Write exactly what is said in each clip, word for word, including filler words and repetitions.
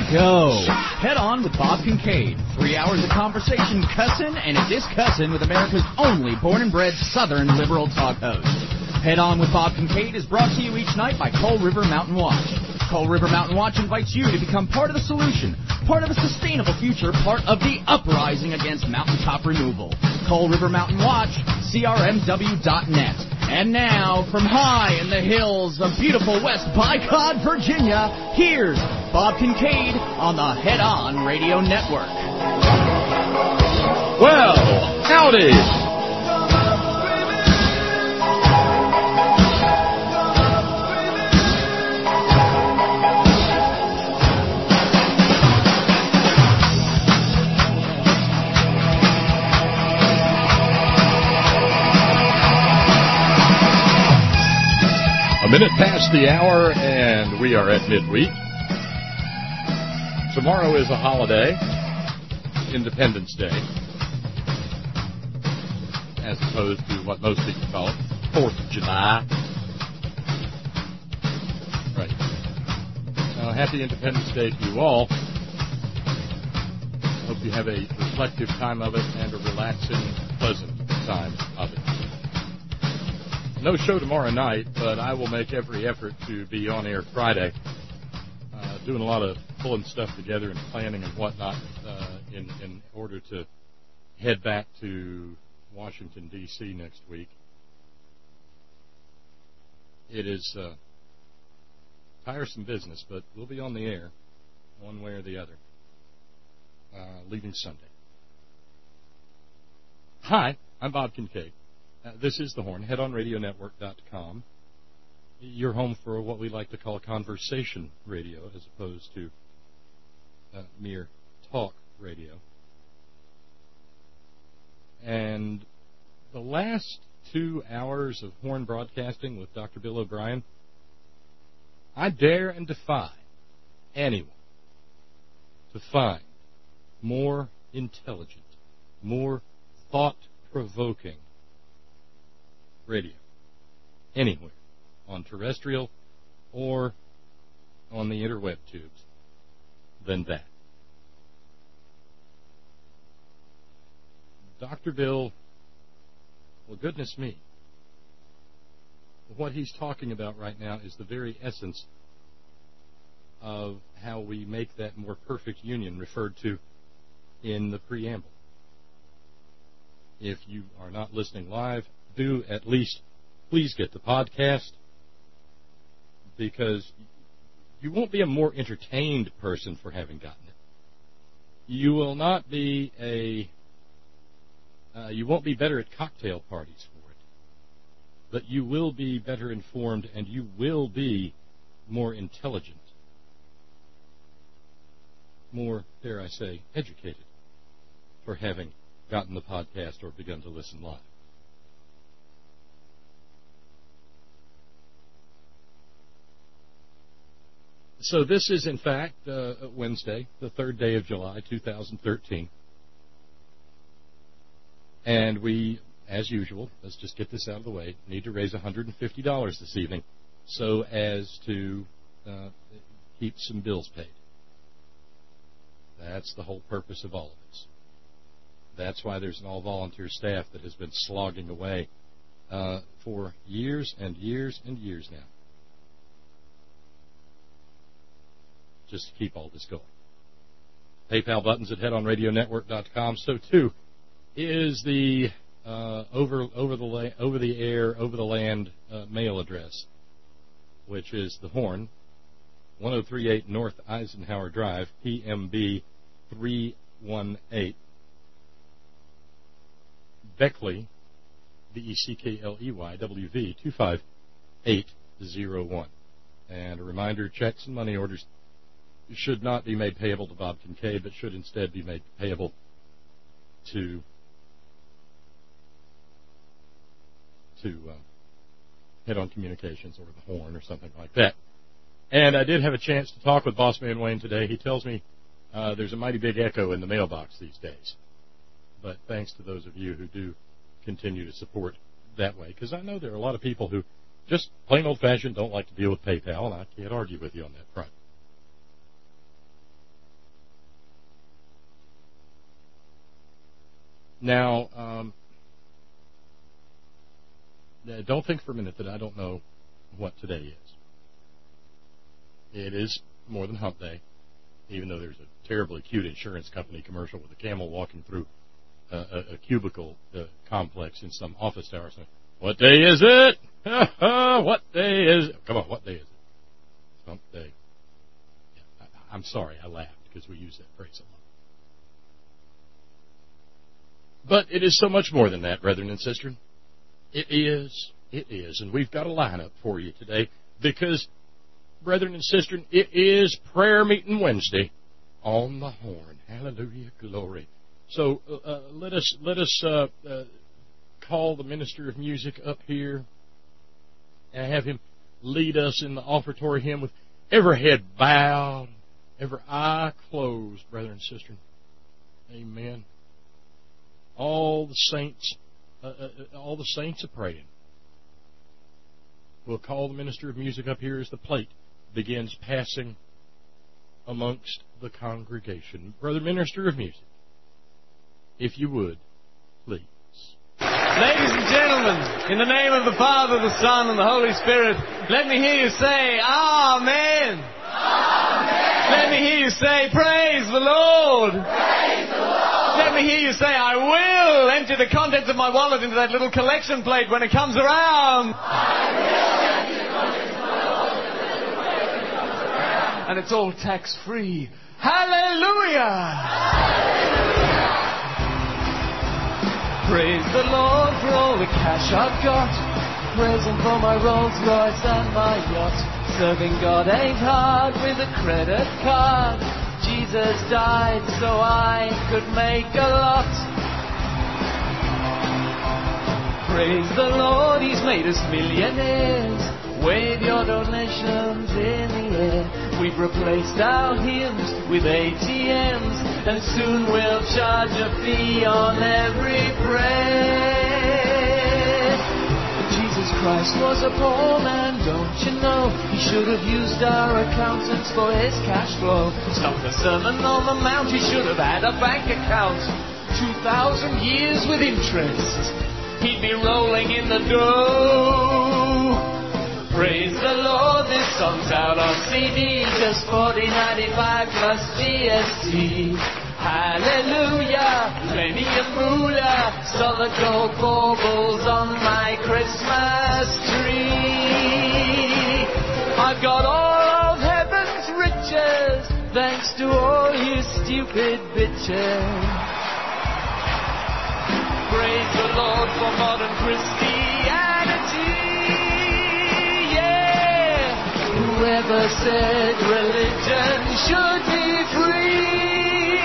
go. Head On with Bob Kincaid. Three hours of conversation, cussin' and a discussin' with America's only born and bred Southern liberal talk host. Head On with Bob Kincaid is brought to you each night by Coal River Mountain Watch. Coal River Mountain Watch invites you to become part of the solution, part of a sustainable future, part of the uprising against mountaintop removal. Coal River Mountain Watch, C R M W dot net. And now, from high in the hills of beautiful West Bycod, Virginia, here's Bob Kincaid on the Head On Radio Network. Well, howdy. A minute past the hour, and we are at midweek. Tomorrow is a holiday, Independence Day, as opposed to what most people call it, fourth of July. Right. Now, happy Independence Day to you all. Hope you have a reflective time of it and a relaxing, pleasant time of it. No show tomorrow night, but I will make every effort to be on air Friday. Uh, doing a lot of pulling stuff together and planning and whatnot uh, in, in order to head back to Washington, D C next week. It is uh, tiresome business, but we'll be on the air one way or the other, uh, leaving Sunday. Hi, I'm Bob Kincaid. Uh, this is The Horn, head on radio network dot com. Your home for what we like to call conversation radio as opposed to uh, mere talk radio. And the last two hours of Horn broadcasting with Doctor Bill O'Brien, I dare and defy anyone to find more intelligent, more thought-provoking radio anywhere on terrestrial or on the interweb tubes than that. Doctor Bill, well, goodness me, what he's talking about right now is the very essence of how we make that more perfect union referred to in the preamble. If you are not listening live, do at least please get the podcast, because you won't be a more entertained person for having gotten it. You will not be a uh, you won't be better at cocktail parties for it, but you will be better informed and you will be more intelligent, more, dare I say, educated for having gotten the podcast or begun to listen live. So this is, in fact, uh, Wednesday, the third day of July, two thousand thirteen. And we, as usual, let's just get this out of the way, need to raise one hundred fifty dollars this evening so as to uh, keep some bills paid. That's the whole purpose of all of this. That's why there's an all-volunteer staff that has been slogging away uh, for years and years and years now, just to keep all this going. PayPal buttons at head on radio network dot com. So, too, is the uh, over over the la- over the air, over the land uh, mail address, which is The Horn, ten thirty-eight North Eisenhower Drive, P M B three one eight, Beckley, B E C K L E Y, W V two five eight zero one. And a reminder, checks and money orders should not be made payable to Bob Kincaid, but should instead be made payable to to uh, Head On Communications or The Horn or something like that. And I did have a chance to talk with Boss Man Wayne today. He tells me uh, there's a mighty big echo in the mailbox these days. But thanks to those of you who do continue to support that way, because I know there are a lot of people who just plain old-fashioned don't like to deal with PayPal, and I can't argue with you on that front. Now, um, don't think for a minute that I don't know what today is. It is more than hump day, even though there's a terribly cute insurance company commercial with a camel walking through a, a, a cubicle uh, complex in some office tower saying, "What day is it? What day is it? Come on, what day is it? It's hump day." Yeah, I, I'm sorry, I laughed because we use that phrase a lot. But it is so much more than that, brethren and sisters. It is, it is, and we've got a lineup for you today because, brethren and sisters, it is Prayer Meeting Wednesday on the horn. Hallelujah, glory. So uh, let us let us uh, uh, call the minister of music up here and have him lead us in the offertory hymn with every head bowed, every eye closed, brethren and sisters. Amen. All the saints, uh, uh, all the saints are praying. We'll call the minister of music up here as the plate begins passing amongst the congregation. Brother Minister of Music, if you would, please. Ladies and gentlemen, in the name of the Father, the Son, and the Holy Spirit, let me hear you say, Amen. Amen. Let me hear you say, Praise the Lord. Praise the Lord. Let me hear you say, I will empty the contents of my wallet into that little collection plate when it comes around. I will empty the contents of my wallet into that little plate when it comes around. And it's all tax-free. Hallelujah! Hallelujah! Praise the Lord for all the cash I've got. Praise Him for my Rolls Royce and my yacht. Serving God ain't hard with a credit card. Jesus died so I could make a lot. Praise the Lord, He's made us millionaires. Wave your donations in the air. We've replaced our hymns with A T Ms, and soon we'll charge a fee on every prayer. Jesus Christ was a poor man, don't you know? He should have used our accountants for his cash flow. Stop the Sermon on the Mount, he should have had a bank account. Two thousand years with interest, he'd be rolling in the dough. Praise the Lord, this song's out on C D, just forty ninety-five plus G S T. Hallelujah, plenty of moolah, solid gold baubles on my Christmas tree. I've got all of heaven's riches, thanks to all you stupid bitches. Praise the Lord for modern Christianity. Whoever said religion should be free?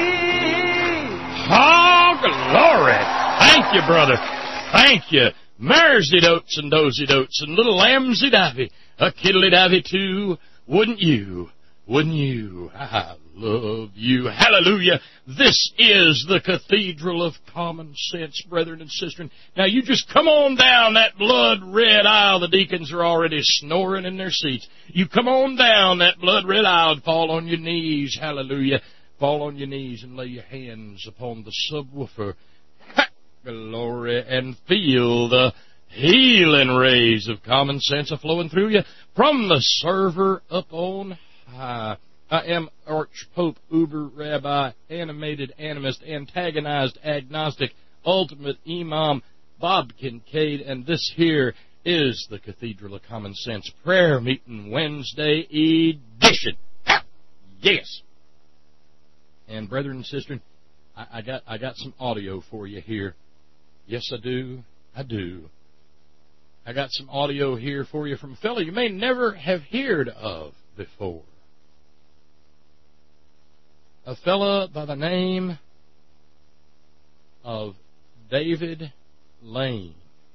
Oh, glory. Thank you, brother. Thank you. Maresy dotes and dozy dotes and little lambsy davy. A kiddly davy too. Wouldn't you? Wouldn't you? I love you. Hallelujah. This is the Cathedral of Common Sense, brethren and sisters. Now, you just come on down that blood-red aisle. The deacons are already snoring in their seats. You come on down that blood-red aisle and fall on your knees. Hallelujah. Fall on your knees and lay your hands upon the subwoofer. Ha! Glory. And feel the healing rays of common sense a-flowing through you from the server up on high. I am Archpope, Uber Rabbi, animated animist, antagonized agnostic, ultimate imam, Bob Kincaid, and this here is the Cathedral of Common Sense Prayer Meeting Wednesday edition. Ah, yes. And brethren and sisters, I, I got I got some audio for you here. Yes, I do. I do. I got some audio here for you from a fellow you may never have heard of before. A fella by the name of David Lane.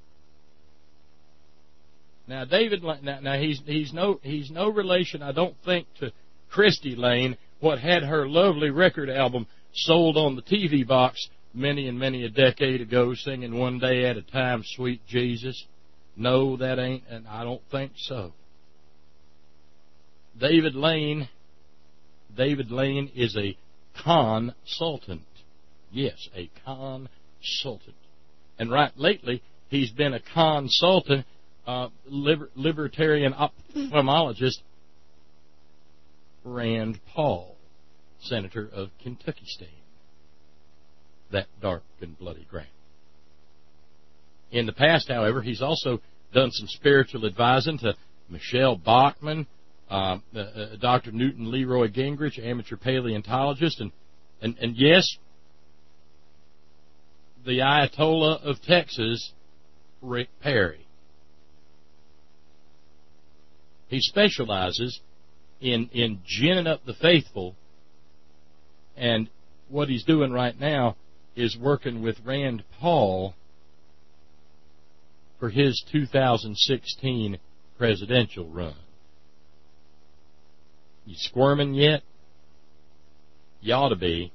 Now, David, now, now he's he's no he's no relation, I don't think, to Christy Lane, what had her lovely record album sold on the T V box many and many a decade ago, singing "One Day at a Time, Sweet Jesus." No, that ain't, and I don't think so. David Lane. David Lane is a consultant. Yes, a consultant. And right lately, he's been a consultant, uh, liber- libertarian ophthalmologist, Rand Paul, senator of Kentucky State. That dark and bloody ground. In the past, however, he's also done some spiritual advising to Michelle Bachmann, uh, uh, uh, Doctor Newton Leroy Gingrich, amateur paleontologist, and, and, and yes, the Ayatollah of Texas, Rick Perry. He specializes in, in ginning up the faithful, and what he's doing right now is working with Rand Paul for his two thousand sixteen presidential run. You squirming yet? You ought to be.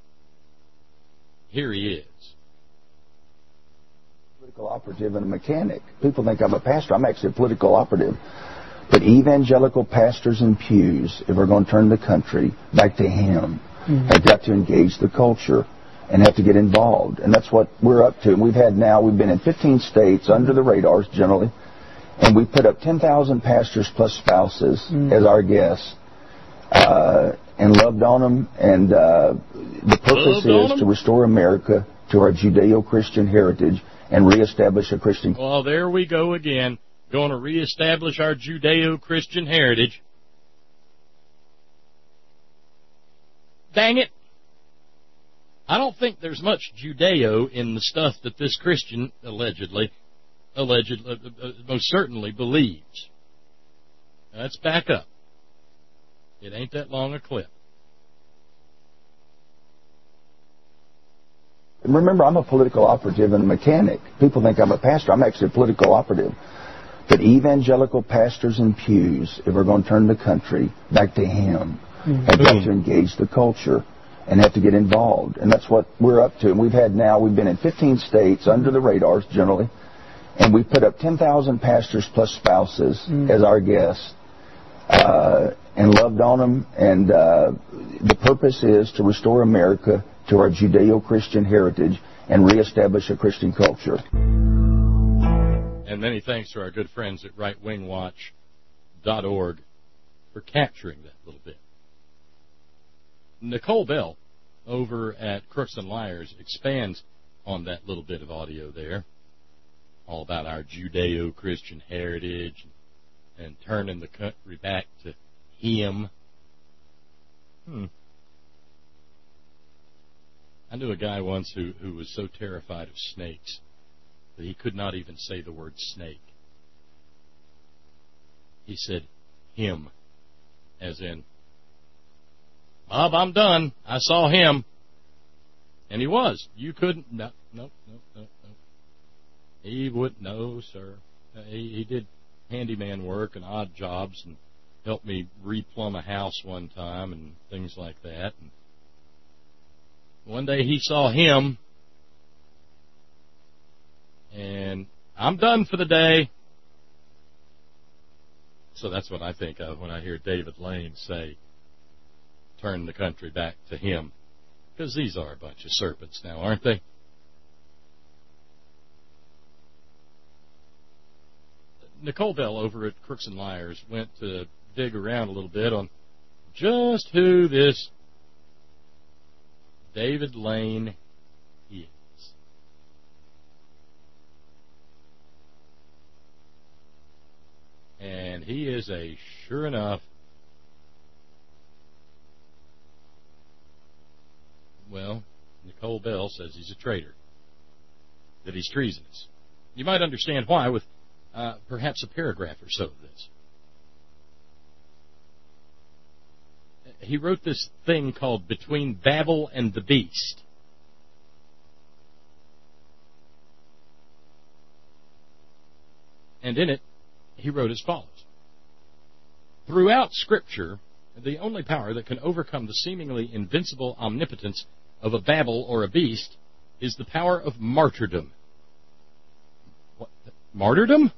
Here he is. Political operative and a mechanic. People think I'm a pastor. I'm actually a political operative. But evangelical pastors and pews, if we're going to turn the country back to Him, mm-hmm. have got to engage the culture and have to get involved. And that's what we're up to. And we've had now, we've been in fifteen states under the radars generally, and we put up ten thousand pastors plus spouses mm-hmm. as our guests uh, and loved on them. And uh, the purpose loved is to restore America to our Judeo-Christian heritage and reestablish a Christian... Well, there we go again. Going to reestablish our Judeo-Christian heritage. Dang it. I don't think there's much Judeo in the stuff that this Christian allegedly, allegedly, uh, uh, most certainly believes. Now, let's back up. It ain't that long a clip. Remember, I'm a political operative and a mechanic. People think I'm a pastor. I'm actually a political operative. But evangelical pastors and pews, if we're going to turn the country back to Him, mm-hmm. have got to engage the culture and have to get involved. And that's what we're up to. And we've had now, we've been in fifteen states under the radars generally, and we put up ten thousand pastors plus spouses mm-hmm. as our guests uh, and loved on them. And uh, the purpose is to restore America to our Judeo-Christian heritage and reestablish a Christian culture. And many thanks to our good friends at right wing watch dot org for capturing that little bit. Nicole Bell over at Crooks and Liars expands on that little bit of audio there, all about our Judeo-Christian heritage and, and turning the country back to Him. Hmm. I knew a guy once who, who was so terrified of snakes that he could not even say the word snake. He said Him, as in, Bob, I'm done. I saw Him. And he was. You couldn't. No, no, no, no, no. He would. No, sir. Uh, he, he did handyman work and odd jobs and helped me replumb a house one time and things like that. And one day he saw Him, and I'm done for the day. So that's what I think of when I hear David Lane say, turn the country back to Him. Because these are a bunch of serpents now, aren't they? Nicole Bell over at Crooks and Liars went to dig around a little bit on just who this David Lane is. And he is a, sure enough, well, Nicole Bell says he's a traitor, that he's treasonous. You might understand why with uh, perhaps a paragraph or so of this. He wrote this thing called Between Babel and the Beast. And in it, he wrote as follows. Throughout Scripture, the only power that can overcome the seemingly invincible omnipotence of a Babel or a beast is the power of martyrdom. What? Martyrdom?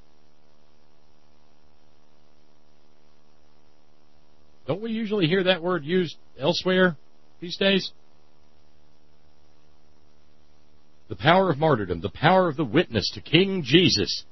Don't we usually hear that word used elsewhere these days? The power of martyrdom, the power of the witness to King Jesus.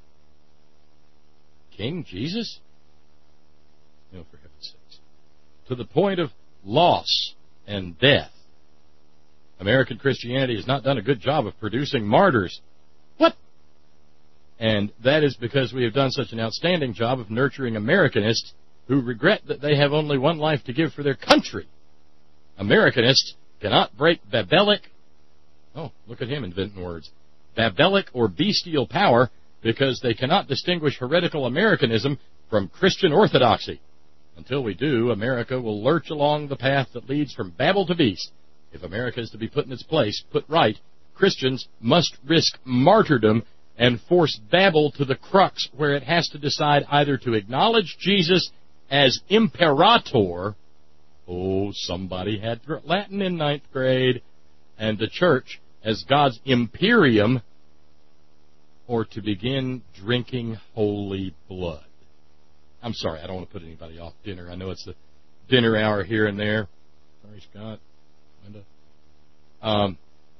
King Jesus? No, for heaven's sakes. To the point of loss and death. American Christianity has not done a good job of producing martyrs. What? And that is because we have done such an outstanding job of nurturing Americanists who regret that they have only one life to give for their country. Americanists cannot break Babelic, oh, look at him inventing words, Babelic or bestial power because they cannot distinguish heretical Americanism from Christian orthodoxy. Until we do, America will lurch along the path that leads from Babel to beast. If America is to be put in its place, put right, Christians must risk martyrdom and force Babel to the crux where it has to decide either to acknowledge Jesus as imperator, oh, somebody had Latin in ninth grade, and the church as God's imperium, or to begin drinking holy blood. I'm sorry, I don't want to put anybody off dinner. I know it's the dinner hour here and there. Sorry, Scott. Linda. Um,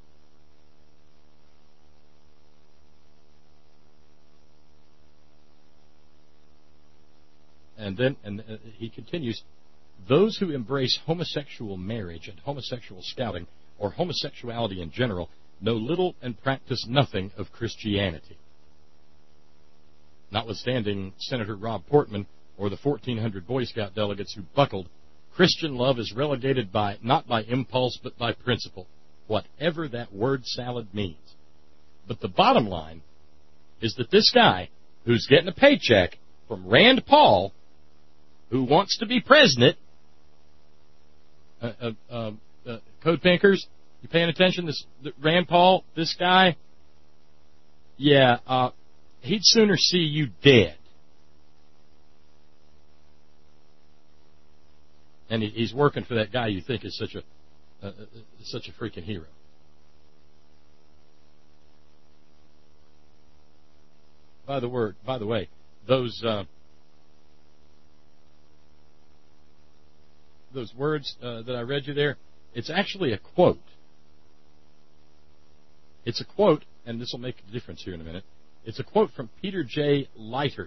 and then, and uh, he continues, those who embrace homosexual marriage and homosexual scouting, or homosexuality in general, know little and practice nothing of Christianity. Notwithstanding Senator Rob Portman or the fourteen hundred Boy Scout delegates who buckled, Christian love is relegated by not by impulse but by principle, whatever that word salad means. But the bottom line is that this guy who's getting a paycheck from Rand Paul, who wants to be president, uh, uh, uh, uh, Code Pinkers, you paying attention? This Rand Paul, this guy, yeah, uh, he'd sooner see you dead. And he, he's working for that guy you think is such a uh, uh, such a freaking hero. By the word, by the way, those uh, those words uh, that I read you there, it's actually a quote. It's a quote, and this will make a difference here in a minute. It's a quote from Peter J. Leitert,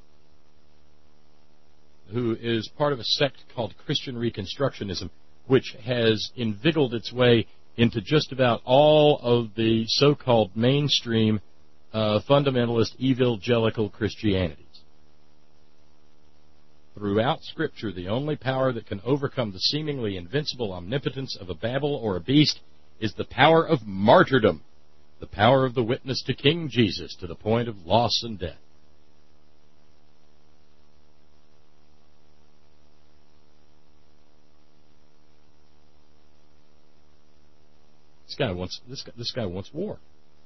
who is part of a sect called Christian Reconstructionism, which has inveigled its way into just about all of the so-called mainstream uh, fundamentalist evangelical Christianities. Throughout Scripture, the only power that can overcome the seemingly invincible omnipotence of a Babel or a beast is the power of martyrdom, the power of the witness to King Jesus to the point of loss and death. This guy wants this guy, this guy wants war.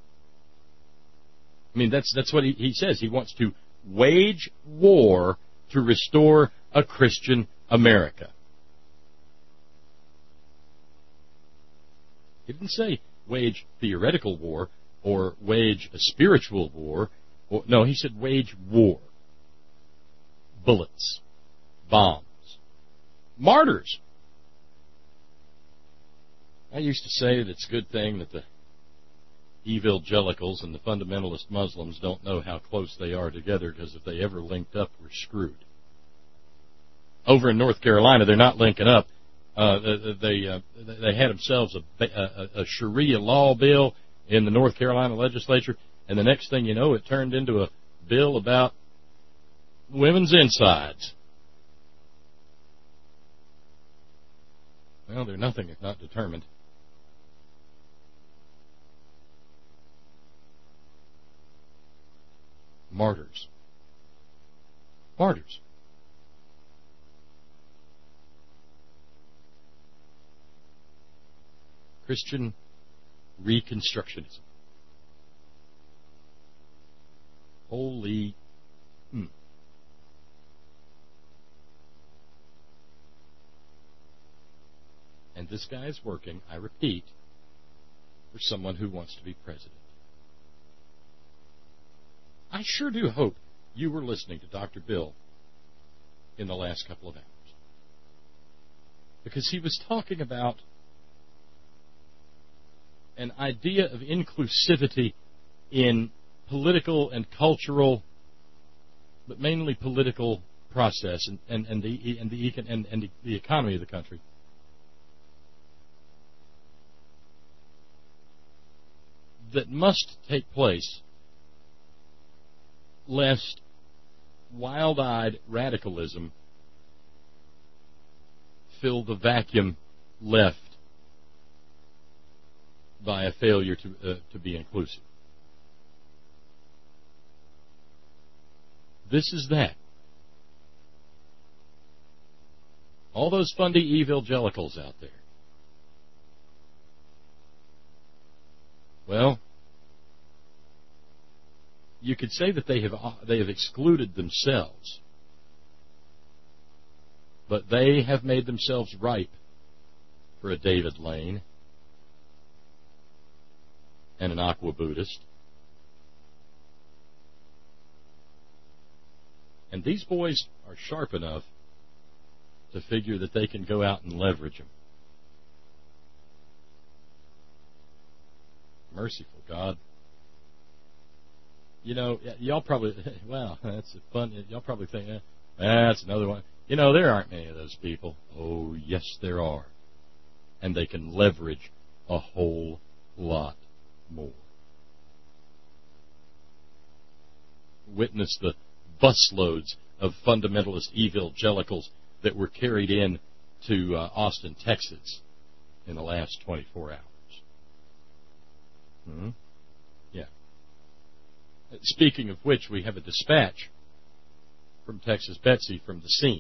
I mean, that's that's what he, he says. He wants to wage war to restore a Christian America. He didn't say wage theoretical war or wage a spiritual war. Or, no, he said wage war. Bullets, bombs, martyrs. I used to say that it's a good thing that the evangelicals and the fundamentalist Muslims don't know how close they are together, because if they ever linked up, we're screwed. Over in North Carolina, they're not linking up. Uh, they uh, they had themselves a, a, a Sharia law bill in the North Carolina legislature, and the next thing you know, it turned into a bill about women's insides. Well, they're nothing if not determined. Martyrs. Martyrs. Christian Reconstructionism. Holy. Hmm. And this guy is working, I repeat, for someone who wants to be president. I sure do hope you were listening to Doctor Bill in the last couple of hours, because he was talking about an idea of inclusivity in political and cultural, but mainly political process and, and, and the and the and, and the economy of the country. That must take place lest wild-eyed radicalism fill the vacuum left by a failure to uh, to be inclusive. This is that. All those fundy evangelicals out there. Well, you could say that they have they have excluded themselves, but they have made themselves ripe for a David Lane and an Aqua Buddhist. And these boys are sharp enough to figure that they can go out and leverage them. Merciful God. You know, y'all probably, well, that's fun. Y'all probably think, eh, that's another one. You know, there aren't many of those people. Oh, yes, there are. And they can leverage a whole lot more. Witness the busloads of fundamentalist evangelicals that were carried in to uh, Austin, Texas in the last twenty-four hours. Hmm? Yeah. Speaking of which, we have a dispatch from Texas Betsy from the scene.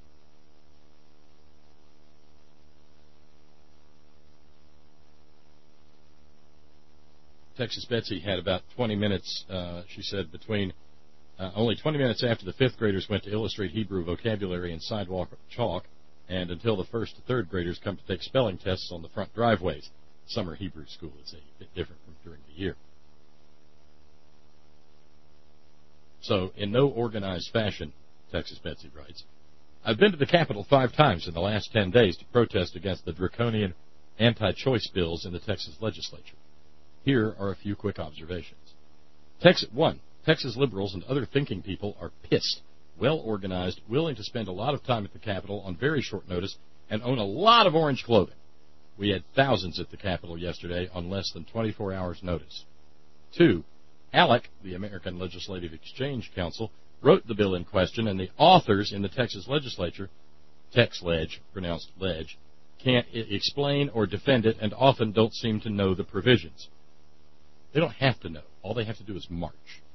Texas Betsy had about twenty minutes, uh, she said, between uh, only twenty minutes after the fifth graders went to illustrate Hebrew vocabulary and sidewalk chalk, and until the first to third graders come to take spelling tests on the front driveways. Summer Hebrew school is a bit different from during the year. So, in no organized fashion, Texas Betsy writes, I've been to the Capitol five times in the last ten days to protest against the draconian anti-choice bills in the Texas legislature. Here are a few quick observations. Texas, one, Texas liberals and other thinking people are pissed, well-organized, willing to spend a lot of time at the Capitol on very short notice, and own a lot of orange clothing. We had thousands at the Capitol yesterday on less than twenty-four hours' notice. Two, ALEC, the American Legislative Exchange Council, wrote the bill in question, and the authors in the Texas legislature, Tex-Ledge, pronounced ledge, can't I- explain or defend it and often don't seem to know the provisions. They don't have to know. All they have to do is march.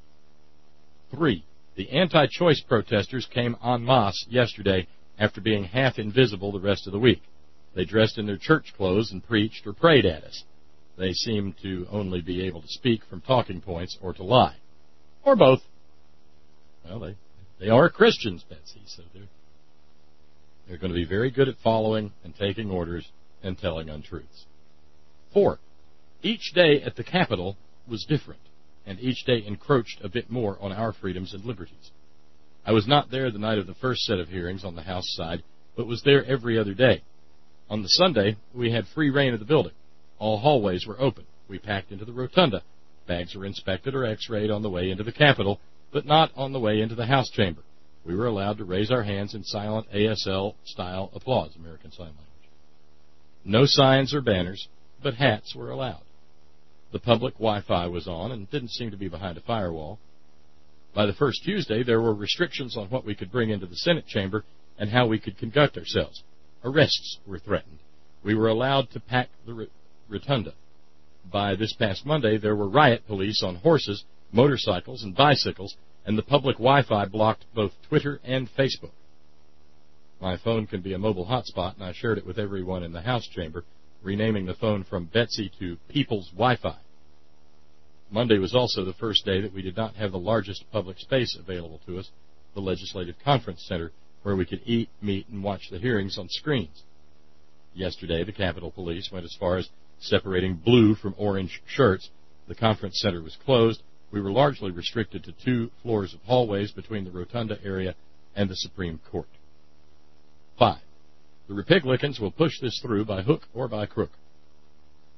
Three, the anti-choice protesters came en masse yesterday after being half invisible the rest of the week. They dressed in their church clothes and preached or prayed at us. They seem to only be able to speak from talking points or to lie. Or both. Well, they they are Christians, Betsy, so they're, they're going to be very good at following and taking orders and telling untruths. Four, each day at the Capitol was different, and each day encroached a bit more on our freedoms and liberties. I was not there the night of the first set of hearings on the House side, but was there every other day. On the Sunday, we had free reign of the building. All hallways were open. We packed into the rotunda. Bags were inspected or x-rayed on the way into the Capitol, but not on the way into the House chamber. We were allowed to raise our hands in silent A S L-style applause, American Sign Language. No signs or banners, but hats were allowed. The public Wi-Fi was on and didn't seem to be behind a firewall. By the first Tuesday, there were restrictions on what we could bring into the Senate chamber and how we could conduct ourselves. Arrests were threatened. We were allowed to pack the rotunda. By this past Monday, there were riot police on horses, motorcycles, and bicycles, and the public Wi-Fi blocked both Twitter and Facebook. My phone can be a mobile hotspot, and I shared it with everyone in the House chamber, renaming the phone from Betsy to People's Wi-Fi. Monday was also the first day that we did not have the largest public space available to us, the Legislative Conference Center, where we could eat, meet, and watch the hearings on screens. Yesterday, the Capitol Police went as far as separating blue from orange shirts. The conference center was closed. We were largely restricted to two floors of hallways between the rotunda area and the Supreme Court. Five, the Republicans will push this through by hook or by crook.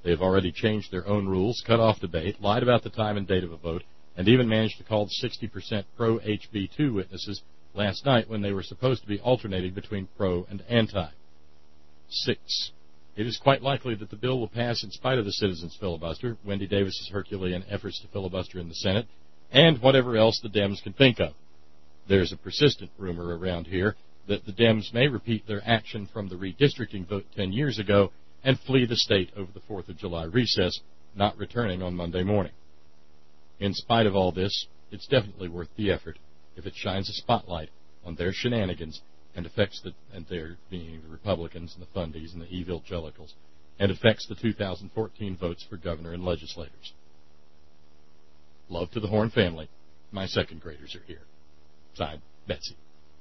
They have already changed their own rules, cut off debate, lied about the time and date of a vote, and even managed to call sixty percent pro-H B two witnesses last night when they were supposed to be alternating between pro and anti. Six. It is quite likely that the bill will pass in spite of the citizens' filibuster, Wendy Davis's Herculean efforts to filibuster in the Senate, and whatever else the Dems can think of. There's a persistent rumor around here that the Dems may repeat their action from the redistricting vote ten years ago and flee the state over the fourth of July recess, not returning on Monday morning. In spite of all this, it's definitely worth the effort if it shines a spotlight on their shenanigans and affects the, and their being the Republicans and the fundies and the evangelicals, and affects the two thousand fourteen votes for governor and legislators. Love to the Horn family. My second graders are here. Signed, Betsy.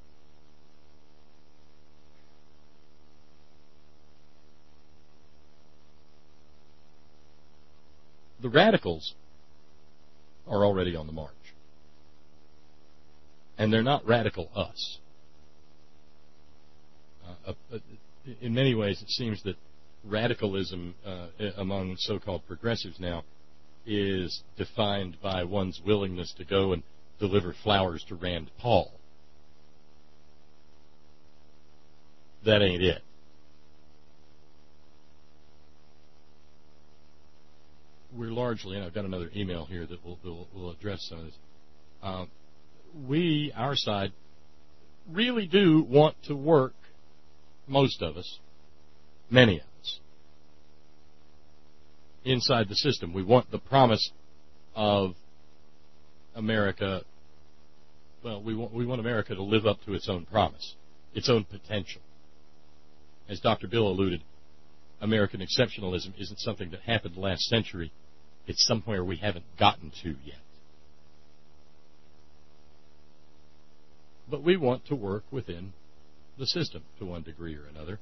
The radicals are already on the march. And they're not radical us. Uh, uh, in many ways, it seems that radicalism uh, among so-called progressives now is defined by one's willingness to go and deliver flowers to Rand Paul. That ain't it. We're largely, and I've got another email here that will, will, will address some of this. Uh, we, our side, really do want to work, most of us, many of us, inside the system. We want the promise of America, well, we want, we want America to live up to its own promise, its own potential. As Doctor Bill alluded, American exceptionalism isn't something that happened last century. It's somewhere we haven't gotten to yet. But we want to work within the system to one degree or another.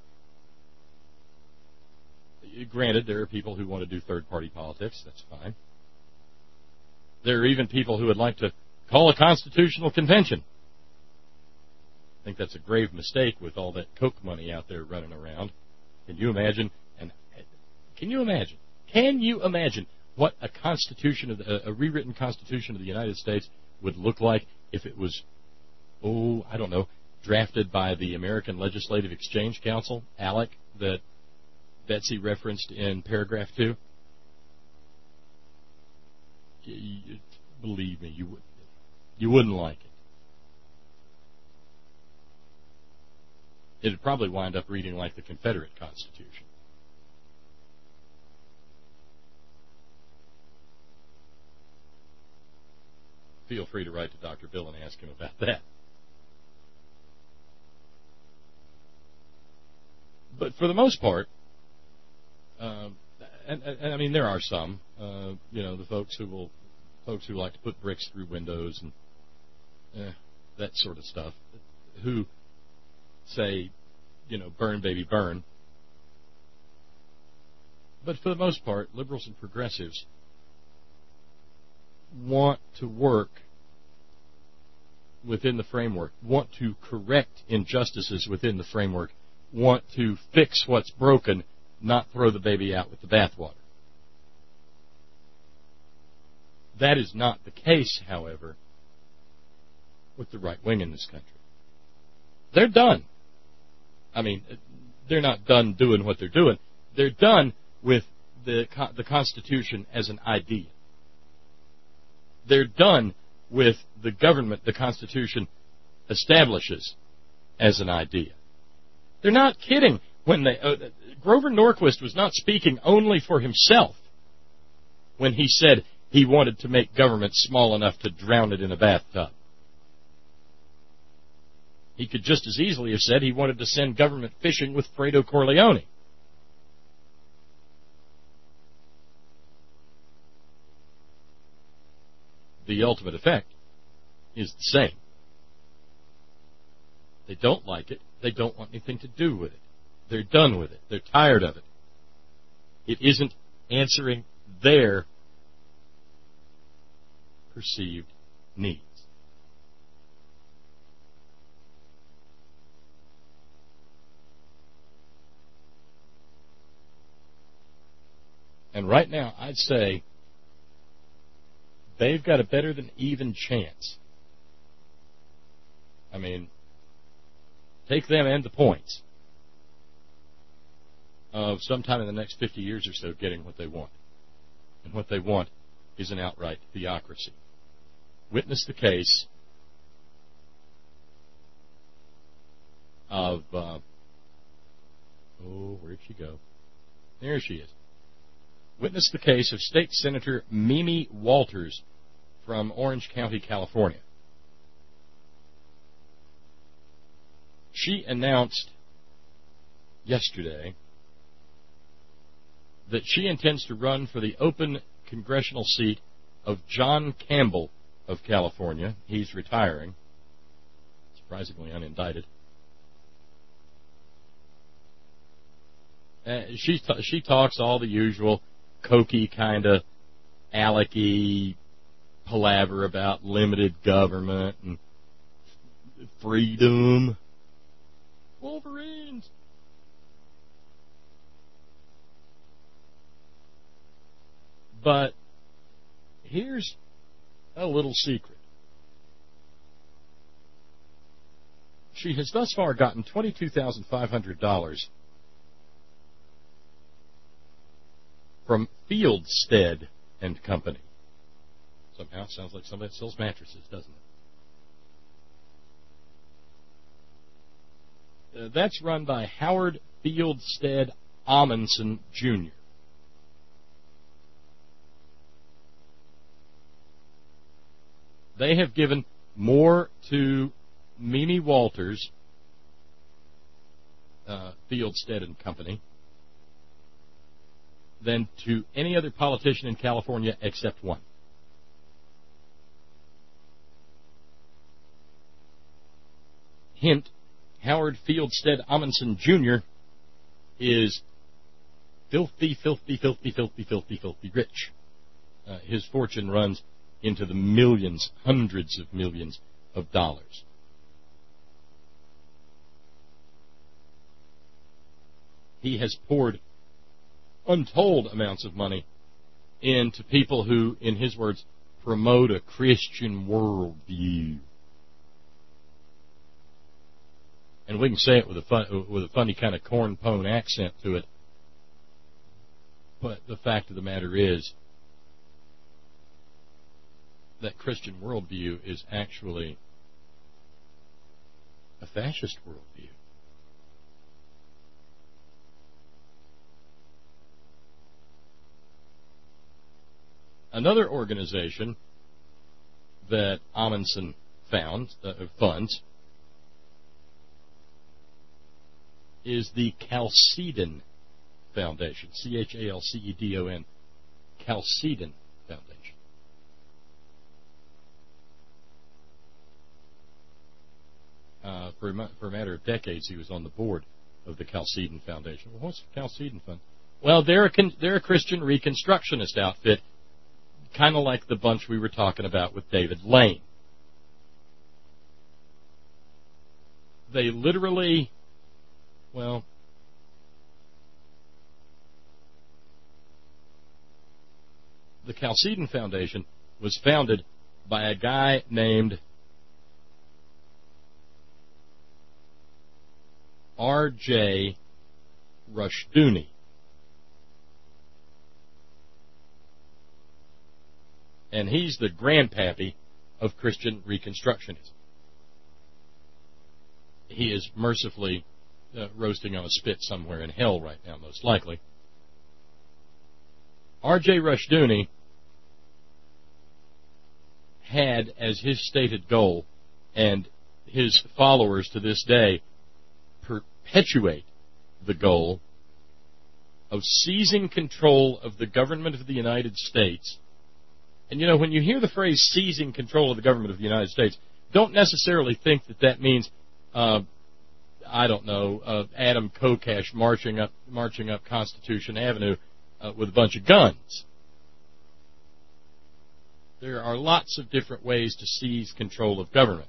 Granted, there are people who want to do third-party politics. That's fine. There are even people who would like to call a constitutional convention. I think that's a grave mistake with all that Coke money out there running around. Can you imagine? And can you imagine? Can you imagine what a constitution, of the, a rewritten Constitution of the United States would look like if it was, oh, I don't know, drafted by the American Legislative Exchange Council, ALEC, that Betsy referenced in paragraph two? You, you, believe me, you would, you wouldn't like it. It'd probably wind up reading like the Confederate Constitution. Feel free to write to Doctor Bill and ask him about that. But for the most part, uh, and, and, and I mean there are some, uh, you know, the folks who will, folks who like to put bricks through windows and eh, that sort of stuff, who say, you know, burn baby burn. But for the most part, liberals and progressives want to work within the framework, want to correct injustices within the framework, want to fix what's broken, not throw the baby out with the bathwater. That is not the case, however, with the right wing in this country. They're done. I mean, they're not done doing what they're doing. They're done with the the Constitution as an idea. They're done with the government the Constitution establishes as an idea. They're not kidding when they... Uh, Grover Norquist was not speaking only for himself when he said he wanted to make government small enough to drown it in a bathtub. He could just as easily have said he wanted to send government fishing with Fredo Corleone. The ultimate effect is the same. They don't like it. They don't want anything to do with it. They're done with it. They're tired of it. It isn't answering their perceived needs. And right now, I'd say they've got a better than even chance. I mean, take them and the points of sometime in the next fifty years or so getting what they want. And what they want is an outright theocracy. Witness the case of, uh, oh, where'd she go? There she is. Witness the case of State Senator Mimi Walters from Orange County, California. She announced yesterday that she intends to run for the open congressional seat of John Campbell of California. He's retiring, surprisingly unindicted. Uh, she t- she talks all the usual cokey kind of alecky palaver about limited government and freedom. Wolverines. But here's a little secret. She has thus far gotten twenty-two thousand five hundred dollars from Fieldstead and Company. Somehow it sounds like somebody that sells mattresses, doesn't it? Uh, that's run by Howard Fieldstead Amundsen, Junior They have given more to Mimi Walters, uh, Fieldstead and Company, than to any other politician in California except one. Hint, Howard Fieldstead Amundsen, Junior is filthy, filthy, filthy, filthy, filthy, filthy rich. Uh, his fortune runs into the millions, hundreds of millions of dollars. He has poured untold amounts of money into people who, in his words, promote a Christian worldview. And we can say it with a fun, with a funny kind of corn-pone accent to it. But the fact of the matter is that Christian worldview is actually a fascist worldview. Another organization that Amundsen found, uh, funds is the Chalcedon Foundation, C H A L C E D O N, Chalcedon Foundation. Uh, for, a, for a matter of decades, he was on the board of the Chalcedon Foundation. Well, what's the Chalcedon Fund? Well, they're a, they're a Christian Reconstructionist outfit, kind of like the bunch we were talking about with David Lane. They literally, well, the Chalcedon Foundation was founded by a guy named R J Rushdoony. And he's the grandpappy of Christian Reconstructionism. He is mercifully uh, roasting on a spit somewhere in hell right now, most likely. R J Rushdoony had as his stated goal, and his followers to this day perpetuate the goal, of seizing control of the government of the United States. And, you know, when you hear the phrase seizing control of the government of the United States, don't necessarily think that that means, uh, I don't know, uh, Adam Kokesh marching up marching up Constitution Avenue uh, with a bunch of guns. There are lots of different ways to seize control of government.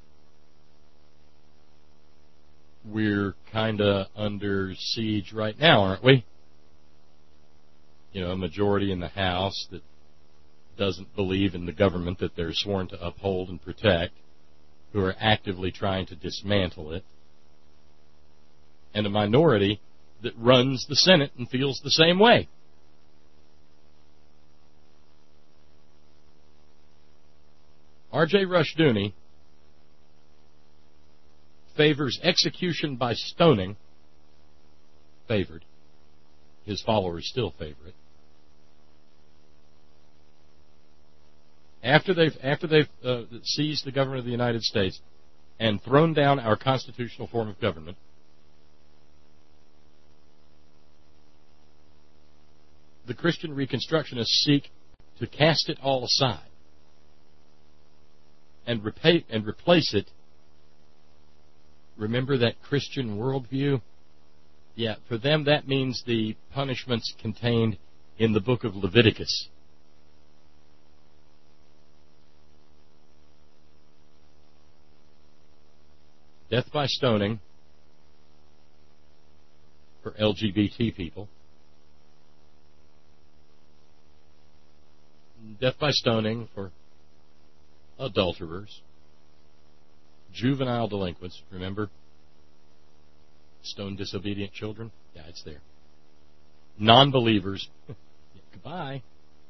We're kind of under siege right now, aren't we? you know, a majority in the House that doesn't believe in the government that they're sworn to uphold and protect, who are actively trying to dismantle it, and a minority that runs the Senate and feels the same way. R J Rushdoony favors execution by stoning. Favored. His followers still favor it. After they've after they've uh, seized the government of the United States and thrown down our constitutional form of government, the Christian Reconstructionists seek to cast it all aside and repay, and replace it. Remember that Christian worldview? Yeah, for them that means the punishments contained in the book of Leviticus. Death by stoning for L G B T people. Death by stoning for adulterers. Juvenile delinquents, remember? Stone disobedient children? Yeah, it's there. Non-believers. Yeah, goodbye.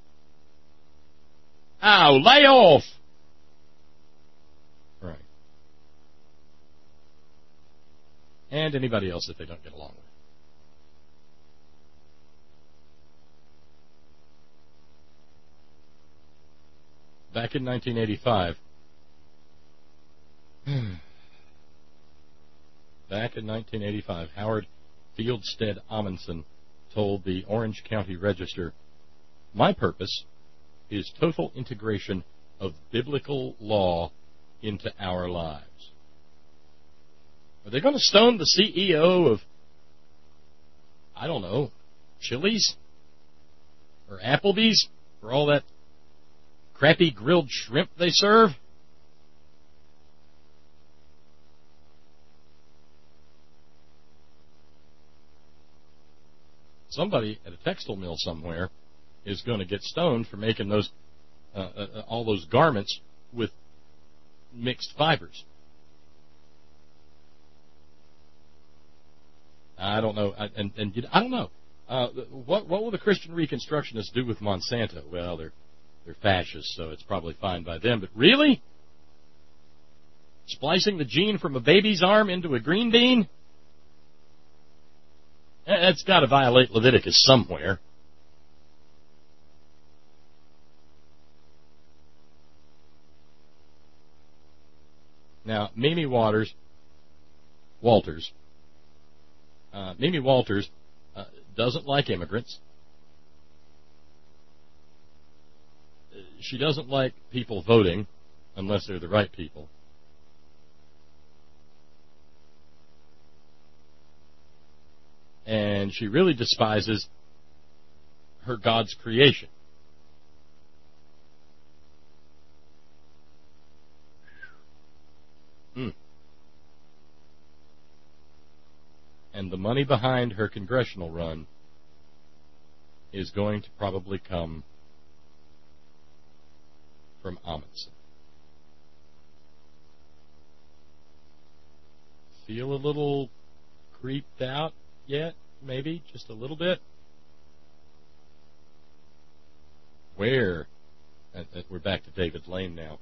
Ow, lay off! Right. And anybody else that they don't get along with. Back in nineteen eighty-five, back in nineteen eighty-five, Howard Fieldstead Amundsen told the Orange County Register, "My purpose is total integration of biblical law into our lives." Are they going to stone the C E O of, I don't know, Chili's or Applebee's for all that crappy grilled shrimp they serve? Somebody at a textile mill somewhere is going to get stoned for making those uh, uh, all those garments with mixed fibers. I don't know, I, and, and I don't know. Uh, what what will the Christian Reconstructionists do with Monsanto? Well, they're they're fascists, so it's probably fine by them. But really, splicing the gene from a baby's arm into a green bean? That's got to violate Leviticus somewhere. Now, Mimi Waters, Walters, uh, Mimi Walters uh, doesn't like immigrants. She doesn't like people voting unless they're the right people. And she really despises her God's creation. Mm. And the money behind her congressional run is going to probably come from Amundsen. Feel a little creeped out yet? Maybe just a little bit? Where? Uh, uh, we're back to David Lane now.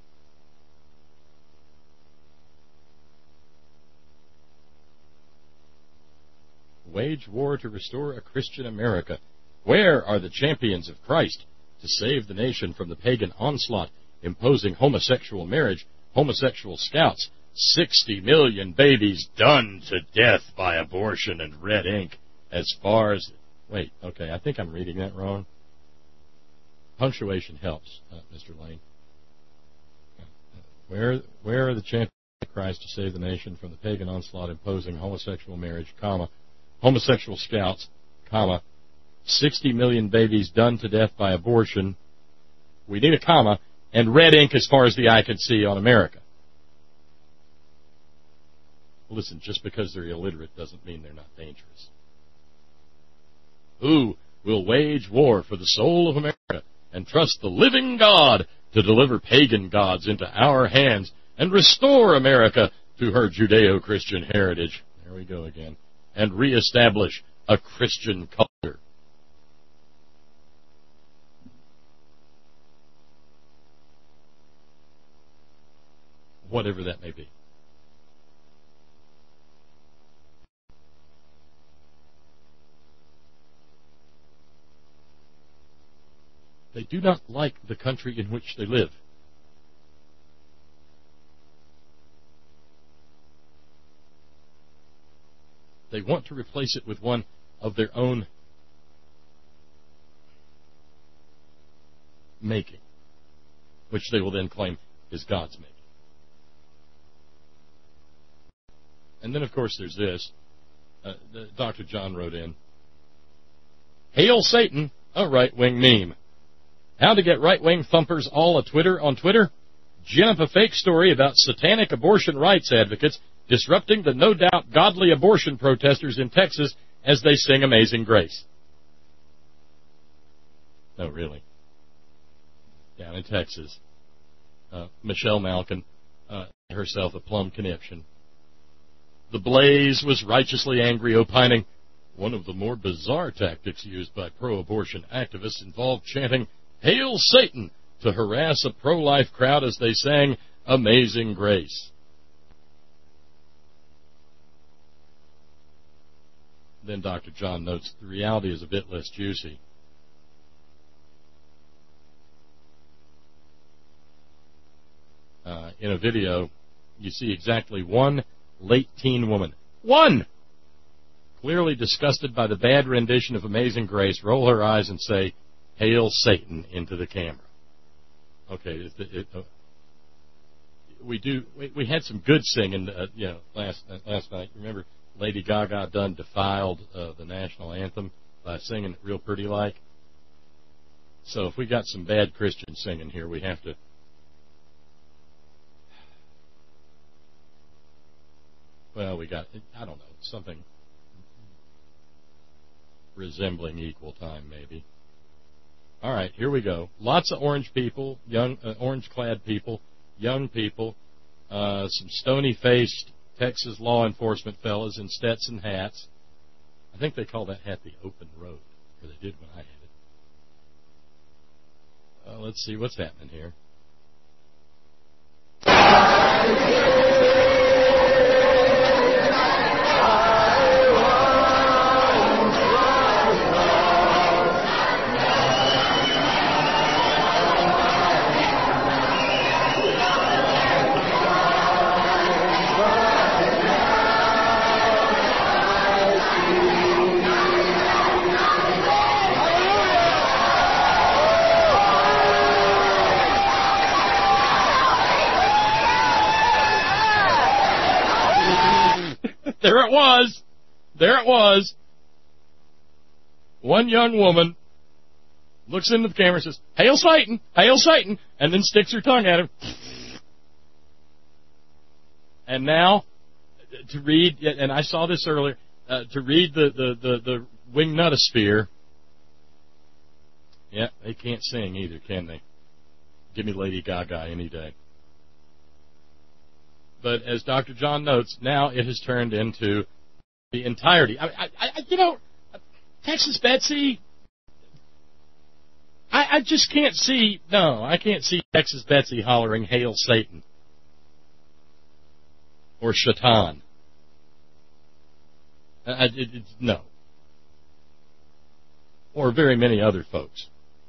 Wage war to restore a Christian America. Where are the champions of Christ to save the nation from the pagan onslaught imposing homosexual marriage, homosexual scouts, sixty million babies done to death by abortion and red ink? As far as... Wait, okay, I think I'm reading that wrong. Punctuation helps, uh, Mister Lane. Where, where are the champions of Christ to save the nation from the pagan onslaught imposing homosexual marriage, comma, homosexual scouts, comma, sixty million babies done to death by abortion, we need a comma, and red ink as far as the eye can see on America? Listen, just because they're illiterate doesn't mean they're not dangerous. Who will wage war for the soul of America and trust the living God to deliver pagan gods into our hands and restore America to her Judeo-Christian heritage. There we go again. And reestablish a Christian culture. Whatever that may be. They do not like the country in which they live. They want to replace it with one of their own making, which they will then claim is God's making. And then, of course, there's this. Uh, Doctor John wrote in, "Hail Satan, a right-wing meme. How to get right-wing thumpers all a Twitter on Twitter? Gin up a fake story about satanic abortion rights advocates disrupting the no-doubt godly abortion protesters in Texas as they sing Amazing Grace." No, really. Down in Texas, uh, Michelle Malkin, uh, herself a plum conniption. The Blaze was righteously angry, opining, "One of the more bizarre tactics used by pro-abortion activists involved chanting, 'Hail Satan,' to harass a pro-life crowd as they sang Amazing Grace." Then Doctor John notes the reality is a bit less juicy. Uh, in a video, you see exactly one late teen woman, one, clearly disgusted by the bad rendition of Amazing Grace, roll her eyes and say, "Hail Satan," into the camera. Okay, it, it, uh, we do. We, we had some good singing, uh, you know, last uh, last night. Remember, Lady Gaga done defiled uh, the national anthem by singing it real pretty like. So if we got some bad Christian singing here, we have to. Well, we got, I don't know, something resembling equal time, maybe. All right, here we go. Lots of orange people, young, uh, orange-clad people, young people, uh, some stony-faced Texas law enforcement fellas in Stetson hats. I think they call that hat the Open Road, or they did when I had it. Uh, let's see what's happening here. There it was. There it was. One young woman looks into the camera and says, "Hail Satan, hail Satan," and then sticks her tongue at him. And now, to read, and I saw this earlier, uh, to read the, the, the, the Wingnutosphere, yeah, they can't sing either, can they? Give me Lady Gaga any day. But as Doctor John notes, now it has turned into the entirety. I, I, I you know, Texas Betsy, I, I just can't see, no, I can't see Texas Betsy hollering, "Hail Satan," or Shaitan. I, it, it's, no. Or very many other folks.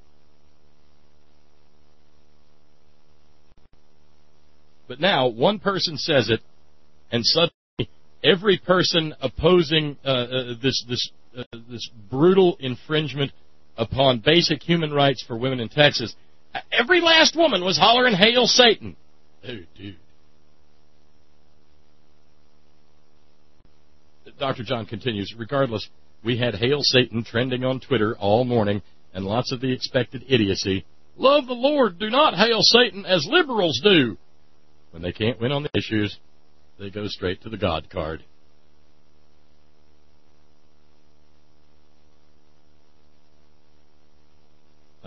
But now, one person says it, and suddenly every person opposing uh, uh, this this uh, this brutal infringement upon basic human rights for women in Texas, every last woman was hollering, "Hail Satan." Oh, dude. Doctor John continues, "Regardless, we had Hail Satan trending on Twitter all morning, and lots of the expected idiocy. Love the Lord, do not hail Satan as liberals do. When they can't win on the issues, they go straight to the God card."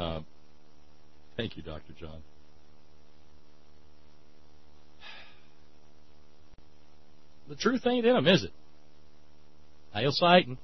Uh, thank you, Doctor John. The truth ain't in them, is it? Hail Satan.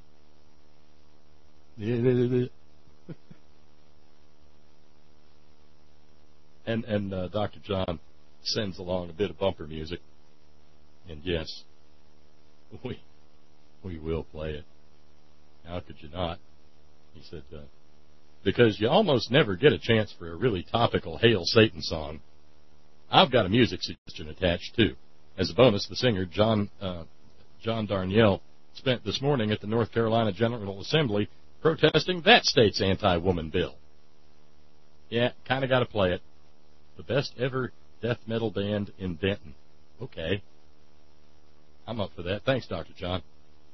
and and uh, Doctor John sends along a bit of bumper music. And yes, we we will play it. How could you not? He said, uh, because you almost never get a chance for a really topical Hail Satan song. I've got a music suggestion attached, too. As a bonus, the singer, John uh, John Darnielle, spent this morning at the North Carolina General Assembly protesting that state's anti-woman bill. Yeah, kind of got to play it. The best ever death metal band in Denton. Okay. I'm up for that. Thanks, Doctor John.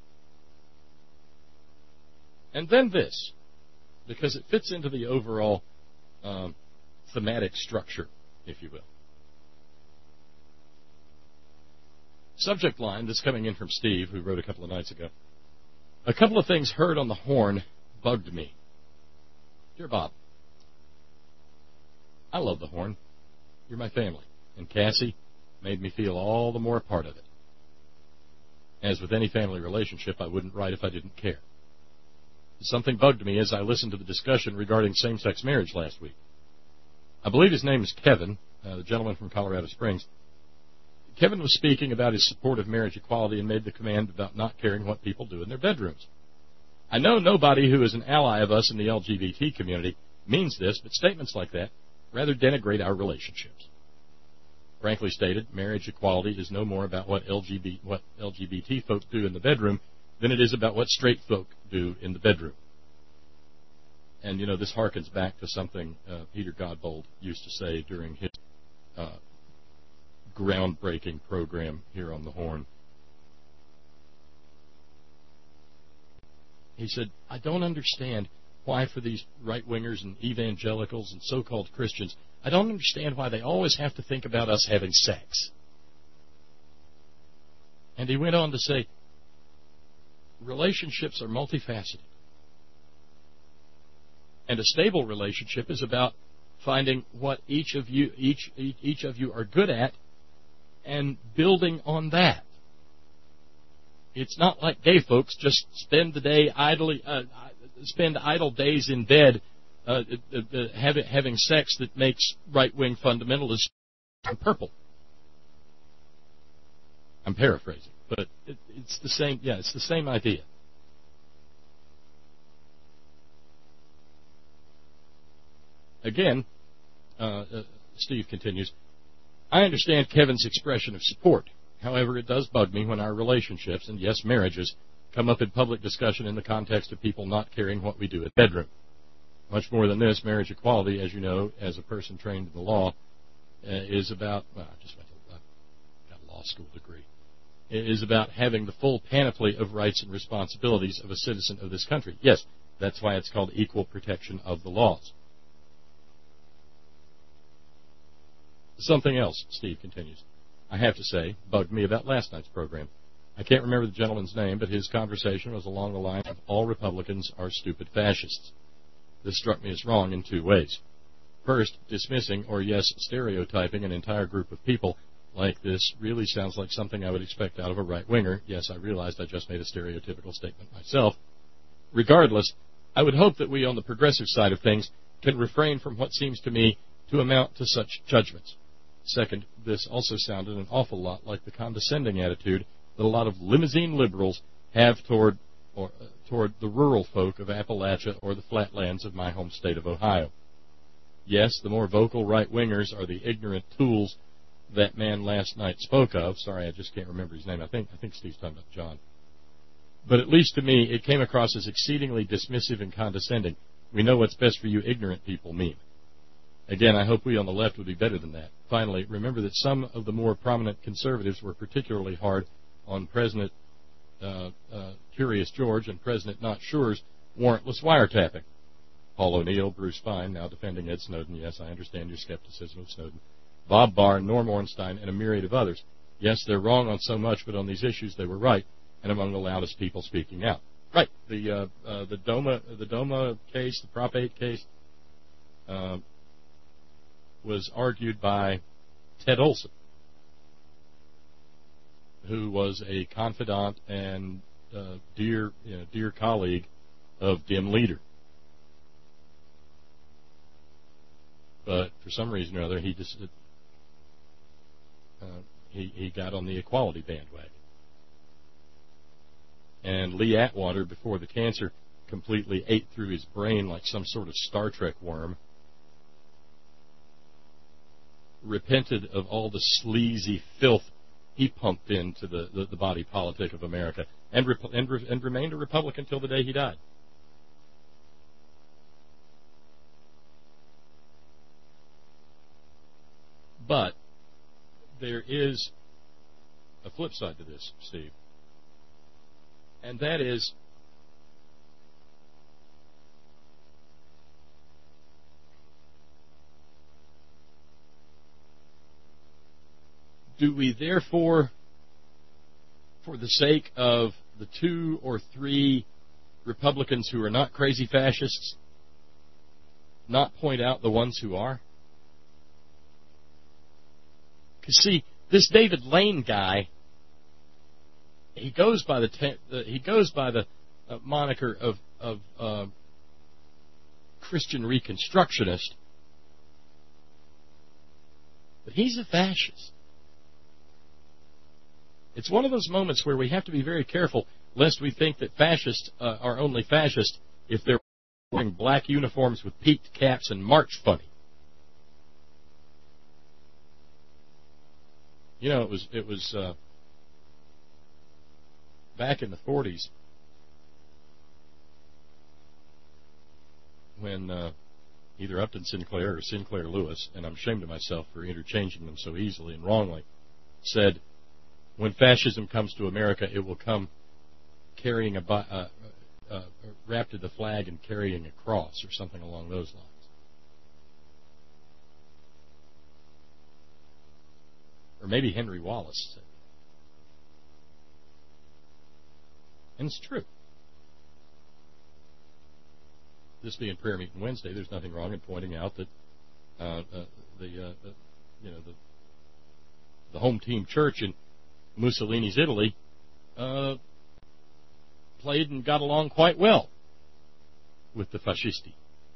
And then this, because it fits into the overall um, thematic structure, if you will. Subject line, this coming in from Steve, who wrote a couple of nights ago. A couple of things heard on the horn bugged me. Dear Bob, I love the horn. You're my family. And Cassie made me feel all the more a part of it. As with any family relationship, I wouldn't write if I didn't care. Something bugged me as I listened to the discussion regarding same-sex marriage last week. I believe his name is Kevin, uh, the gentleman from Colorado Springs. Kevin was speaking about his support of marriage equality and made the command about not caring what people do in their bedrooms. I know nobody who is an ally of us in the L G B T community means this, but statements like that rather denigrate our relationships. Frankly stated, marriage equality is no more about what L G B T, what L G B T folks do in the bedroom than it is about what straight folk do in the bedroom. And, you know, this harkens back to something uh, Peter Godbold used to say during his uh, groundbreaking program here on the Horn. He said, I don't understand why for these right-wingers and evangelicals and so-called Christians, I don't understand why they always have to think about us having sex. And he went on to say, relationships are multifaceted. And a stable relationship is about finding what each of you each each of you are good at and building on that. It's not like gay folks just spend the day idly uh, spend idle days in bed uh, uh, uh, having having sex that makes right-wing fundamentalists purple. I'm paraphrasing, but it, it's the same. Yeah, it's the same idea. Again, uh, uh, Steve continues, I understand Kevin's expression of support. However, it does bug me when our relationships, and yes, marriages, come up in public discussion in the context of people not caring what we do in the bedroom. Much more than this, marriage equality, as you know, as a person trained in the law, uh, is about, well, I just went to, I've got a law school degree, it is about having the full panoply of rights and responsibilities of a citizen of this country. Yes, that's why it's called equal protection of the laws. Something else, Steve continues, I have to say, bugged me about last night's program. I can't remember the gentleman's name, but his conversation was along the line of all Republicans are stupid fascists. This struck me as wrong in two ways. First, dismissing or, yes, stereotyping an entire group of people like this really sounds like something I would expect out of a right-winger. Yes, I realized I just made a stereotypical statement myself. Regardless, I would hope that we on the progressive side of things can refrain from what seems to me to amount to such judgments. Second, this also sounded an awful lot like the condescending attitude that a lot of limousine liberals have toward or, uh, toward the rural folk of Appalachia or the flatlands of my home state of Ohio. Yes, the more vocal right-wingers are the ignorant tools that man last night spoke of. Sorry, I just can't remember his name. I think I think Steve's talking about John. But at least to me, it came across as exceedingly dismissive and condescending. We know what's best for you ignorant people mean. Again, I hope we on the left would be better than that. Finally, remember that some of the more prominent conservatives were particularly hard on President uh, uh, Curious George and President Not Sure's warrantless wiretapping. Paul O'Neill, Bruce Fein, now defending Ed Snowden. Yes, I understand your skepticism of Snowden. Bob Barr, Norm Ornstein, and a myriad of others. Yes, they're wrong on so much, but on these issues they were right, and among the loudest people speaking out. Right, the uh, uh, the DOMA the DOMA case, the Prop eight case. uh, was argued by Ted Olson, who was a confidant and uh, dear, you know, dear colleague of Dim Leader. But for some reason or other, he just uh, he he got on the equality bandwagon. And Lee Atwater, before the cancer completely ate through his brain like some sort of Star Trek worm, repented of all the sleazy filth he pumped into the, the, the body politic of America, and, rep, and, re, and remained a Republican till the day he died. But there is a flip side to this, Steve. And that is, do we therefore, for the sake of the two or three Republicans who are not crazy fascists, not point out the ones who are? Because, see, this David Lane guy, he goes by the te- uh, he goes by the uh, moniker of of uh, Christian Reconstructionist, but he's a fascist. It's one of those moments where we have to be very careful lest we think that fascists uh, are only fascist if they're wearing black uniforms with peaked caps and march funny. You know, it was it was. Uh, Back in the forties, when uh, either Upton Sinclair or Sinclair Lewis, and I'm ashamed of myself for interchanging them so easily and wrongly, said, when fascism comes to America, it will come carrying a, uh, uh, wrapped in the flag and carrying a cross, or something along those lines. Or maybe Henry Wallace said. And it's true. This being Prayer Meeting Wednesday, there's nothing wrong in pointing out that uh, uh, the, uh, the you know the the home team church in Mussolini's Italy uh, played and got along quite well with the fascisti.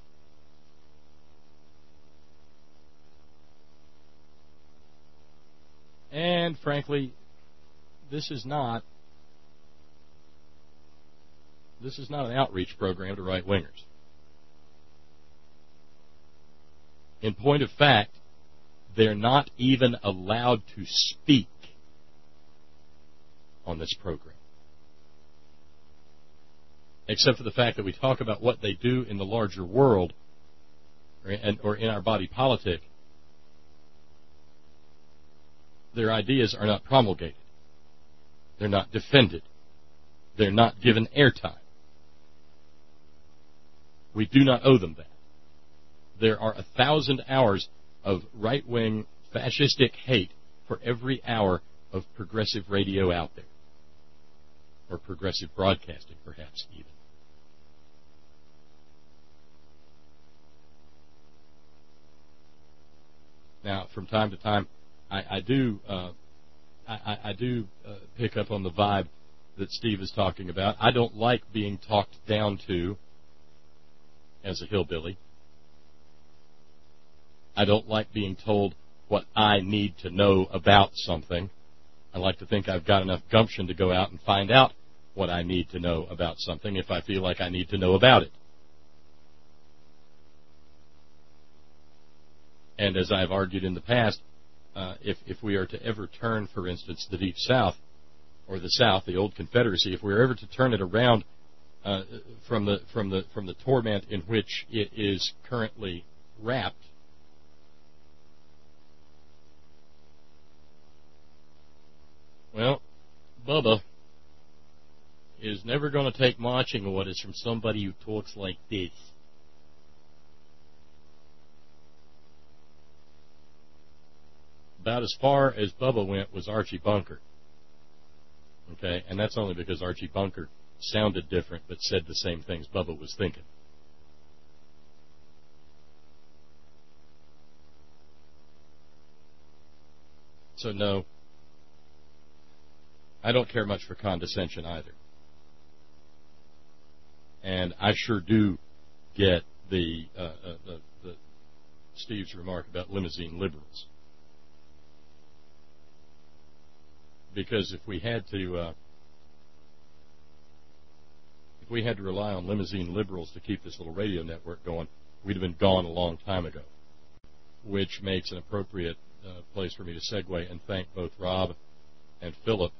And frankly, this is not. This is not an outreach program to right-wingers. In point of fact, they're not even allowed to speak on this program. Except for the fact that we talk about what they do in the larger world, or in, or in our body politic. Their ideas are not promulgated. They're not defended. They're not given airtime. We do not owe them that. There are a thousand hours of right-wing fascistic hate for every hour of progressive radio out there. Or progressive broadcasting, perhaps, even. Now, from time to time, I, I do uh, I, I do uh, pick up on the vibe that Steve is talking about. I don't like being talked down to as a hillbilly. I don't like being told what I need to know about something. I like to think I've got enough gumption to go out and find out what I need to know about something if I feel like I need to know about it. And as I've argued in the past, uh, if, if we are to ever turn, for instance, the Deep South, or the South, the old Confederacy, if we are ever to turn it around Uh, from the from the from the torment in which it is currently wrapped, well, Bubba is never going to take marching orders from somebody who talks like this. About as far as Bubba went was Archie Bunker. Okay, and that's only because Archie Bunker sounded different but said the same things Bubba was thinking. So, no, I don't care much for condescension either. And I sure do get the, uh, uh, the, the Steve's remark about limousine liberals. Because if we had to, uh, if we had to rely on limousine liberals to keep this little radio network going, we'd have been gone a long time ago. Which makes an appropriate uh, place for me to segue and thank both Rob and Philip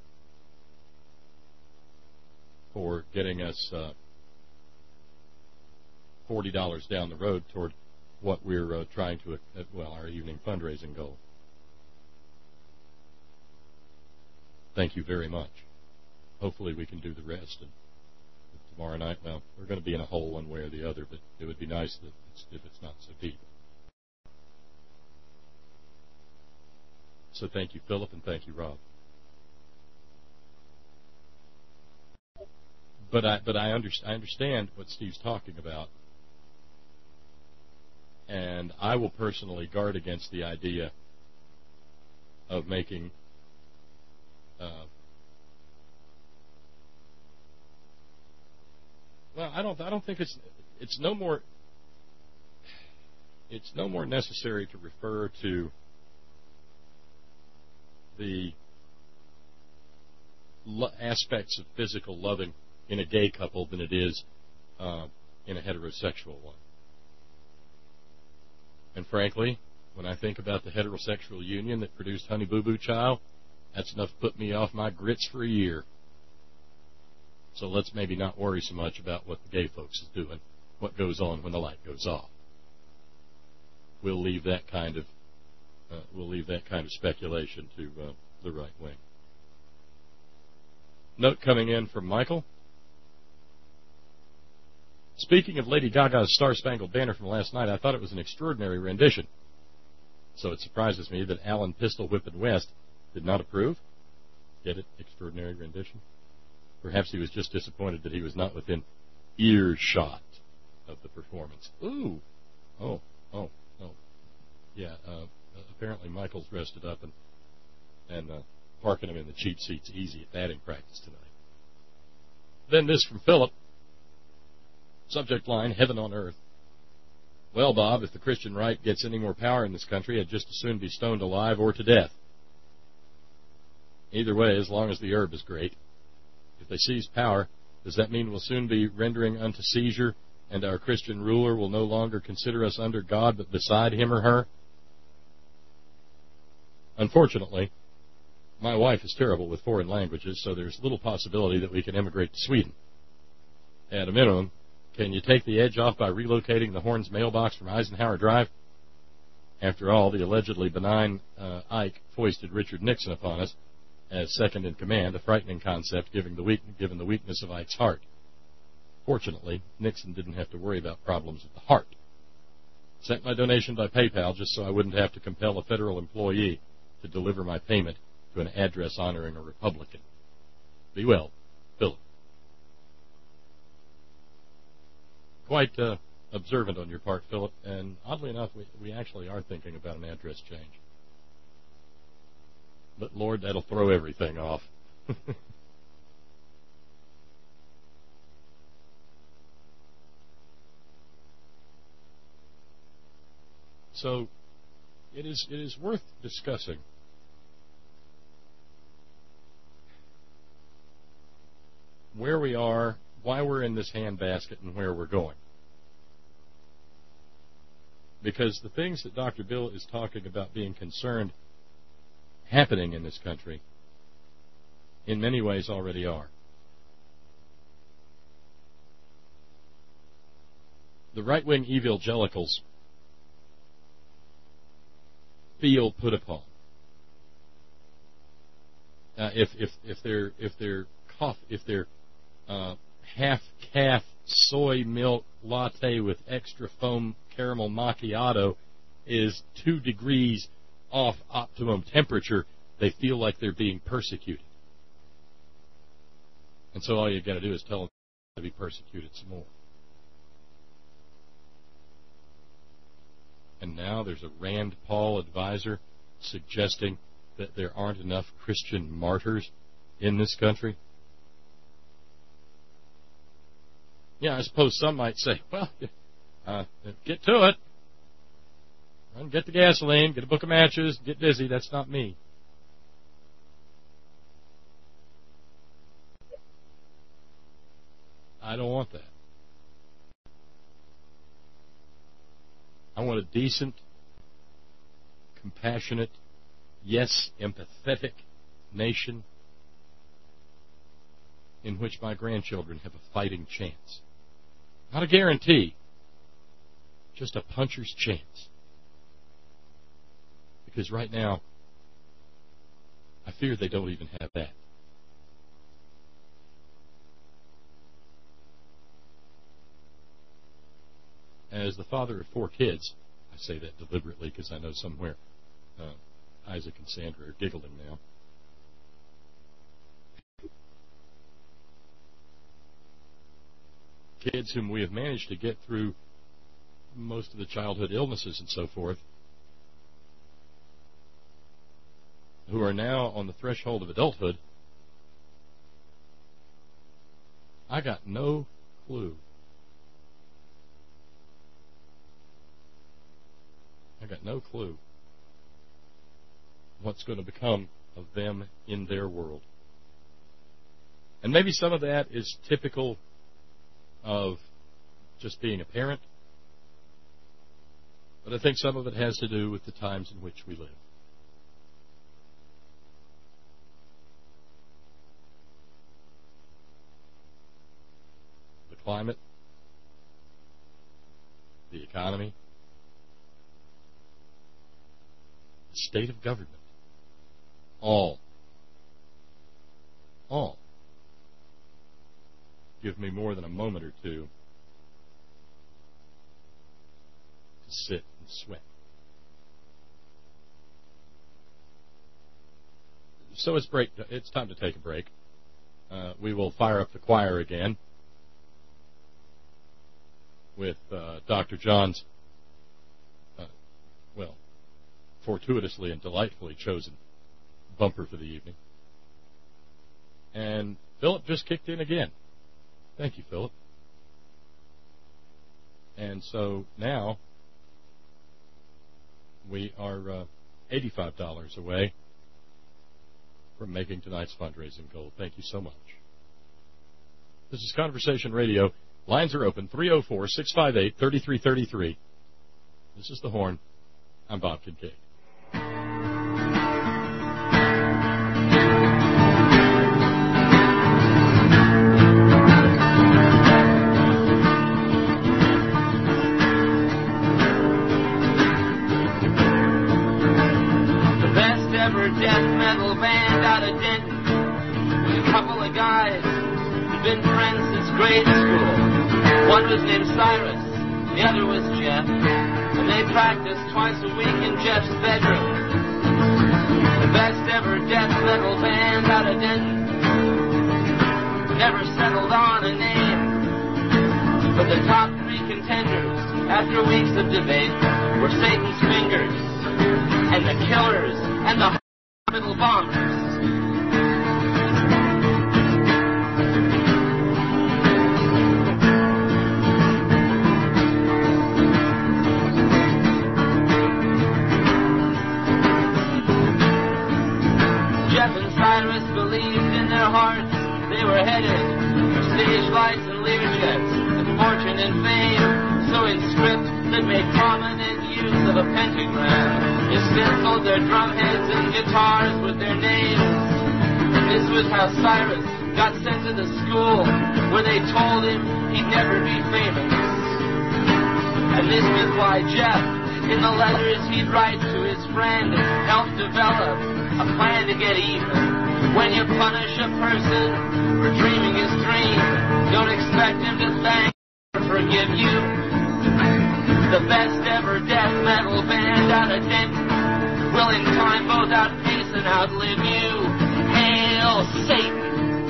for getting us uh, forty dollars down the road toward what we're uh, trying to, uh, well, our evening fundraising goal. Thank you very much. Hopefully we can do the rest. And tomorrow night, well, we're going to be in a hole one way or the other, but it would be nice that it's, if it's not so deep. So thank you, Philip, and thank you, Rob. But I, but I, under, I understand what Steve's talking about, and I will personally guard against the idea of making uh, well, I don't, I don't think it's it's no more it's no more necessary to refer to the lo- aspects of physical loving in a gay couple than it is uh, in a heterosexual one. And frankly, when I think about the heterosexual union that produced Honey Boo Boo Child, that's enough to put me off my grits for a year. So let's maybe not worry so much about what the gay folks is doing, what goes on when the light goes off. We'll leave that kind of Uh, we'll leave that kind of speculation to uh, the right wing. Note coming in from Michael. Speaking of Lady Gaga's Star Spangled Banner from last night, I thought it was an extraordinary rendition. So it surprises me that Alan Pistol Whippin' West did not approve. Get it? Extraordinary rendition. Perhaps he was just disappointed that he was not within earshot of the performance. Ooh. Oh, oh, oh. Yeah, uh, apparently Michael's rested up and and uh, parking him in the cheap seat's easy at batting practice tonight. Then this from Philip. Subject line, heaven on earth. Well, Bob, if the Christian right gets any more power in this country, I'd just as soon be stoned alive or to death. Either way, as long as the herb is great. If they seize power, does that mean we'll soon be rendering unto seizure, and our Christian ruler will no longer consider us under God but beside him or her? Unfortunately, my wife is terrible with foreign languages, so there's little possibility that we can emigrate to Sweden. At a minimum, can you take the edge off by relocating the Horns mailbox from Eisenhower Drive? After all, the allegedly benign uh, Ike foisted Richard Nixon upon us as second in command, a frightening concept given the, weak, given the weakness of Ike's heart. Fortunately, Nixon didn't have to worry about problems of the heart. Sent my donation by PayPal just so I wouldn't have to compel a federal employee to deliver my payment to an address honoring a Republican. Be well, Philip. Quite uh, observant on your part, Philip, and oddly enough, we, we actually are thinking about an address change. But, Lord, that'll throw everything off. So, it is it is worth discussing where we are, why we're in this handbasket, and where we're going. Because the things that Doctor Bill is talking about being concerned happening in this country, in many ways already are. The right-wing evangelicals feel put upon. Uh, if if if their if their cough if their uh, half-calf soy milk latte with extra foam caramel macchiato is two degrees off optimum temperature, they feel like they're being persecuted. And so all you've got to do is tell them to be persecuted some more. And now there's a Rand Paul advisor suggesting that there aren't enough Christian martyrs in this country? Yeah, I suppose some might say, well, uh, get to it. Run, get the gasoline, get a book of matches, get busy. That's not me. I don't want that. I want a decent, compassionate, yes, empathetic nation in which my grandchildren have a fighting chance. Not a guarantee, just a puncher's chance. Because right now, I fear they don't even have that. As the father of four kids, I say that deliberately because I know somewhere uh, Isaac and Sandra are giggling now. Kids whom we have managed to get through most of the childhood illnesses and so forth, who are now on the threshold of adulthood, I got no clue. I got no clue what's going to become of them in their world. And maybe some of that is typical of just being a parent, but I think some of it has to do with the times in which we live. The climate, the economy, the state of government, all, all give me more than a moment or two to sit and sweat. So it's break. It's time to take a break. Uh, we will fire up the choir again with uh, Doctor John's, uh, well, fortuitously and delightfully chosen bumper for the evening. And Philip just kicked in again. Thank you, Philip. And so now we are uh, eighty-five dollars away from making tonight's fundraising goal. Thank you so much. This is Conversation Radio. Lines are open, three oh four, six five eight, three three three three. This is The Horn. I'm Bob Kincaid. Death metal band out of Denton with a couple of guys who've been friends since grade school. One was named Cyrus, the other was Jeff, and they practiced twice a week in Jeff's bedroom. The best ever death metal band out of Denton never settled on a name, but the top three contenders after weeks of debate were Satan's Fingers and the Killers and the Hospital Bombers. Jeff and Cyrus believed in their hearts they were headed for stage lights and Learjets and fortune and fame. So in script that made prominent use of a pentagram, they stenciled their drum heads and guitars with their names. And this was how Cyrus got sent to the school where they told him he'd never be famous. And this was why Jeff, in the letters he'd write to his friend, helped develop a plan to get even. When you punish a person for dreaming his dream, don't expect him to thank or forgive you. The best ever death metal band out of Denton will in time both outpace and outlive you. Hail Satan!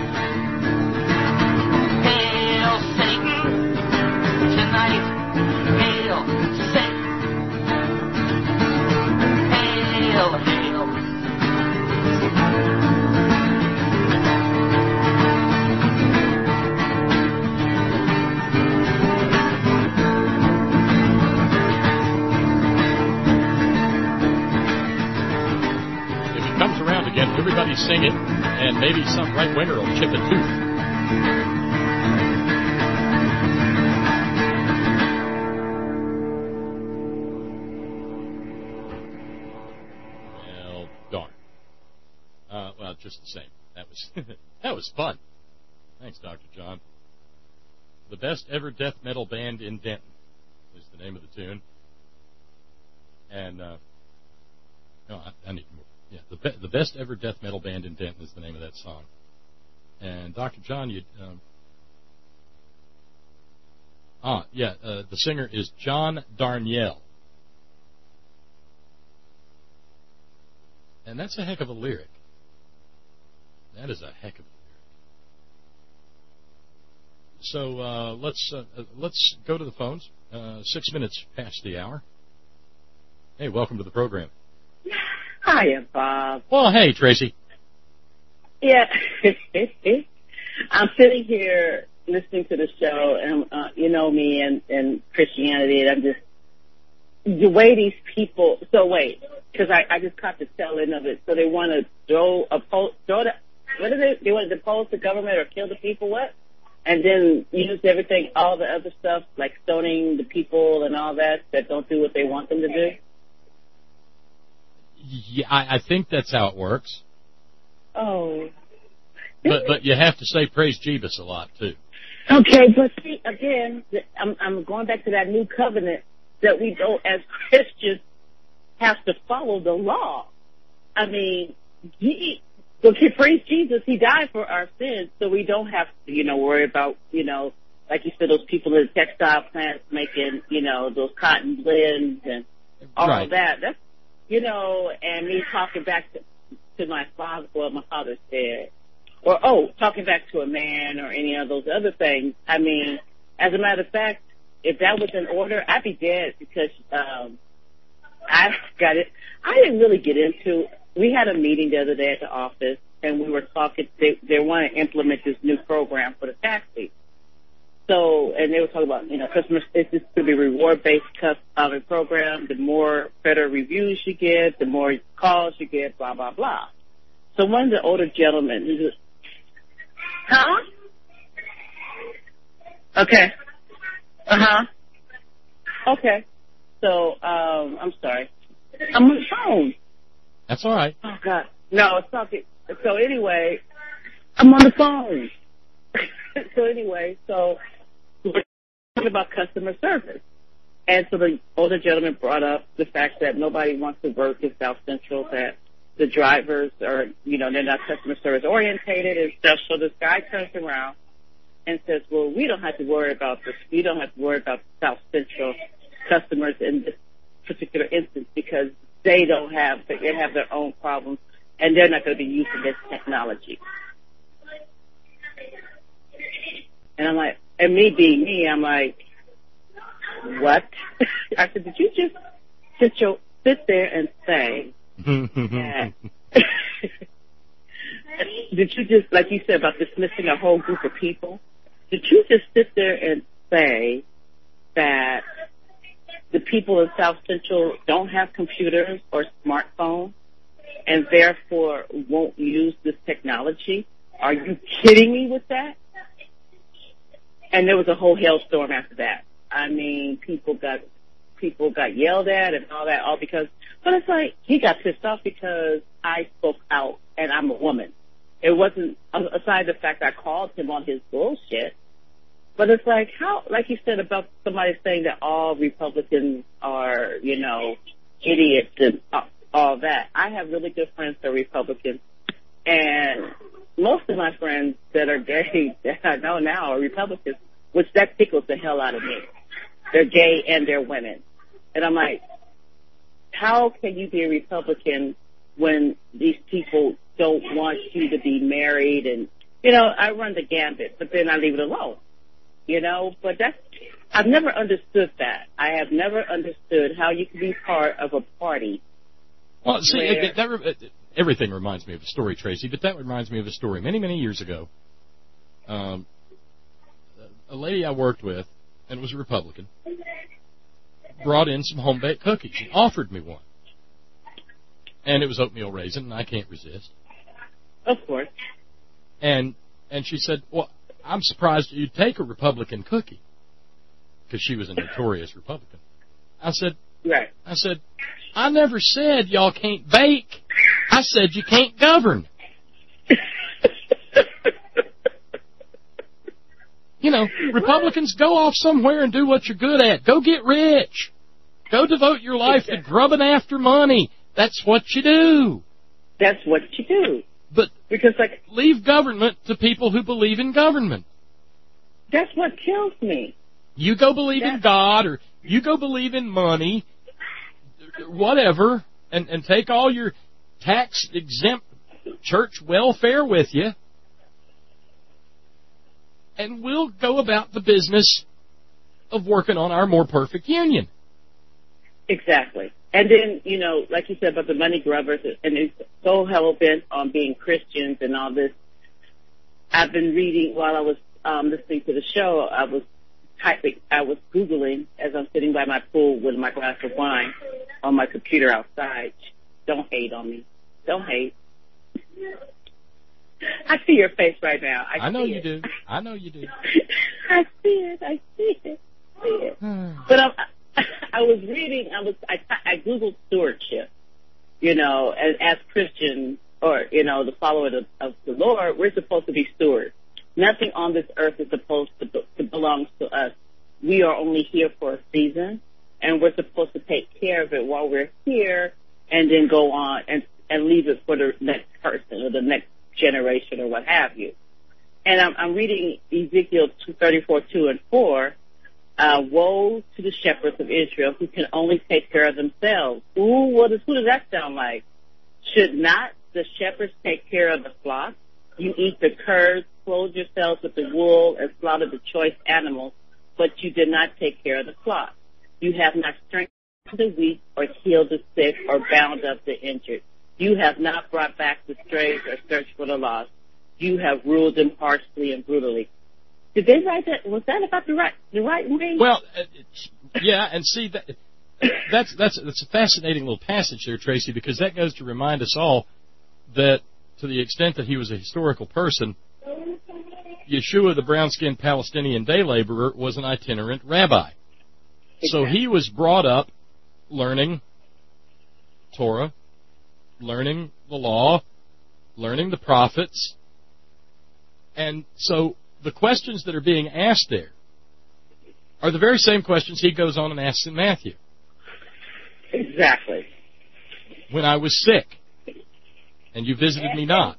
Hail Satan! Tonight, hail Satan! Hail, hail! Everybody sing it, and maybe some right winger will chip a tooth. Well, darn. Uh, well, just the same. That was that was fun. Thanks, Doctor John. The best ever death metal band in Denton is the name of the tune. And uh, no, I, I need more. Yeah, the be- the best ever death metal band in Denton is the name of that song. And Doctor John, you um, ah yeah, uh, the singer is John Darnielle, and that's a heck of a lyric. That is a heck of a lyric. So uh, let's uh, let's go to the phones. Uh, six minutes past the hour. Hey, welcome to the program. Hiya, Bob. Well, hey, Tracy. Yeah. I'm sitting here listening to the show, and uh, you know me and, and Christianity, and I'm just, the way these people, so wait, because I, I just caught the tail end of it. So they want to throw, oppose, throw the, what is it? They want to depose the government or kill the people, what? And then use everything, all the other stuff, like stoning the people and all that, that don't do what they want them to do? Yeah, I, I think that's how it works. Oh. But but you have to say praise Jeebus a lot, too. Okay, but see, again, I'm, I'm going back to that new covenant that we don't, as Christians, have to follow the law. I mean, he, okay, praise Jesus, he died for our sins, so we don't have to, you know, worry about, you know, like you said, those people in the textile plants making, you know, those cotton blends and all right. of that. That's, you know, and me talking back to, to my father, well, my father said, or, oh, talking back to a man or any of those other things. I mean, as a matter of fact, if that was in order, I'd be dead because um, I got it. I didn't really get into, we had a meeting the other day at the office, and we were talking, they, they want to implement this new program for the taxi. So, and they were talking about, you know, customers, this is to be reward-based customer program. The more better reviews you get, the more calls you get, blah, blah, blah. So one of the older gentlemen, he was, huh? Okay. Uh-huh. Okay. So, um, I'm sorry. I'm on the phone. That's all right. Oh, God. No, it's talking. So anyway, I'm on the phone. So anyway, so we're talking about customer service. And so the older gentleman brought up the fact that nobody wants to work in South Central, that the drivers are, you know, they're not customer service orientated and stuff. So this guy turns around and says, well, we don't have to worry about this. We don't have to worry about South Central customers in this particular instance because they don't have, they have their own problems and they're not going to be using this technology. And I'm like, and me being me, I'm like, what? I said, did you just sit, your, sit there and say that, did you just, like you said about dismissing a whole group of people, did you just sit there and say that the people in South Central don't have computers or smartphones and therefore won't use this technology? Are you kidding me with that? And there was a whole hailstorm after that. I mean, people got people got yelled at and all that, all because. But it's like he got pissed off because I spoke out and I'm a woman. It wasn't aside the fact I called him on his bullshit. But it's like how, like you said about somebody saying that all Republicans are, you know, idiots and all that. I have really good friends that are Republicans, and most of my friends that are gay that I know now are Republicans, which that tickles the hell out of me. They're gay and they're women. And I'm like, how can you be a Republican when these people don't want you to be married? And, you know, I run the gambit, but then I leave it alone. You know, but that's, I've never understood that. I have never understood how you can be part of a party. Well, see, where, it, that, that, everything reminds me of a story, Tracy, but that reminds me of a story. Many, many years ago, um, a lady I worked with, and was a Republican, brought in some home-baked cookies and offered me one. And it was oatmeal raisin, and I can't resist. Of course. And and she said, well, I'm surprised you'd take a Republican cookie, because she was a notorious Republican. I said, right. I said, I never said y'all can't bake. I said you can't govern. You know, Republicans, go off somewhere and do what you're good at. Go get rich. Go devote your life to grubbing after money. That's what you do. That's what you do. But because, like, leave government to people who believe in government. That's what kills me. You go believe that's... in God, or you go believe in money, whatever, and, and take all your tax-exempt church welfare with you, and we'll go about the business of working on our more perfect union. Exactly. And then, you know, like you said about the money grubbers, and it's so hell-bent on being Christians and all this. I've been reading, while I was um, listening to the show, I was typing, I was Googling as I'm sitting by my pool with my glass of wine on my computer outside. Don't hate on me. Don't hate. I see your face right now. I, I know see you it. do. I know you do. I see it. I see it. I see it. But I'm, I was reading. I was. I, I googled stewardship. You know, and as Christians, or you know, the followers of, of the Lord, we're supposed to be stewards. Nothing on this earth is supposed to, to belong to us. We are only here for a season, and we're supposed to take care of it while we're here, and then go on and and leave it for the next person or the next generation or what have you. And I'm, I'm reading Ezekiel thirty-four, two and four. Uh, woe to the shepherds of Israel who can only take care of themselves. Ooh, what is, who does that sound like? Should not the shepherds take care of the flock? You eat the curds, clothe yourselves with the wool, and slaughter the choice animals, but you did not take care of the flock. You have not strengthened the weak, or healed the sick, or bound up the injured. You have not brought back the strays or searched for the lost. You have ruled them harshly and brutally. Did they write that? Was that about the right the right way? Well, yeah, and see that that's that's that's a fascinating little passage there, Tracy, because that goes to remind us all that to the extent that he was a historical person, Yeshua, the brown-skinned Palestinian day laborer, was an itinerant rabbi. Exactly. So he was brought up learning Torah, learning the law, learning the prophets, and so the questions that are being asked there are the very same questions he goes on and asks in Matthew. Exactly. When I was sick, and you visited me not.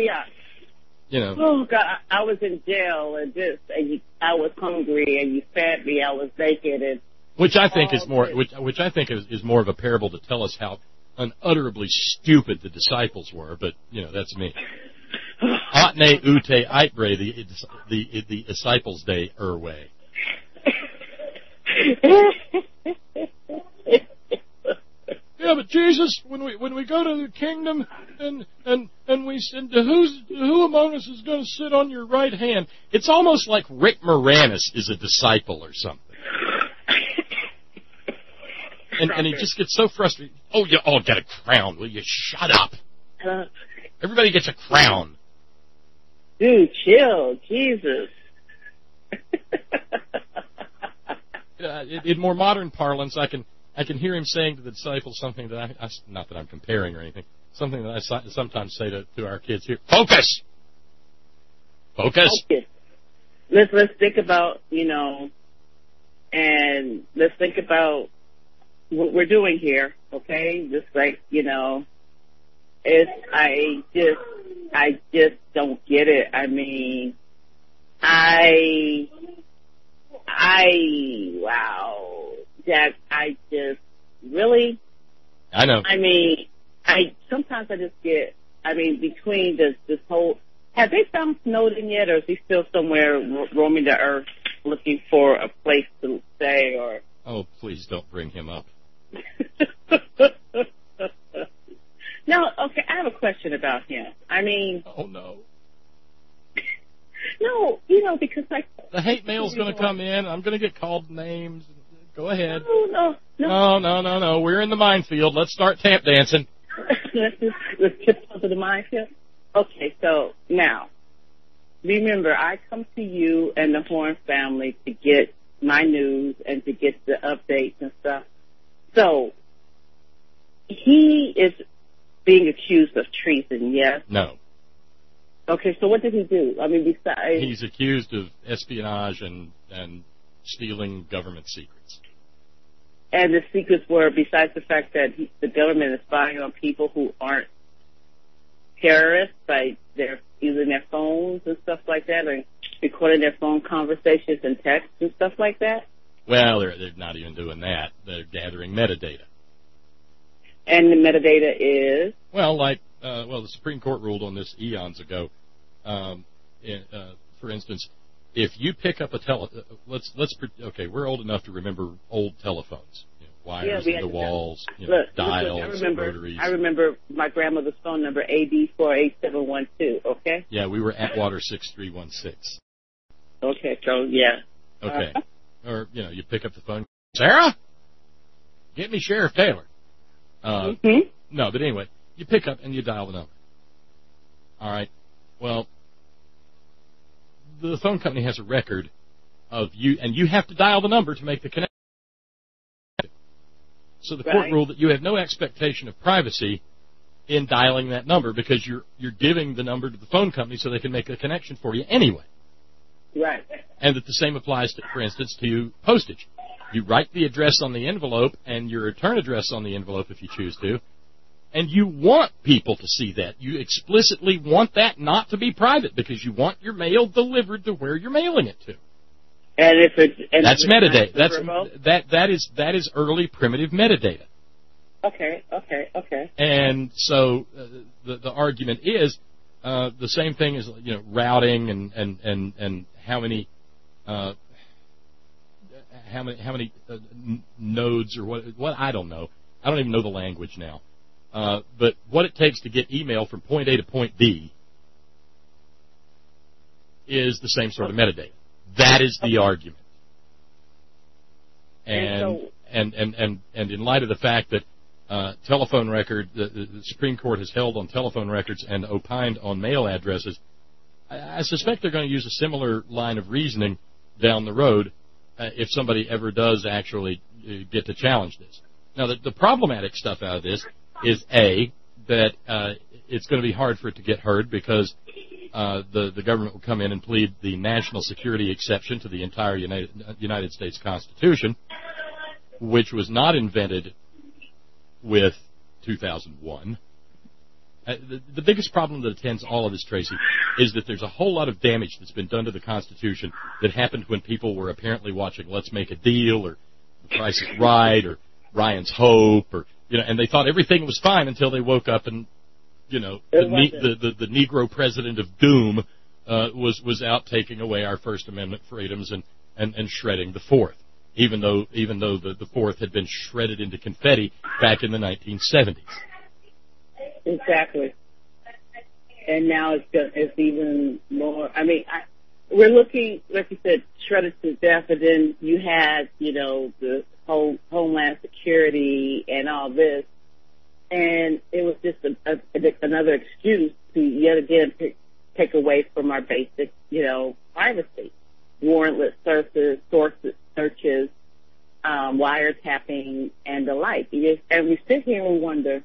You know. Oh God, I was in jail, and this, and you, I was hungry, and you fed me. I was naked, and which I think is more, which which I think is, is more of a parable to tell us how unutterably stupid the disciples were. But you know, that's me. Atne ute itbre, the the the disciples' day erway. Yeah, but Jesus, when we when we go to the kingdom and and and we and who's who among us is going to sit on your right hand? It's almost like Rick Moranis is a disciple or something. And and he just gets so frustrated. Oh, you all get a crown. Will you shut up? Everybody gets a crown. Dude, chill, Jesus. uh, in, in more modern parlance, I can I can hear him saying to the disciples something that I, I not that I'm comparing or anything, something that I so, sometimes say to, to our kids here. Focus. Focus. Focus. Let's let's think about you know, and let's think about what we're doing here. Okay, just like you know, it's I just I just don't get it. I mean, I I wow. That I just really, I know. I mean, I sometimes I just get. I mean, between this this whole, have they found Snowden yet, or is he still somewhere ro- roaming the earth looking for a place to stay? Or oh, please don't bring him up. No, okay. I have a question about him. I mean, oh no, no, you know, because like the hate mail's going to come in. I'm going to get called names. Go ahead. No, no, no. No, no, no, no. We're in the minefield. Let's start tap dancing. let's just, let's tip over the minefield. Okay, so now, remember, I come to you and the Horn family to get my news and to get the updates and stuff. So, he is being accused of treason, yes? No. Okay, so what did he do? I mean, besides... He's accused of espionage and, and stealing government secrets. And the secrets were, besides the fact that he, the government is spying on people who aren't terrorists by their using their phones and stuff like that, or recording their phone conversations and texts and stuff like that? Well, they're, they're not even doing that. They're gathering metadata. And the metadata is? Well, like, uh, well, the Supreme Court ruled on this eons ago. Um, in, uh, for instance, if you pick up a tele, uh, let's let's okay, we're old enough to remember old telephones, you know, wires yeah, in the walls, you look, know, dials, look, I remember, rotaries. I remember my grandmother's phone number, A D four eight seven one two. Okay. Yeah, we were Atwater six three one six. Okay, so yeah. Okay, uh or you know, you pick up the phone, Sarah, get me Sheriff Taylor. Uh, mm-hmm. No, but anyway, you pick up and you dial the number. All right. Well, the phone company has a record of you, and you have to dial the number to make the connection. So the court Right. ruled that you have no expectation of privacy in dialing that number because you're you're giving the number to the phone company so they can make a connection for you anyway. Right. And that the same applies to, for instance, to postage. You write the address on the envelope and your return address on the envelope if you choose to, and you want people to see that. You explicitly want that not to be private because you want your mail delivered to where you're mailing it to. And if it's and That's if it's metadata. That's deliverable? that that is that is early primitive metadata. Okay, okay, okay. And so uh, the the argument is uh, the same thing as you know routing and and and and how many. Uh, How many how many uh, n- nodes or what? What I don't know. I don't even know the language now. Uh, but what it takes to get email from point A to point B is the same sort of metadata. That is the argument. And And so- and, and, and, and in light of the fact that uh, telephone record, the, the Supreme Court has held on telephone records and opined on mail addresses, I, I suspect they're going to use a similar line of reasoning down the road. Uh, if somebody ever does actually uh, get to challenge this. Now, the, the problematic stuff out of this is, A, that uh, it's going to be hard for it to get heard because uh, the, the government will come in and plead the national security exception to the entire United, United States Constitution, which was not invented with two thousand one. Uh, the, the biggest problem that attends all of this, Tracy, is that there's a whole lot of damage that's been done to the Constitution that happened when people were apparently watching Let's Make a Deal or The Price is Right or Ryan's Hope, or you know, and they thought everything was fine until they woke up and you know the ne- the, the, the Negro president of doom uh, was was out taking away our First Amendment freedoms and, and, and shredding the Fourth, even though even though the, the Fourth had been shredded into confetti back in the nineteen seventies. Exactly. And now it's just, it's even more. I mean, I, we're looking, like you said, shredded to death, and then you had, you know, the whole Homeland Security and all this, and it was just a, a, another excuse to yet again pick, take away from our basic, you know, privacy, warrantless searches, sources, searches, um, wiretapping, and the like. And we sit here and wonder.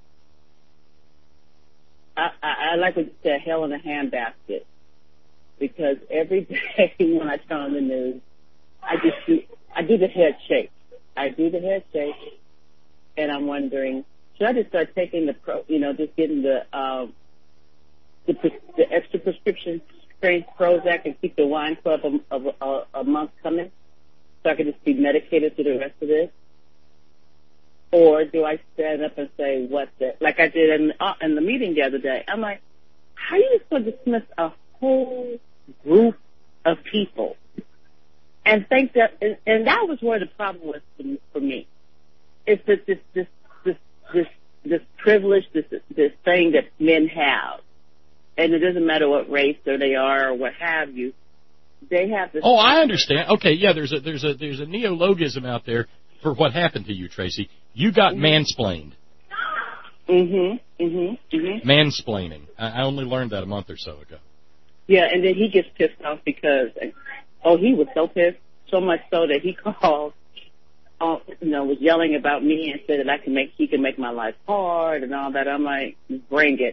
I, I, I like what you said, hell in a handbasket, because every day when I turn on the news, I just do, I do the head shake. I do the head shake, and I'm wondering, should I just start taking the pro, you know, just getting the um, the, the extra prescription strength Prozac and keep the wine club a, a, a month coming, so I can just be medicated through the rest of this? Or do I stand up and say, what the, like I did in, uh, in the meeting the other day? I'm like, how are you just going to dismiss a whole group of people and think that, and, and that was where the problem was for, for me. It's that this, this, this, this, this privilege, this, this thing that men have, and it doesn't matter what race or they are or what have you, they have this. Oh, I understand. Okay, yeah, there's a, there's a, there's a neologism out there for what happened to you, Tracy. You got mansplained. Mm-hmm, mm-hmm, mm-hmm. Mansplaining. I, I only learned that a month or so ago. Yeah, and then he gets pissed off because, oh, he was so pissed, so much so that he called, uh, you know, was yelling about me and said that I can make, he can make my life hard and all that. I'm like, bring it.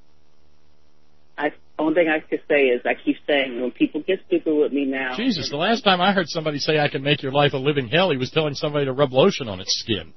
I, only thing I could say is I keep saying when people get stupid with me now. Jesus, the last time I heard somebody say I can make your life a living hell, he was telling somebody to rub lotion on its skin.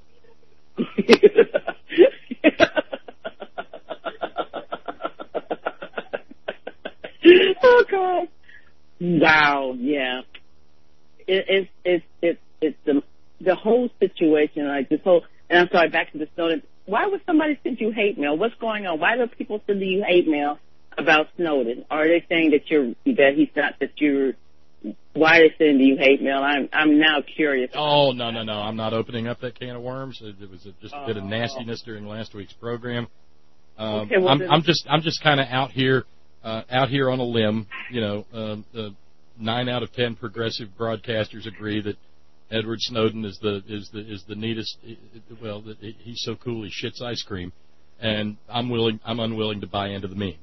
Oh God! Wow, yeah. It, it's it's it's it's the the whole situation, like this whole. And I'm sorry, back to the Snowden. Why would somebody send you hate mail? What's going on? Why do people send you hate mail about Snowden? Are they saying that you're that he's not that you're? Why are they sending you hate mail? I'm I'm now curious. Oh no no no! I'm not opening up that can of worms. It, it was a, just a bit of nastiness during last week's program. Um, okay, well, I'm I'm just I'm just kind of out here. Uh, out here on a limb, you know, uh, uh, nine out of ten progressive broadcasters agree that Edward Snowden is the is the is the neatest. Well, that he's so cool he shits ice cream, and I'm willing I'm unwilling to buy into the meme.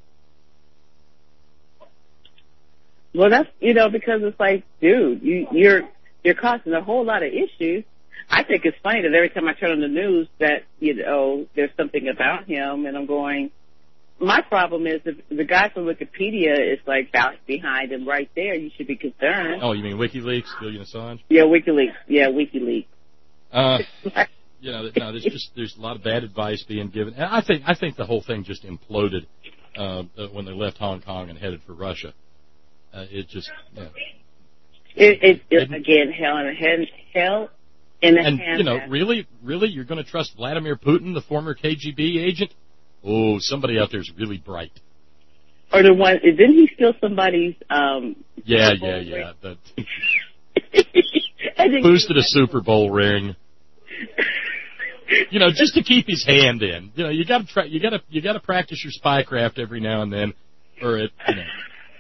Well, that's you know because it's like, dude, you you're you're causing a whole lot of issues. I think it's funny that every time I turn on the news that you know there's something about him, and I'm going. My problem is if the guy from Wikipedia is like behind him right there, you should be concerned. Oh, you mean WikiLeaks, Julian Assange? Yeah, WikiLeaks. Yeah, WikiLeaks. Uh, you know, no, there's just there's a lot of bad advice being given, and I think I think the whole thing just imploded uh, when they left Hong Kong and headed for Russia. Uh, it just, you know, it, it, it again, hell in a hand, hell in a and hand. you know, really, really, you're going to trust Vladimir Putin, the former K G B agent? Oh, somebody out there is really bright. Or the one, didn't he steal somebody's, um... Yeah, yeah, yeah. The, boosted a Super Bowl ring. You know, just to keep his hand in. You know, you gotta try, you gotta, you gotta practice your spycraft every now and then, or it, you know.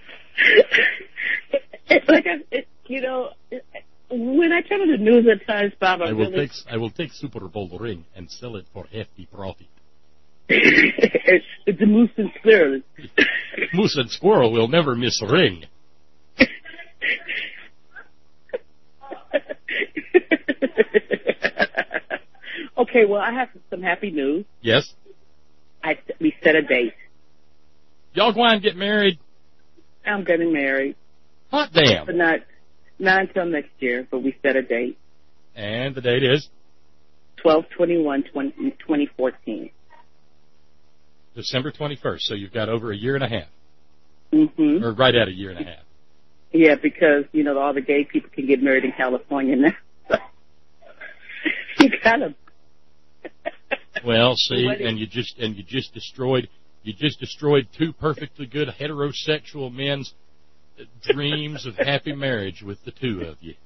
It's like, I, it, you know, when I turn on the news at times, Bob, I, I will really... take, I will take Super Bowl ring and sell it for hefty profit. it's, it's a moose and squirrel. Moose and squirrel will never miss a ring. Okay, well, I have some happy news. Yes? I, we set a date. Y'all go and get married? I'm getting married. Hot damn. But not, not until next year, but we set a date. And the date is? twelve twenty-one twenty fourteen. December twenty-first, so you've got over a year and a half. Mm-hmm. Or right at a year and a half. Yeah, because, you know, all the gay people can get married in California now. You gotta. Well, see, and you just and you just destroyed you just destroyed two perfectly good heterosexual men's dreams of happy marriage with the two of you.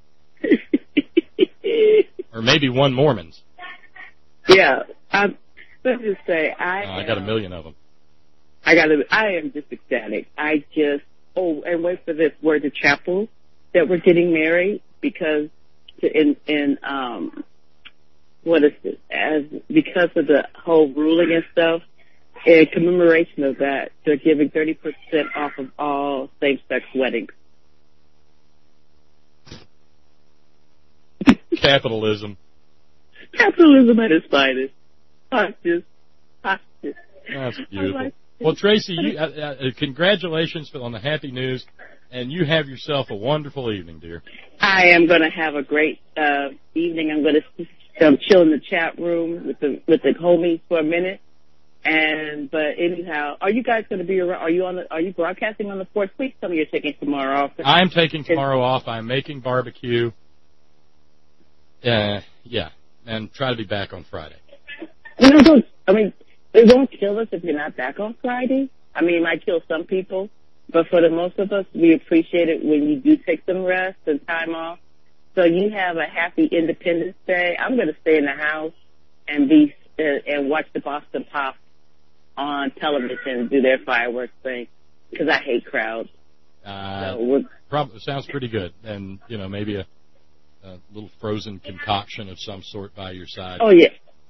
Or maybe one Mormon's. Yeah, um, let's just say I. Oh, I got a million of them. I got. A, I am just ecstatic. I just. Oh, and wait for this. We're the chapel that we're getting married because in in um what is it as because of the whole ruling and stuff. In commemoration of that, they're giving thirty percent off of all same-sex weddings. Capitalism. Capitalism at its finest. Hostage. Hostage. That's beautiful. Well, Tracy, you, uh, uh, congratulations on the happy news, and you have yourself a wonderful evening, dear. I am going to have a great uh, evening. I'm going to um, chill in the chat room with the with the homies for a minute. And but anyhow, are you guys going to be around? Are you on? The, are you broadcasting on the fourth? Please tell me you're taking tomorrow off. I'm taking tomorrow off. I'm making barbecue. Uh, yeah, and try to be back on Friday. You know, don't, I mean, it won't kill us if you're not back on Friday. I mean, it might kill some people, but for the most of us, we appreciate it when you do take some rest and time off. So you have a happy Independence Day. I'm going to stay in the house and be uh, and watch the Boston Pop on television and do their fireworks thing because I hate crowds. Uh, so prob- sounds pretty good, and you know maybe a, a little frozen concoction of some sort by your side. Oh yeah,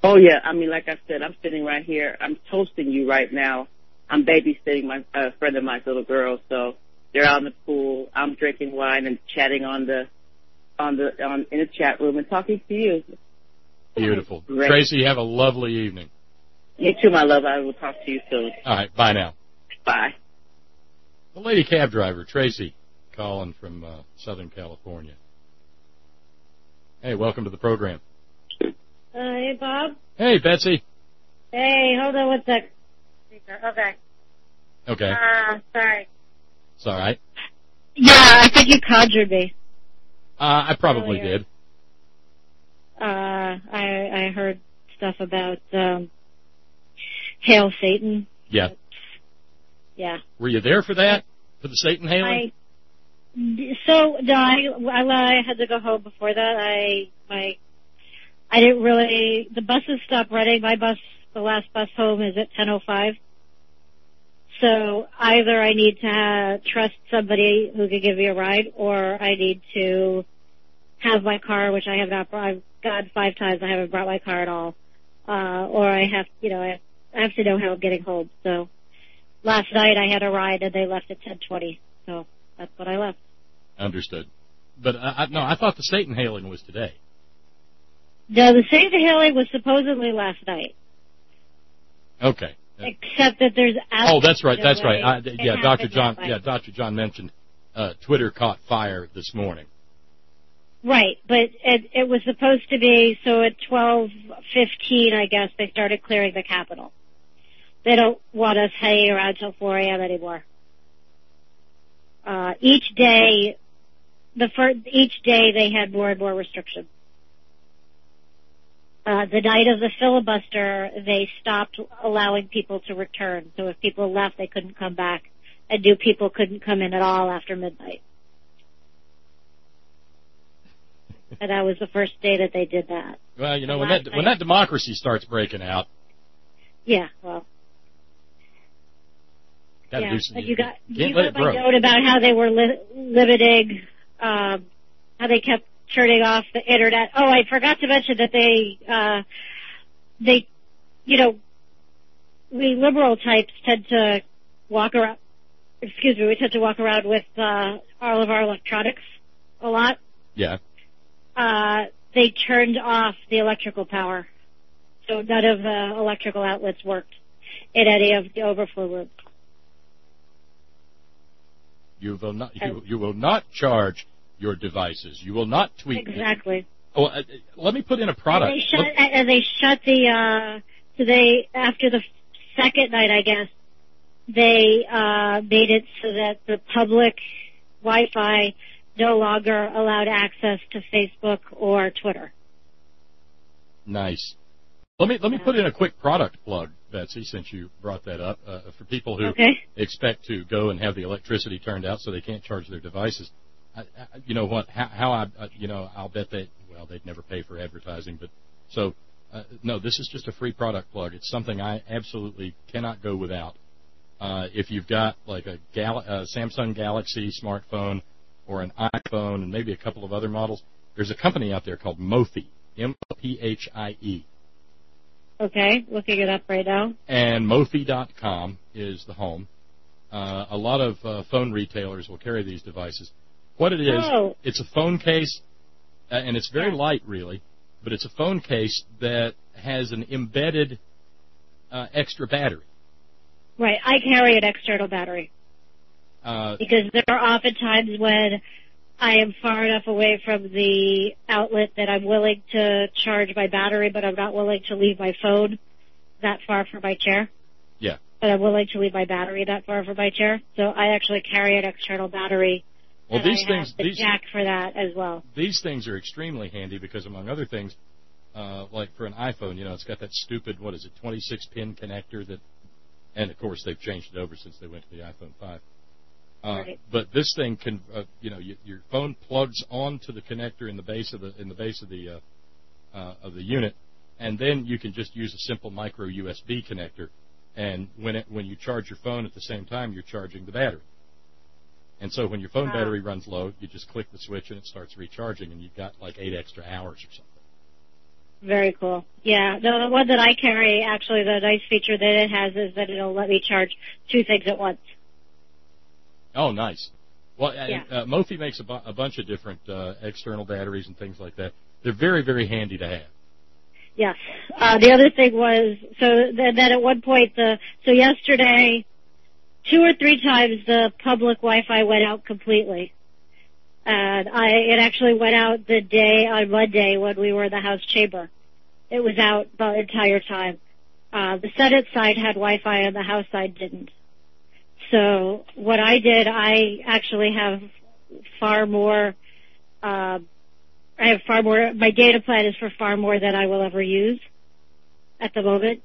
Oh, yeah. I mean, like I said, I'm sitting right here. I'm toasting you right now. I'm babysitting my a friend of mine's little girl, so they're out in the pool. I'm drinking wine and chatting on the on the on in the chat room and talking to you. Beautiful. Great. Tracy, have a lovely evening. You too, my love. I will talk to you soon. All right. Bye now. Bye. The lady cab driver, Tracy, calling from uh, Southern California. Hey, welcome to the program. Uh, hey, Bob. Hey, Betsy. Hey, hold on one sec. Okay. Okay. Uh, sorry. It's all right. Yeah, I think you conjured me. Uh, I probably Earlier. did. Uh, I I heard stuff about um, Hail Satan. Yeah. Yeah. Were you there for that? For the Satan hailing? I, so, no, I, I, I had to go home before that. I, my, I didn't really, the buses stopped running. My bus, the last bus home is at ten oh five. So either I need to uh, trust somebody who can give me a ride, or I need to have my car, which I have not brought. I've gone five times. I haven't brought my car at all. Uh, or I have, you know, I have to know how I'm getting home. So last night I had a ride and they left at ten twenty. So that's what I left. Understood. But I, I, no, I thought the Satan hailing was today. No, the Satan hailing was supposedly last night. Okay. Except that there's oh, that's right, no that's right. I, it yeah, Doctor happened John. that way. Yeah, Doctor John mentioned uh, Twitter caught fire this morning. Right, but it, it was supposed to be, so at twelve fifteen, I guess, they started clearing the Capitol. They don't want us hanging around till four a.m. anymore. Uh, each day, the first, each day they had more and more restrictions. Uh, the night of the filibuster, they stopped allowing people to return. So if people left, they couldn't come back. And new people couldn't come in at all after midnight. And that was the first day that they did that. Well, you know, when that when that democracy starts breaking out, yeah, well, gotta yeah. do some, But you got can't you let got it my grow. note about how they were li- limiting, um, how they kept turning off the internet. Oh, I forgot to mention that they, uh, they, you know, we liberal types tend to walk around. Excuse me, we tend to walk around with uh, all of our electronics a lot. Yeah. Uh, they turned off the electrical power, so none of the electrical outlets worked in any of the overflow rooms. You will not. You, you will not charge your devices. You will not tweet. Exactly. Oh, uh, let me put in a product. And they shut, and they shut the. Uh, so they after the second night, I guess, they uh, made it so that the public Wi-Fi no longer allowed access to Facebook or Twitter. Nice. Let me let me put in a quick product plug, Betsy, since you brought that up. Uh, for people who okay. expect to go and have the electricity turned out so they can't charge their devices, I, I, you know what? How, how I, uh, you know, I'll bet they well they'd never pay for advertising, but so uh, no, this is just a free product plug. It's something I absolutely cannot go without. Uh, if you've got like a, Gal- a Samsung Galaxy smartphone or an iPhone and maybe a couple of other models, there's a company out there called Mophie, M P H I E. Okay, looking it up right now. And Mophie dot com is the home. Uh, a lot of uh, phone retailers will carry these devices. What it is, oh. it's a phone case, uh, and it's very yeah. light, really, but it's a phone case that has an embedded uh, extra battery. Right, I carry an external battery. Uh, because there are often times when I am far enough away from the outlet that I'm willing to charge my battery, but I'm not willing to leave my phone that far from my chair. Yeah. But I'm willing to leave my battery that far from my chair. So I actually carry an external battery. Well, and these I things, have the these, jack for that as well. These things are extremely handy because, among other things, uh, like for an iPhone, you know, it's got that stupid, what is it, twenty-six pin connector that, and of course they've changed it over since they went to the iPhone five. Uh, right. But this thing can, uh, you know, you, your phone plugs onto the connector in the base of the in the base of the uh, uh, of the unit, and then you can just use a simple micro U S B connector. And when it, when you charge your phone at the same time, you're charging the battery. And so when your phone wow. battery runs low, you just click the switch and it starts recharging, and you've got like eight extra hours or something. Very cool. Yeah, the one that I carry, actually, the nice feature that it has is that it'll let me charge two things at once. Oh, nice. Well, yeah. uh, Mophie makes a, bu- a bunch of different uh, external batteries and things like that. They're very, very handy to have. Yes. Uh, the other thing was, so th- that at one point, the so yesterday, two or three times the public Wi-Fi went out completely. And I, it actually went out the day on Monday when we were in the House chamber. It was out the entire time. Uh, the Senate side had Wi-Fi and the House side didn't. So what I did, I actually have far more, uh, I have far more, my data plan is for far more than I will ever use at the moment.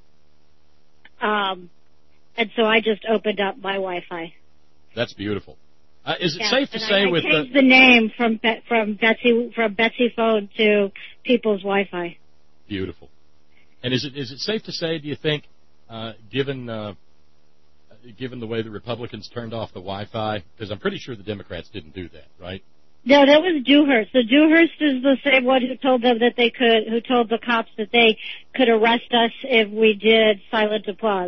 Um, and so I just opened up my Wi-Fi. That's beautiful. Uh, is it yeah, safe to and say I, I with changed the... the name from Be- from Betsy from Betsy Phone to People's Wi-Fi. Beautiful. And is it is it safe to say, do you think, uh, given uh, given the way the Republicans turned off the Wi-Fi, because I'm pretty sure the Democrats didn't do that, right? No, that was Dewhurst. So Dewhurst is the same one who told them that they could, who told the cops that they could arrest us if we did silent applause.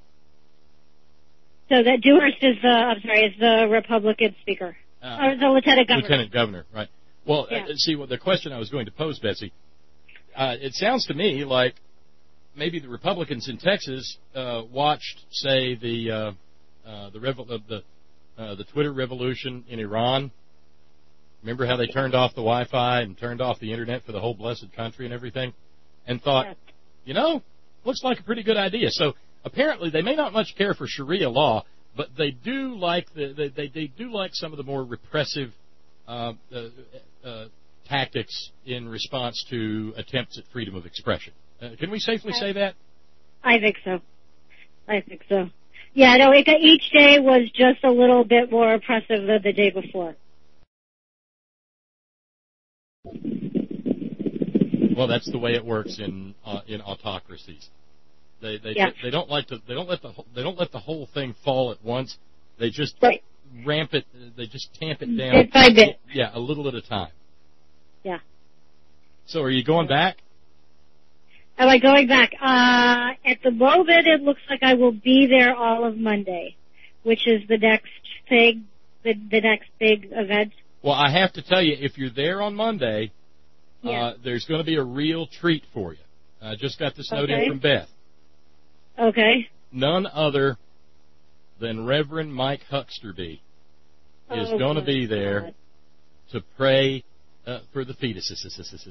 So that Dewhurst is the, I'm sorry, is the Republican speaker. Uh, or the lieutenant governor. Lieutenant governor, right. Well, yeah. uh, see, well, the question I was going to pose, Betsy, uh, it sounds to me like maybe the Republicans in Texas uh, watched, say, the uh, uh, the, revo- uh, the, uh, the Twitter revolution in Iran. Remember how they turned off the Wi-Fi and turned off the Internet for the whole blessed country and everything? And thought, yes. you know, looks like a pretty good idea. So apparently they may not much care for Sharia law, but they do like the they they, they do like some of the more repressive uh, uh, uh, tactics in response to attempts at freedom of expression. Uh, can we safely I, say that? I think so. I think so. Yeah, no, it, each day was just a little bit more oppressive than the day before. Well, that's the way it works in uh, in autocracies. They they yeah. they don't like to they don't let the they don't let the whole thing fall at once. They just right. ramp it. They just tamp it down. Bit by bit. Yeah, a little at a time. Yeah. So, are you going back? Am I going back? Uh, at the moment, it looks like I will be there all of Monday, which is the next thing, the the next big event. Well, I have to tell you, if you're there on Monday, yeah. uh, there's going to be a real treat for you. I just got this note okay. in from Beth. Okay. None other than Reverend Mike Hucksterby is oh, going to be there God. to pray uh, for the fetuses.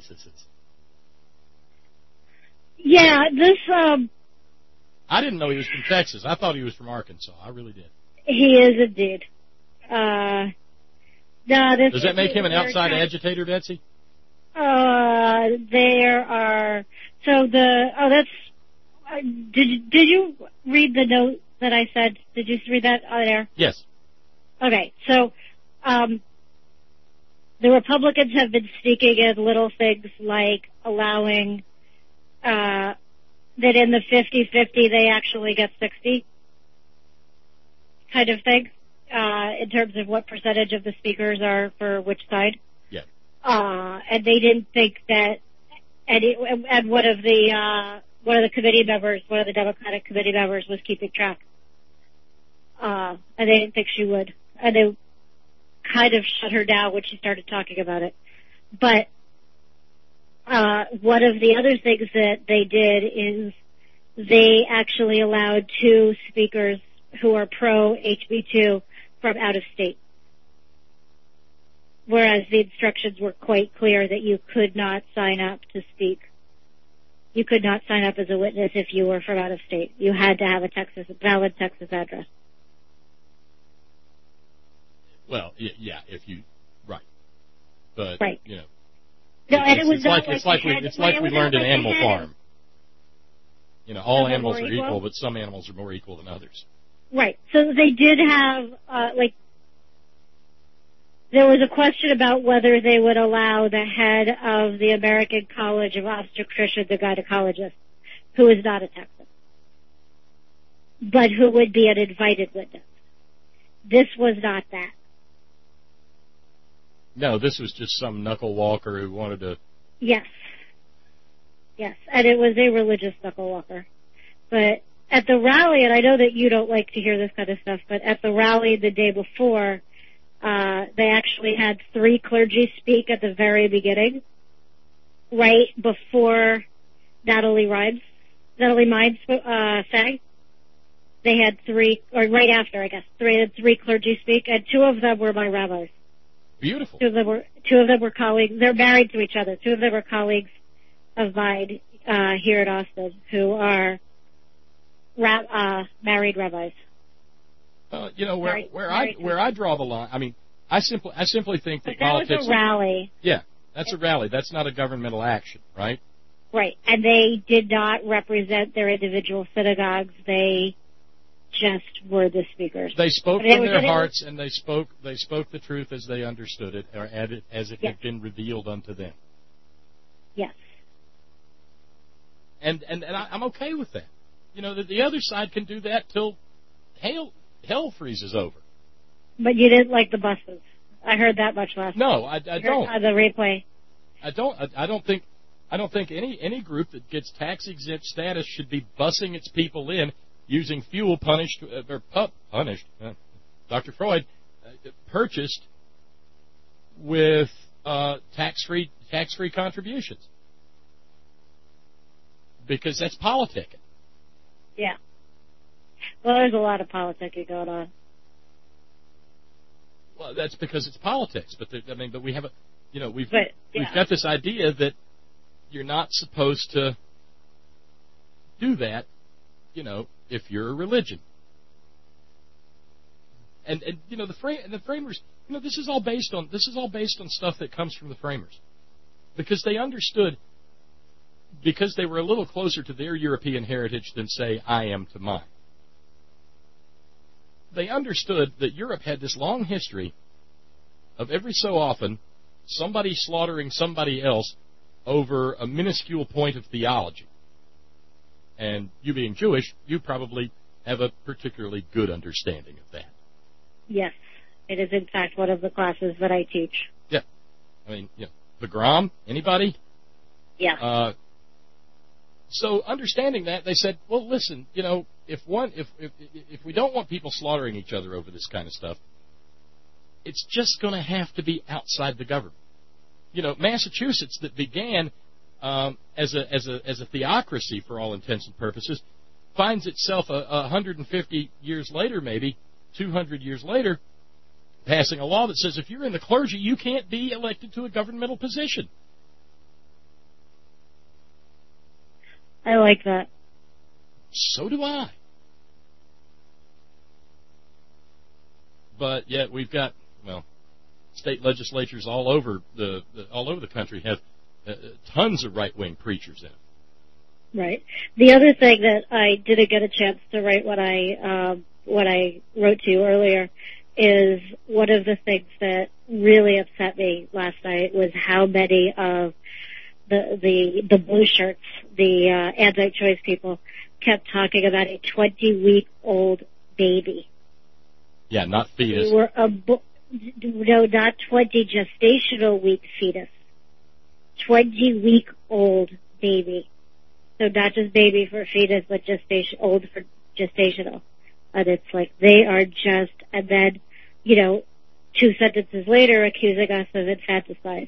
Yeah, this, um... I didn't know he was from Texas. I thought he was from Arkansas. I really did. He is indeed. Uh... No, this Does that make him an outside kind of, agitator, Betsy? Uh, there are, so the, oh, that's, uh, did you, did you read the note that I said? Did you read that on air? Yes. Okay, so, um, the Republicans have been sneaking in little things like allowing, uh, that in the fifty-fifty they actually get sixty kind of thing. Uh, in terms of what percentage of the speakers are for which side. Yeah. Uh, and they didn't think that, and, it, and one of the, uh, one of the committee members, one of the Democratic committee members was keeping track. Uh, and they didn't think she would. And they kind of shut her down when she started talking about it. But, uh, one of the other things that they did is they actually allowed two speakers who are pro H B two from out of state. Whereas the instructions were quite clear that you could not sign up to speak. You could not sign up as a witness if you were from out of state. You had to have a Texas, valid Texas address. Well, yeah, if you, right. But, right. you know. No, it's, and it was it's like, like it's like we, had, it's like we learned in Animal Farm. You know, all Some animals are equal. equal, but some animals are more equal than others. Right. So they did have, uh, like, there was a question about whether they would allow the head of the American College of Obstetricians and Gynecologists, who is not a Texan, but who would be an invited witness. This was not that. No, this was just some knuckle walker who wanted to. Yes. Yes, and it was a religious knuckle walker. But at the rally, and I know that you don't like to hear this kind of stuff, but at the rally the day before, uh, they actually had three clergy speak at the very beginning, right before Natalie Rides, Natalie Mides, uh, sang. They had three, or right after, I guess, three had three clergy speak, and two of them were my rabbis. Beautiful. Two of them were two of them were colleagues. They're married to each other. Two of them are colleagues of mine uh, here at Austin, who are rab- uh, married rabbis. Uh, you know where Married, where married I where I draw the line. I mean, I simply I simply think that, but that politics. was a rally, Yeah, that's a rally. That's not a governmental action, right? right? And they did not represent their individual synagogues. They just were the speakers. They spoke But it from was- their it was- hearts, and they spoke they spoke the truth as they understood it, or as it, as it Yes. had been revealed unto them. Yes. And and, and I, I'm okay with that. You know, the, the other side can do that till hell hell freezes over. But you didn't like the buses. I heard that much last No, I, I night. don't. On the replay. I don't. I, I don't think. I don't think any any group that gets tax exempt status should be busing its people in using fuel punished uh, or pu- punished. Uh, Doctor Freud uh, purchased with uh, tax free tax free contributions because that's politicking. Yeah. Well, there's a lot of politicking going on. Well, that's because it's politics. But there, I mean, but we have a, you know, we've But, yeah. we've got this idea that you're not supposed to do that, you know, if you're a religion. And and you know the frame the framers, you know, this is all based on this is all based on stuff that comes from the framers, because they understood, because they were a little closer to their European heritage than, say, I am to mine. They understood that Europe had this long history of every so often somebody slaughtering somebody else over a minuscule point of theology. And you being Jewish, you probably have a particularly good understanding of that. Yes. It is, in fact, one of the classes that I teach. Yeah. I mean, you know, pogrom, anybody? Yeah. Uh, so understanding that, they said, well, listen, you know, if one, if, if if we don't want people slaughtering each other over this kind of stuff, it's just going to have to be outside the government. You know, Massachusetts, that began um, as a as a as a theocracy for all intents and purposes, finds itself a, a one hundred fifty years later, maybe two hundred years later, passing a law that says if you're in the clergy, you can't be elected to a governmental position. I like that. So do I. But yet we've got, well, state legislatures all over the, the all over the country have uh, tons of right-wing preachers in it. Right. The other thing that I didn't get a chance to write what I um, what I wrote to you earlier is one of the things that really upset me last night was how many of the the the blue shirts, the uh, anti-choice people, kept talking about a twenty-week-old baby. Yeah, not fetus. They were a bo- no, not twenty gestational week fetus. twenty-week-old baby. So not just baby for fetus, but gestation, old for gestational. And it's like, they are just, and then, you know, two sentences later accusing us of infanticide.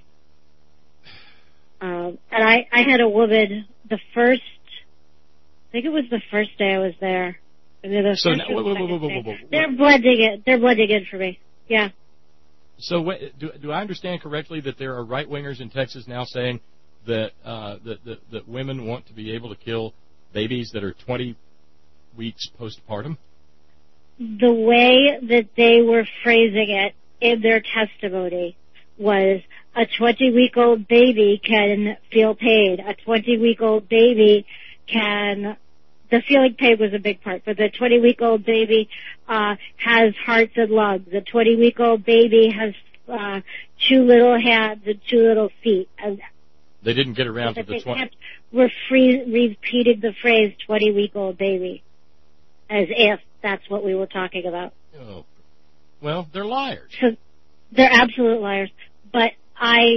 Um, and I, I had a woman, the first, I think it was the first day I was there. Maybe the So first now, or whoa, whoa, second whoa, whoa, day. whoa, whoa. They're blending it. They're blending in for me. Yeah. So wait, do, do I understand correctly that there are right-wingers in Texas now saying that, uh, that, that that women want to be able to kill babies that are twenty weeks postpartum? The way that they were phrasing it in their testimony was a twenty-week-old baby can feel pain. A twenty-week-old baby can, the feeling pain was a big part, but the twenty-week-old baby uh, has hearts and lungs. The twenty-week-old baby has uh, two little hands and two little feet. And They didn't get around to they the twenty. kept refre- repeating the phrase twenty-week-old baby as if that's what we were talking about. Oh, well, they're liars. So they're absolute liars. But I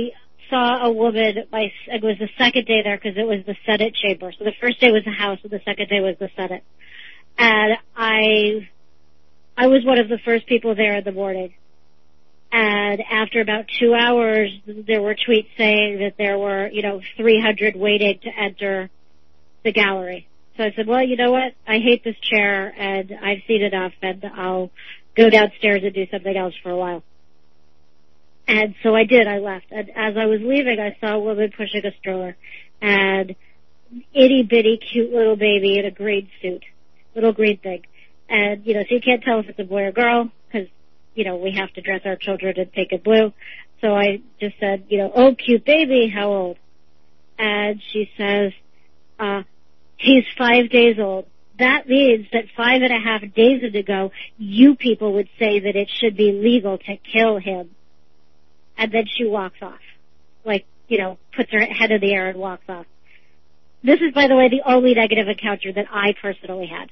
saw a woman, my, it was the second day there because it was the Senate chamber. So the first day was the House and the second day was the Senate. And I, I was one of the first people there in the morning. And after about two hours, there were tweets saying that there were, you know, three hundred waiting to enter the gallery. So I said, well, you know what? I hate this chair and I've seen enough and I'll go downstairs and do something else for a while. And so I did. I left. And as I was leaving, I saw a woman pushing a stroller and itty bitty cute little baby in a green suit, little green thing. And, you know, so you can't tell if it's a boy or girl because, you know, we have to dress our children in pink and blue. So I just said, you know, oh, cute baby, how old? And she says, uh, he's five days old. That means that five and a half days ago, you people would say that it should be legal to kill him. And then she walks off. Like, you know, puts her head in the air and walks off. This is, by the way, the only negative encounter that I personally had.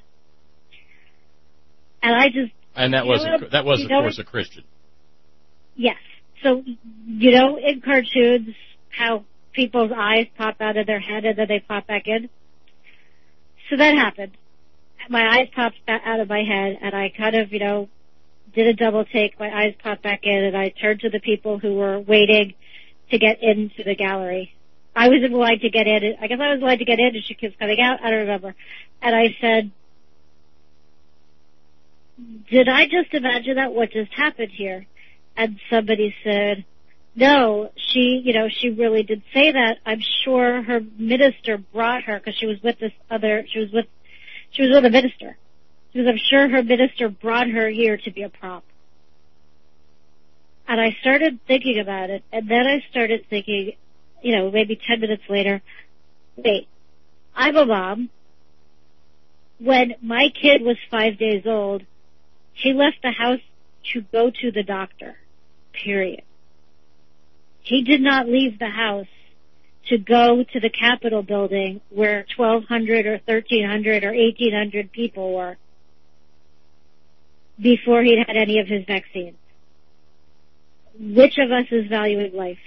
And I just... And that was, a, that was, of course, a Christian. Yes. So, you know, in cartoons, how people's eyes pop out of their head and then they pop back in? So that happened. My eyes popped out of my head, and I kind of, you know, did a double take. My eyes popped back in, and I turned to the people who were waiting to get into the gallery. I was in line to get in. I guess I was in line to get in, and she keeps coming out. I don't remember. And I said, did I just imagine that? What just happened here? And somebody said, no, she, you know, she really did say that. I'm sure her minister brought her because she was with this other, she was with, she was with a minister. She was, I'm sure her minister brought her here to be a prop. And I started thinking about it, and then I started thinking, you know, maybe ten minutes later, wait, I'm a mom. When my kid was five days old, she left the house to go to the doctor, period. He did not leave the house to go to the Capitol building where twelve hundred or thirteen hundred or eighteen hundred people were before he'd had any of his vaccines. Which of us is valuing life?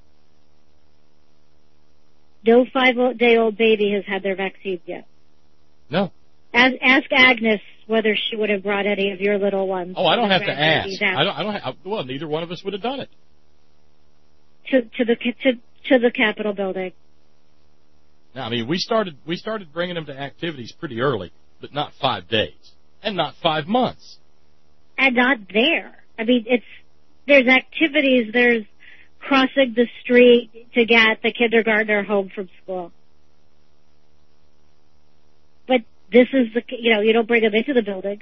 No five-day-old baby has had their vaccines yet. No. As, ask Agnes whether she would have brought any of your little ones. Oh, I don't have to ask. I don't. I don't. Have, well, neither one of us would have done it. To, to the to, to the Capitol building. Now, I mean, we started we started bringing them to activities pretty early, but not five days and not five months. And not there. I mean, it's there's activities. There's crossing the street to get the kindergartner home from school. But this is the, you know, you don't bring them into the building,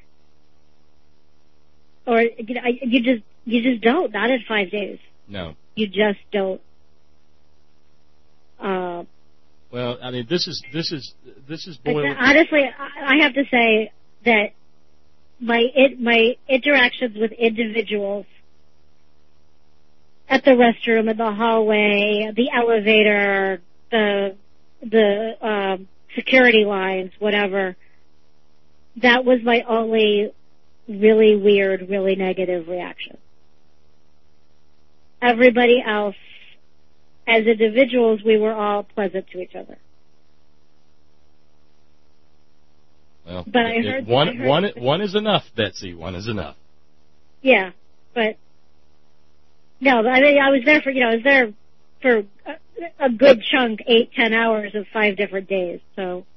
or you know, you just you just don't. Not in five days. No. You just don't. Uh, well, I mean, this is this is this is boiling. Honestly, I have to say that my it, my interactions with individuals at the restroom, in the hallway, the elevator, the the um, security lines, whatever. That was my only really weird, really negative reaction. Everybody else, as individuals, we were all pleasant to each other. Well, but I it, heard one I heard one one is enough, Betsy. One is enough. Yeah, but no, I mean, I was there for you know, I was there for a, a good chunk, eight, ten hours of five different days. So,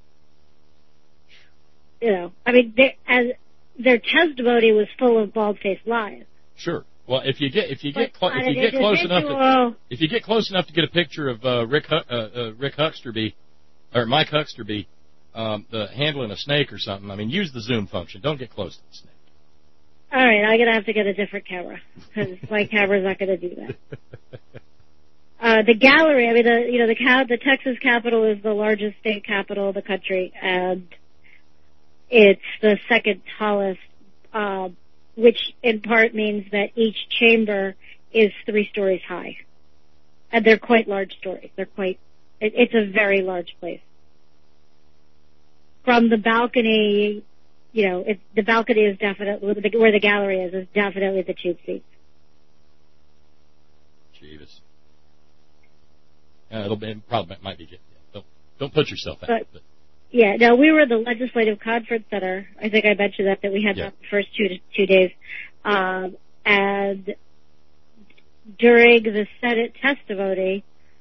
you know, I mean, they, as their testimony was full of bald-faced lies. Sure. Well, if you get if you get but cl- if you get close enough to, if you get close enough to get a picture of uh, Rick uh, uh, Rick Hucksterby or Mike Hucksterby um, the handling a snake or something, I mean, use the zoom function. Don't get close to the snake. All right, I'm gonna have to get a different camera because my camera's not gonna do that. Uh, the gallery, I mean, the you know the the Texas Capitol is the largest state capitol of the country, and it's the second tallest. Uh, which in part means that each chamber is three stories high. And they're quite large stories. They're quite, it, it's a very large place. From the balcony, you know, it, the balcony is definitely, where the gallery is, is definitely the cheap seats. Jeeves. Uh, it'll be, probably might be getting yeah, don't don't put yourself out. But, but. Yeah, no, we were at the Legislative Conference Center. I think I mentioned that that we had Yeah. that the first two two days, um, and during the Senate testimony,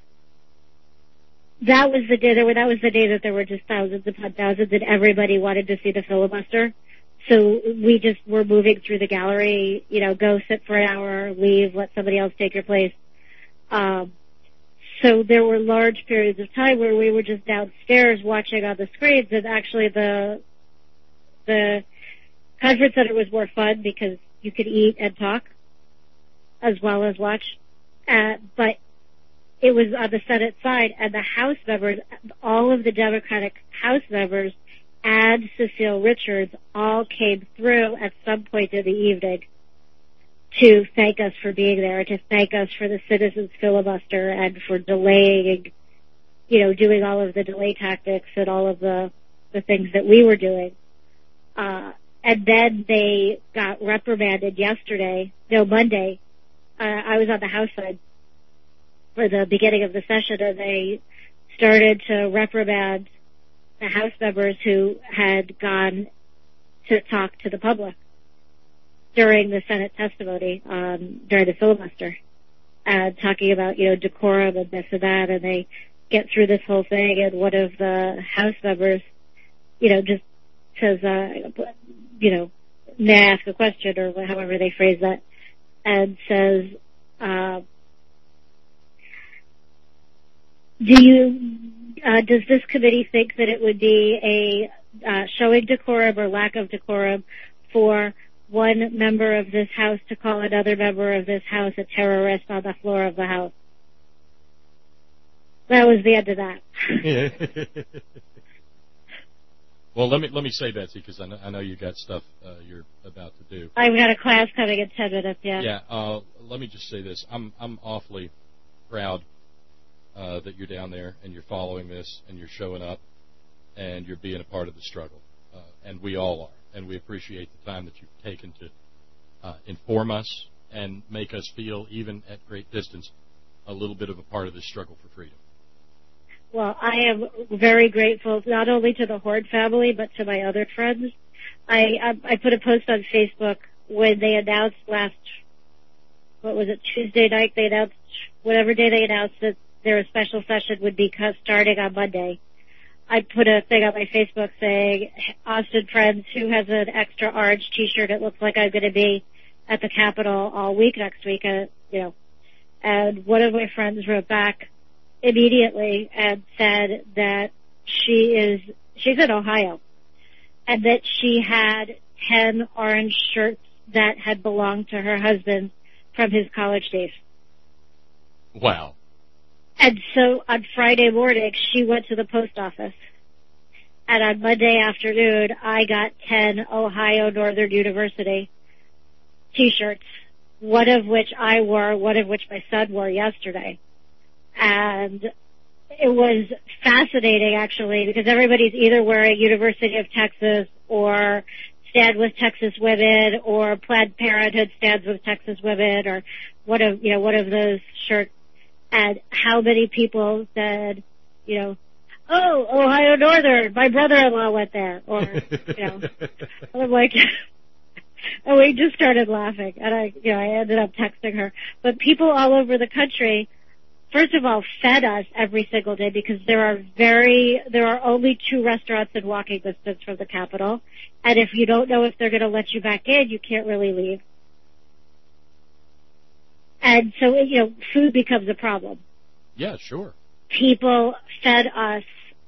that was the day. There were, that was the day that there were just thousands upon thousands, and everybody wanted to see the filibuster. So we just were moving through the gallery, you know, go sit for an hour, leave, let somebody else take your place. Um, so there were large periods of time where we were just downstairs watching on the screens, and actually the the conference center was more fun because you could eat and talk as well as watch. Uh, but it was on the Senate side, and the House members, all of the Democratic House members and Cecile Richards all came through at some point in the evening to thank us for being there, to thank us for the citizens filibuster and for delaying, you know, doing all of the delay tactics and all of the, the things that we were doing. Uh, and then they got reprimanded yesterday, no, Monday. Uh, I was on the House side for the beginning of the session, and they started to reprimand the House members who had gone to talk to the public during the Senate testimony, um, during the filibuster, and talking about, you know, decorum and this and that, and they get through this whole thing, and one of the House members, you know, just says, uh, you know, may I ask a question, or however they phrase that, and says, uh, do you, uh, does this committee think that it would be a, uh, showing decorum or lack of decorum for one member of this House to call another member of this House a terrorist on the floor of the House? That was the end of that. Well, let me let me say, Betsy, because I know, I know you got stuff uh, you're about to do. I've got a class coming in ten minutes. Yeah. Yeah. Uh, let me just say this: I'm I'm awfully proud uh, that you're down there and you're following this and you're showing up and you're being a part of the struggle, uh, and we all are, and we appreciate the time that you've taken to uh, inform us and make us feel, even at great distance, a little bit of a part of this struggle for freedom. Well, I am very grateful not only to the Horde family, but to my other friends. I, I I put a post on Facebook when they announced last, what was it, Tuesday night, they announced, whatever day they announced that their special session would be starting on Monday. I put a thing on my Facebook saying, Austin friends, who has an extra orange t-shirt? It looks like I'm going to be at the Capitol all week next week, uh, you know. And one of my friends wrote back immediately and said that she is, she's in Ohio, and that she had ten orange shirts that had belonged to her husband from his college days. Wow. And so on Friday morning, she went to the post office. And on Monday afternoon, I got ten Ohio Northern University t-shirts, one of which I wore, one of which my son wore yesterday. And it was fascinating, actually, because everybody's either wearing University of Texas or Stand with Texas Women or Planned Parenthood Stands with Texas Women or one of, you know, one of those shirts. And how many people said, you know, oh, Ohio Northern, my brother-in-law went there. Or, you know, I'm like, and we just started laughing. And I, you know, I ended up texting her. But people all over the country, first of all, fed us every single day, because there are very, there are only two restaurants in walking distance from the Capitol. And if you don't know if they're going to let you back in, you can't really leave. And so, you know, food becomes a problem. Yeah, sure. People fed us,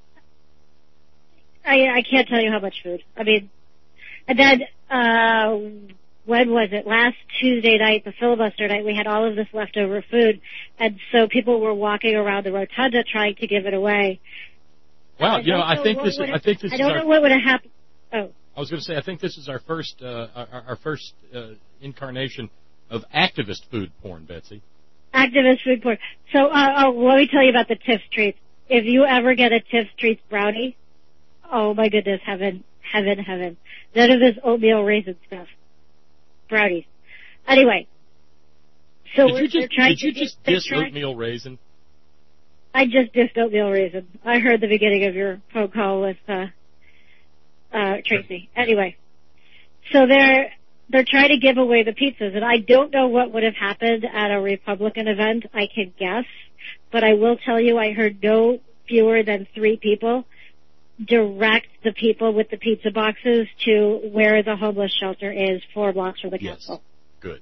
I, I can't tell you how much food. I mean, and then, uh, when was it? Last Tuesday night, the filibuster night, we had all of this leftover food, and so people were walking around the rotunda trying to give it away. Wow, you know, I think this. I think this. I don't is know our, what would have happened. Oh, I was going to say, I think this is our first, uh, our, our first uh, incarnation of activist food porn, Betsy. Activist food porn. So, uh, oh, let me tell you about the Tiff's treats. If you ever get a Tiff's treats brownie, oh my goodness, heaven, heaven, heaven. None of this oatmeal raisin stuff. Brownies. Anyway, so did you just, trying did you to just get, diss trying, oatmeal raisin? I just dissed oatmeal raisin. I heard the beginning of your phone call with uh, uh, Tracy. Anyway, so they're they're trying to give away the pizzas, and I don't know what would have happened at a Republican event. I can guess, but I will tell you, I heard no fewer than three people direct the people with the pizza boxes to where the homeless shelter is, four blocks from the yes. Capitol. Good.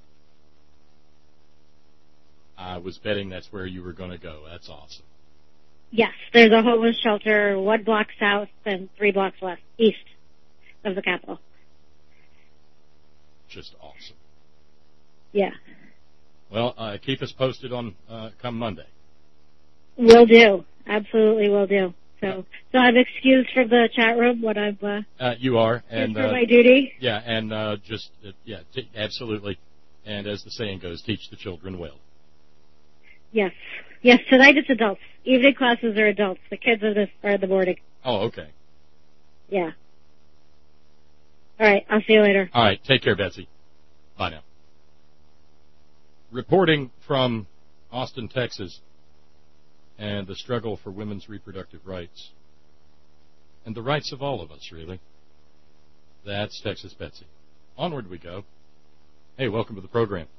I was betting that's where you were going to go. That's awesome. Yes, there's a homeless shelter one block south and three blocks west, east of the Capitol. Just awesome. Yeah. Well, uh, keep us posted on uh, come Monday. Will do. Absolutely will do. So, so I'm excused from the chat room when I'm uh, uh, you are, and for uh, my duty. Yeah, and uh, just uh, yeah, t- absolutely. And as the saying goes, teach the children well. Yes, yes. Tonight it's adults. Evening classes are adults. The kids are this are in the morning. Oh, okay. Yeah. All right. I'll see you later. All right. Take care, Betsy. Bye now. Reporting from Austin, Texas, and the struggle for women's reproductive rights. And the rights of all of us, really. That's Texas Betsy. Onward we go. Hey, welcome to the program.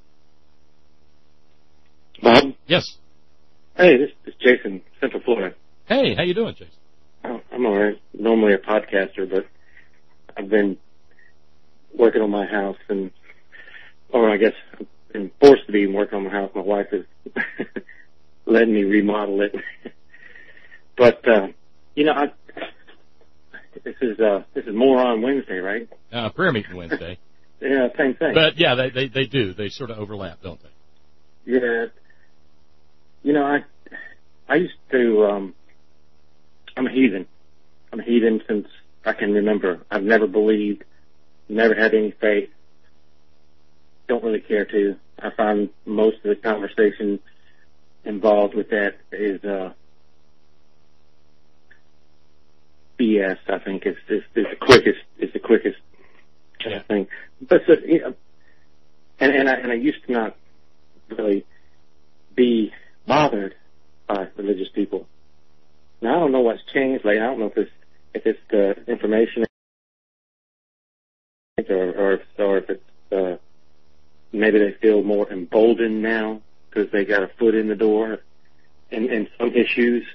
Bob? Yes. Hey, this is Jason, Central Florida. Hey, how you doing, Jason? Oh, I'm all right. Normally a podcaster, but I've been working on my house, and, or I guess I've been forced to be working on my house. My wife is letting me remodel it. But, uh, you know, I, this is, uh, this is more on Wednesday, right? Uh, prayer meeting Wednesday. Yeah, same thing. But, yeah, they, they, they do. They sort of overlap, don't they? Yeah. You know, I, I used to, um, I'm a heathen. I'm a heathen since I can remember. I've never believed, never had any faith. Don't really care to. I find most of the conversation involved with that is uh, B S. I think it's, it's, it's the quickest. It's the quickest yeah. thing. But so, you know, and and I, and I used to not really be bothered by religious people. Now I don't know what's changed. Like I don't know if it's if it's the information or or if, or if it's uh, maybe they feel more emboldened now because they got a foot in the door in, in some issues.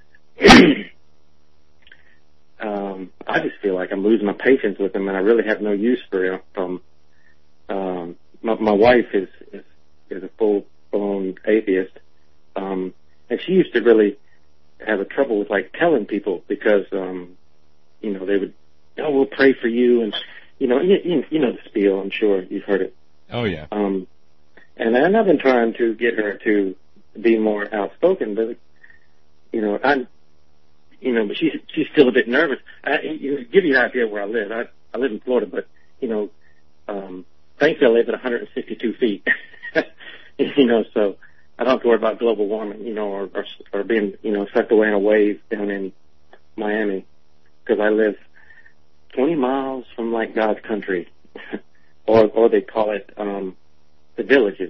um, I just feel like I'm losing my patience with them, and I really have no use for them. Um, my, my wife is, is is a full-blown atheist, um, and she used to really have a trouble with like telling people because um, you know they would, oh, we'll pray for you, and you know you, you know the spiel. I'm sure you've heard it. Oh yeah. Um, and and I've been trying to get her to be more outspoken, but you know I'm, you know, but she's she's still a bit nervous. I, you know, give you an idea of where I live. I I live in Florida, but you know, um, thankfully I live at one hundred fifty-two feet. You know, so I don't have to worry about global warming, you know, or or, or being you know swept away in a wave down in Miami because I live twenty miles from like God's country. Or, or they call it um, the villages.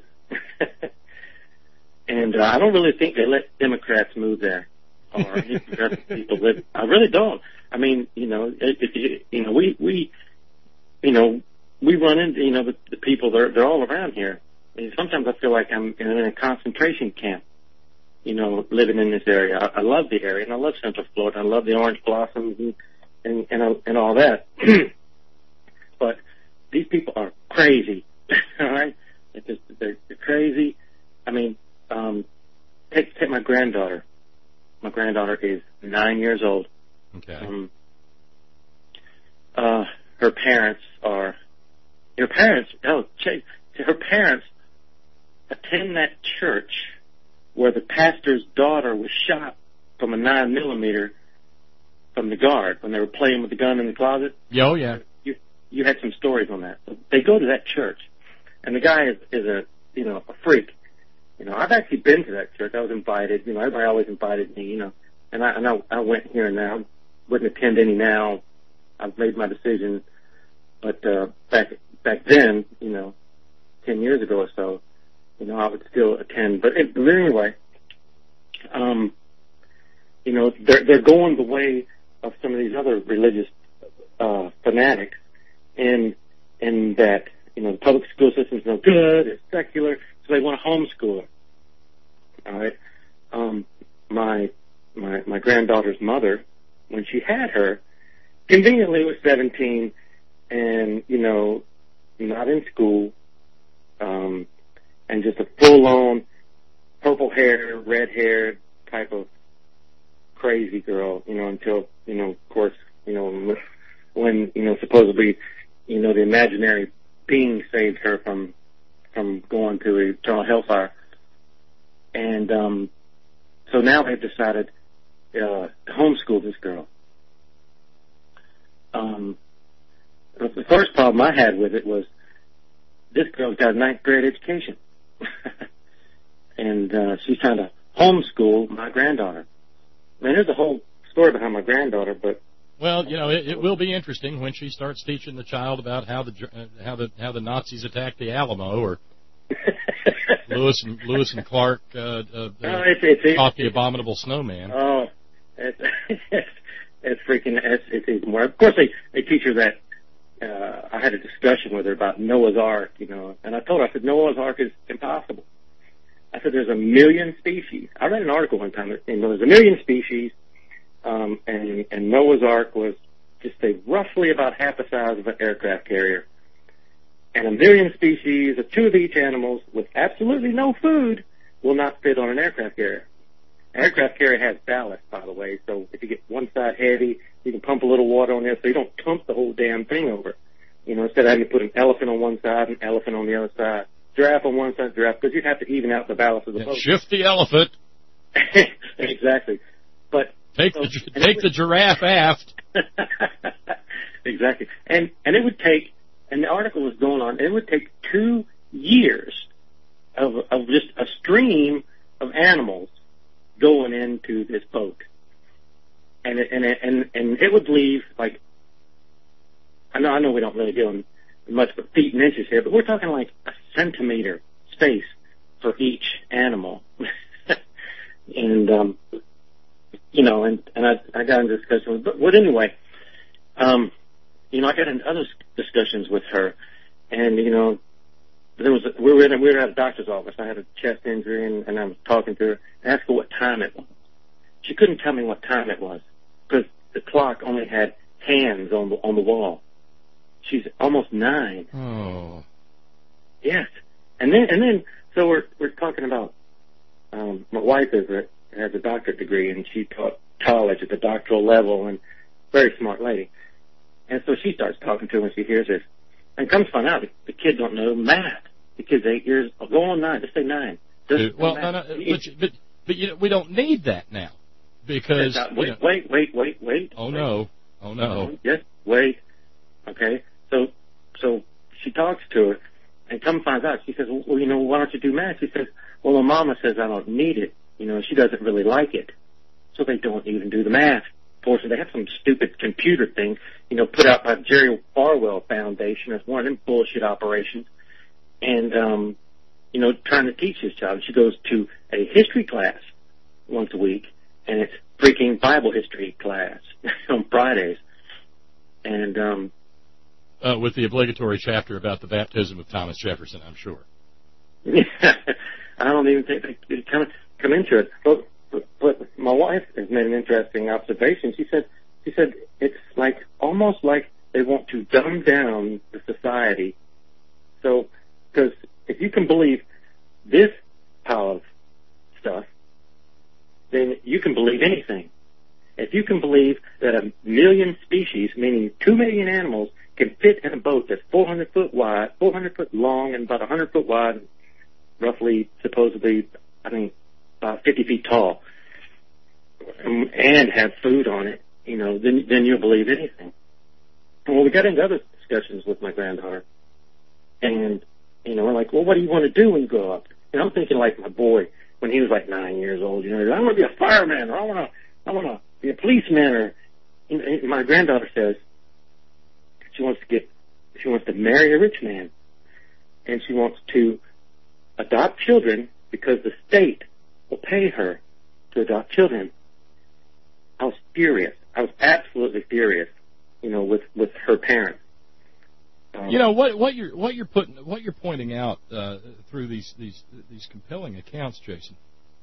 And uh, I don't really think they let Democrats move there, or progressive people live. I really don't. I mean, you know, if, if, you know, we we, you know, we run into you know the, the people. They're they're all around here. And sometimes I feel like I'm in a concentration camp. You know, living in this area. I, I love the area, and I love Central Florida. I love the orange blossoms and and and, and all that. But these people are crazy, all right? It's just, they're, they're crazy. I mean, um, take take my granddaughter. My granddaughter is nine years old. Okay. Um, uh, her parents are, her parents, oh, her parents attend that church where the pastor's daughter was shot from a nine millimeter from the guard when they were playing with the gun in the closet. Yeah, oh, yeah. You, you had some stories on that. They go to that church, and the guy is, is a, you know, a freak. You know, I've actually been to that church. I was invited. You know, everybody always invited me, you know, and I, and I, I went here and now. Wouldn't attend any now. I've made my decision. But, uh, back, back then, you know, ten years ago or so, you know, I would still attend. But, it, but anyway, um, you know, they're they're going the way of some of these other religious uh, fanatics, in in that, you know, the public school system's no good, it's secular, so they want to homeschool her. All right, um, my my my granddaughter's mother, when she had her, conveniently was seventeen, and you know, not in school, um, and just a full-on purple hair, red hair type of crazy girl, you know, until, you know, of course, you know, when, you know, supposedly, you know, the imaginary being saved her from, from going to eternal hellfire. And, um, so now they've decided, uh, to homeschool this girl. Um, the first problem I had with it was this girl's got a ninth grade education. And, uh, she's trying to homeschool my granddaughter. I mean, there's a whole story behind my granddaughter, but well, you know, it, it will be interesting when she starts teaching the child about how the uh, how the how the Nazis attacked the Alamo, or Lewis and Lewis and Clark uh, uh, oh, it's, it's, caught it's, the abominable snowman. Oh, it's it's, it's freaking it's, it's even more. Of course, they they teach her that. Uh, I had a discussion with her about Noah's Ark, you know, and I told her, I said, Noah's Ark is impossible. I said, there's a million species. I read an article one time, and there was a million species, um, and, and Noah's Ark was just say roughly about half the size of an aircraft carrier. And a million species of two of each animals with absolutely no food will not fit on an aircraft carrier. An aircraft carrier has ballast, by the way, so if you get one side heavy, you can pump a little water on there so you don't dump the whole damn thing over. You know, instead of having to put an elephant on one side and an elephant on the other side. Giraffe on one side, giraffe, because you'd have to even out the ballast of the yeah, boat. Shift the elephant. Exactly. But take so, the take the giraffe aft. Exactly. And and it would take, and the article was going on, it would take two years of of just a stream of animals going into this boat. And it, and it, and and it would leave, like, I know I know we don't really deal in much but feet and inches here, but we're talking like a centimeter space for each animal. And, um, you know, and, and I, I got into discussion with, but, but anyway, um, you know, I got into other discussions with her, and, you know, there was, a, we were in, we were at a doctor's office. I had a chest injury, and, and I was talking to her, and asked her what time it was. She couldn't tell me what time it was, because the clock only had hands on the, on the wall. She's almost nine. Oh. Yes. And then, and then, so we're, we're talking about, um, my wife is a, has a doctorate degree, and she taught college at the doctoral level, and very smart lady. And so she starts talking to her when she hears this. And comes to find out, the, the kid don't know math. The kid's eight years, oh, go on nine, just say nine. Just well, no, no, but, but, but you know, we don't need that now. Because, not, wait, you know, wait, wait, wait, wait. Oh, wait. no. Oh, no. Yes, wait. Okay. So, so she talks to her, and come finds out. She says, well, you know, why don't you do math? She says, well, my mama says I don't need it. You know, she doesn't really like it. So they don't even do the math portion. They have some stupid computer thing, you know, put out by the Jerry Farwell Foundation. It's one of them bullshit operations. And, um, you know, trying to teach this child. She goes to a history class once a week, and it's freaking Bible history class on Fridays. And, um, Uh, with the obligatory chapter about the baptism of Thomas Jefferson, I'm sure. I don't even think they come come into it. But, but, but my wife has made an interesting observation. She said, she said it's like almost like they want to dumb down the society. So, because if you can believe this pile of stuff, then you can believe anything. If you can believe that a million species, meaning two million animals, can fit in a boat that's four hundred foot wide, four hundred foot long, and about one hundred foot wide, roughly, supposedly, I mean, about fifty feet tall, um, and have food on it, you know, then then you'll believe anything. Well, we got into other discussions with my granddaughter, and, you know, we're like, well, what do you want to do when you grow up? And I'm thinking like my boy, when he was like nine years old, you know, I want to be a fireman, or I want to, I want to be a policeman, or, you know, my granddaughter says, she wants to get, she wants to marry a rich man, and she wants to adopt children because the state will pay her to adopt children. I was furious. I was absolutely furious, you know, with, with her parents. Um, you know what what you're what you're putting what you're pointing out uh, through these these these compelling accounts, Jason,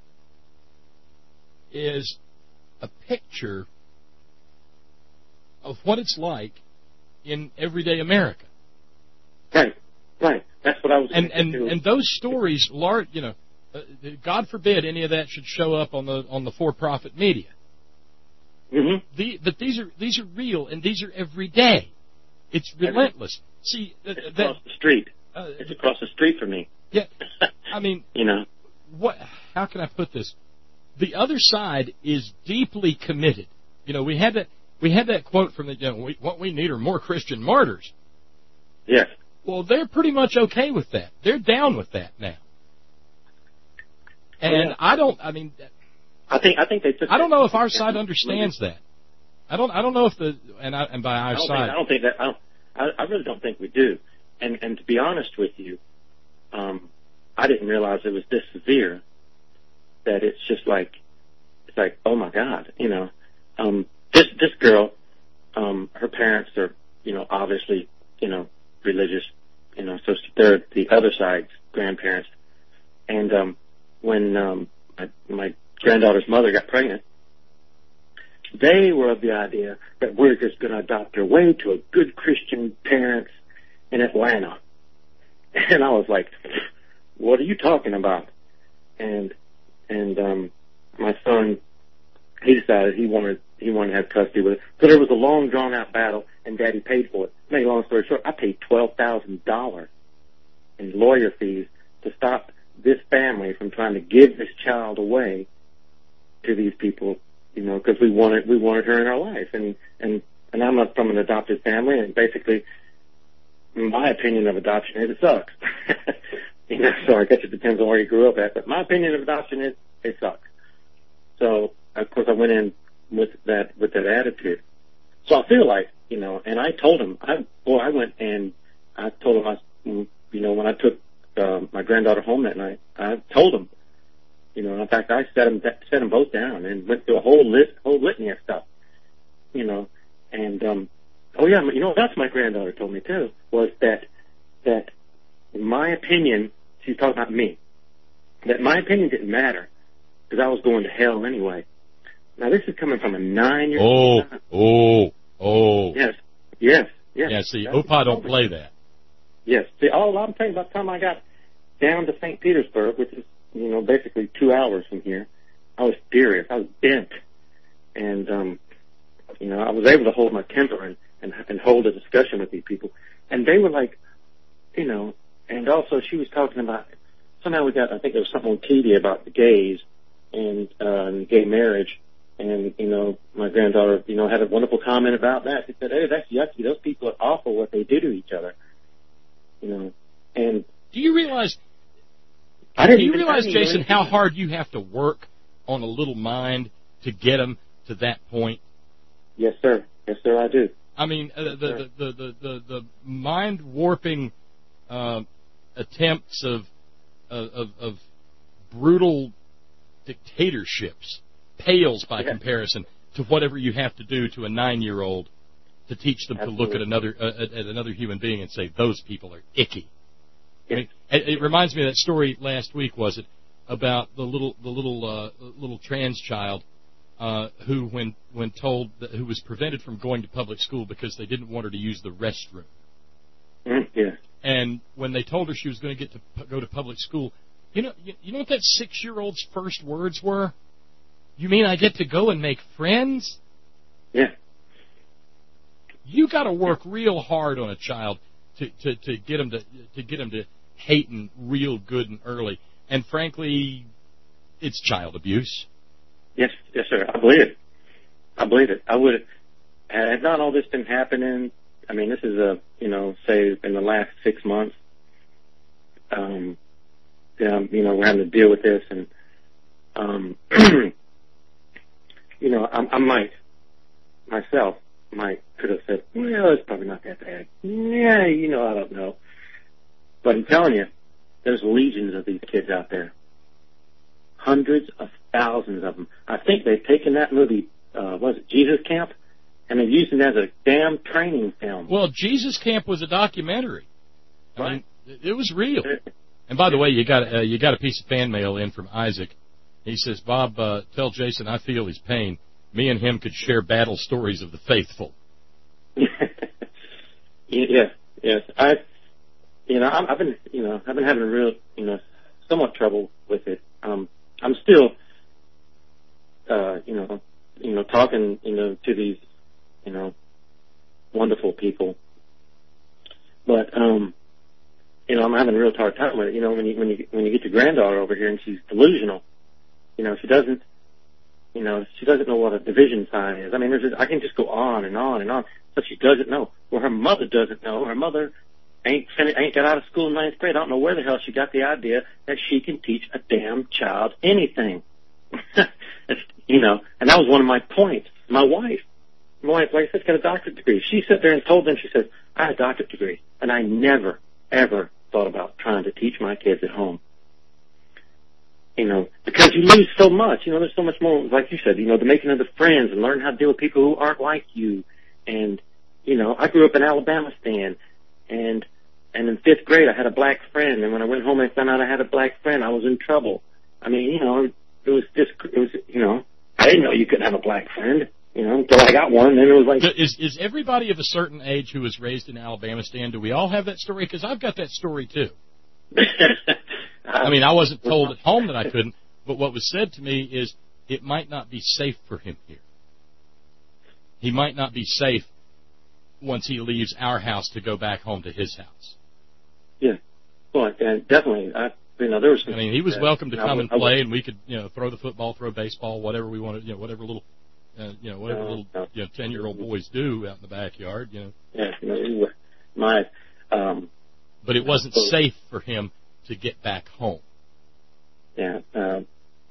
is a picture of what it's like in everyday America. Right, right. That's what I was. And and do. and those stories, large, you know, uh, God forbid any of that should show up on the on the for-profit media. Mm-hmm. The, but these are these are real, and these are every day. It's relentless. See, it's that, across the street. Uh, it's across the street from me. Yeah, I mean, you know, what? How can I put this? The other side is deeply committed. You know, we had that we had that quote from the. You know, we, what we need are more Christian martyrs. Yes. Well, they're pretty much okay with that. They're down with that now. And oh, yeah. I don't. I mean, I think I think they took. I don't know if our side understands that. I don't. I don't know if the and I, and by our I don't side. Think, I don't think that. I, don't, I I really don't think we do. And and to be honest with you, um, I didn't realize it was this severe. That it's just like, it's like, oh my God, you know, um, this this girl, um, her parents are, you know, obviously, you know, religious, you know, so they're the other side's grandparents. And um, when um, my, my granddaughter's mother got pregnant, they were of the idea that we're just going to adopt her way to a good Christian parents in Atlanta. And I was like, what are you talking about? And and um, my son, he decided he wanted he wanted to have custody with it. So there was a long, drawn-out battle, and Daddy paid for it. Make a long story short, I paid twelve thousand dollars in lawyer fees to stop this family from trying to give this child away to these people, you know, because we wanted we wanted her in our life, and and and I'm not from an adopted family, and basically, my opinion of adoption is it sucks. You know, so I guess it depends on where you grew up at, but my opinion of adoption is it sucks. So of course I went in with that with that attitude. So I feel like, you know, and I told him, I boy, I went and I told him, I, you know, when I took uh, my granddaughter home that night, I told him, you know, in fact, I set them set them both down and went through a whole list, whole litany of stuff, you know, and um, oh yeah, you know, that's my granddaughter told me too, was that that in my opinion, she's talking about me, that my opinion didn't matter because I was going to hell anyway. Now this is coming from a nine-year-old. Oh, oh, oh. Yes, yes, yes. Yeah, see, O P A don't play that. Yes. See, all I'm telling you, by the time I got down to Saint Petersburg, which is, you know, basically two hours from here, I was furious. I was bent. And, um, you know, I was able to hold my temper and, and, and hold a discussion with these people. And they were like, you know, and also she was talking about, somehow we got, I think there was something on T V about the gays and, uh, and gay marriage. And, you know, my granddaughter, you know, had a wonderful comment about that. She said, hey, that's yucky. Those people are awful what they do to each other. You know, and... Do you realize... I didn't do you even, realize, didn't Jason, how hard you have to work on a little mind to get them to that point? Yes, sir. Yes, sir, I do. I mean, uh, the, the, the, the, the, the mind-warping uh, attempts of, of, of brutal dictatorships pales by yeah. comparison to whatever you have to do to a nine-year-old to teach them Absolutely. to look at another uh, at another human being and say, those people are icky. I mean, it, it reminds me of that story last week, was it, about the little the little uh, little trans child uh, who, when when told that, who was prevented from going to public school because they didn't want her to use the restroom. Mm, yeah. And when they told her she was going to get to p- go to public school, you know, you, you know what that six-year-old's first words were? You mean I get to go and make friends? Yeah. You got to work real hard on a child to, to, to get them to to get them to hating real good and early. And frankly, it's child abuse. Yes, yes, sir. I believe it. I believe it. I would. Had not all this been happening, I mean, this is a, you know, say in the last six months. Um, um you know, we're having to deal with this, and um, you know, I, I might myself. Mike could have said, well, it's probably not that bad. Yeah, you know, I don't know. But I'm telling you, there's legions of these kids out there. Hundreds of thousands of them. I think they've taken that movie uh, what is it, Jesus Camp? And they're using it as a damn training film. Well, Jesus Camp was a documentary. I Right. mean, it was real. And by the way, you got uh, you got a piece of fan mail in from Isaac. He says, Bob, uh, tell Jason I feel his pain. Me and him could share battle stories of the faithful. Yes, yes. I, you know, I've been, you know, I've been having real, you know, somewhat trouble with it. Um, I'm still, uh, you know, you know, talking, you know, to these, you know, wonderful people, but, um, you know, I'm having a real hard time with it. You know, when you when you when you get your granddaughter over here and she's delusional, you know, she doesn't, you know, she doesn't know what a division sign is. I mean, there's just, I can just go on and on and on. But she doesn't know. Well, her mother doesn't know. Her mother ain't ain't got out of school in ninth grade. I don't know where the hell she got the idea that she can teach a damn child anything. It's, you know, and that was one of my points. My wife, my wife, like I said, got a doctorate degree. She sat there and told them, she said, I had a doctorate degree, and I never, ever thought about trying to teach my kids at home. You know, because you lose so much. You know, there's so much more, like you said, you know, the making of the friends and learning how to deal with people who aren't like you. And, you know, I grew up in Alabama, Stan, and and in fifth grade I had a black friend, and when I went home and I found out I had a black friend, I was in trouble. I mean, you know, it was just, it was, you know, I didn't know you couldn't have a black friend, you know, until I got one, and then it was like... Is, is everybody of a certain age who was raised in Alabama, Stan, do we all have that story? Because I've got that story, too. I mean, I wasn't told at home that I couldn't, but what was said to me is it might not be safe for him here. He might not be safe once he leaves our house to go back home to his house. Yeah, well, and definitely. I, you know, there was. I mean, he was uh, welcome to come I, and I, play, and we could, you know, throw the football, throw baseball, whatever we wanted, you know, whatever little, uh, you know, whatever no, little, no. you know, ten-year-old boys do out in the backyard, you know. Yeah, you know, my. Um, but it wasn't so, safe for him to get back home. Yeah. Um,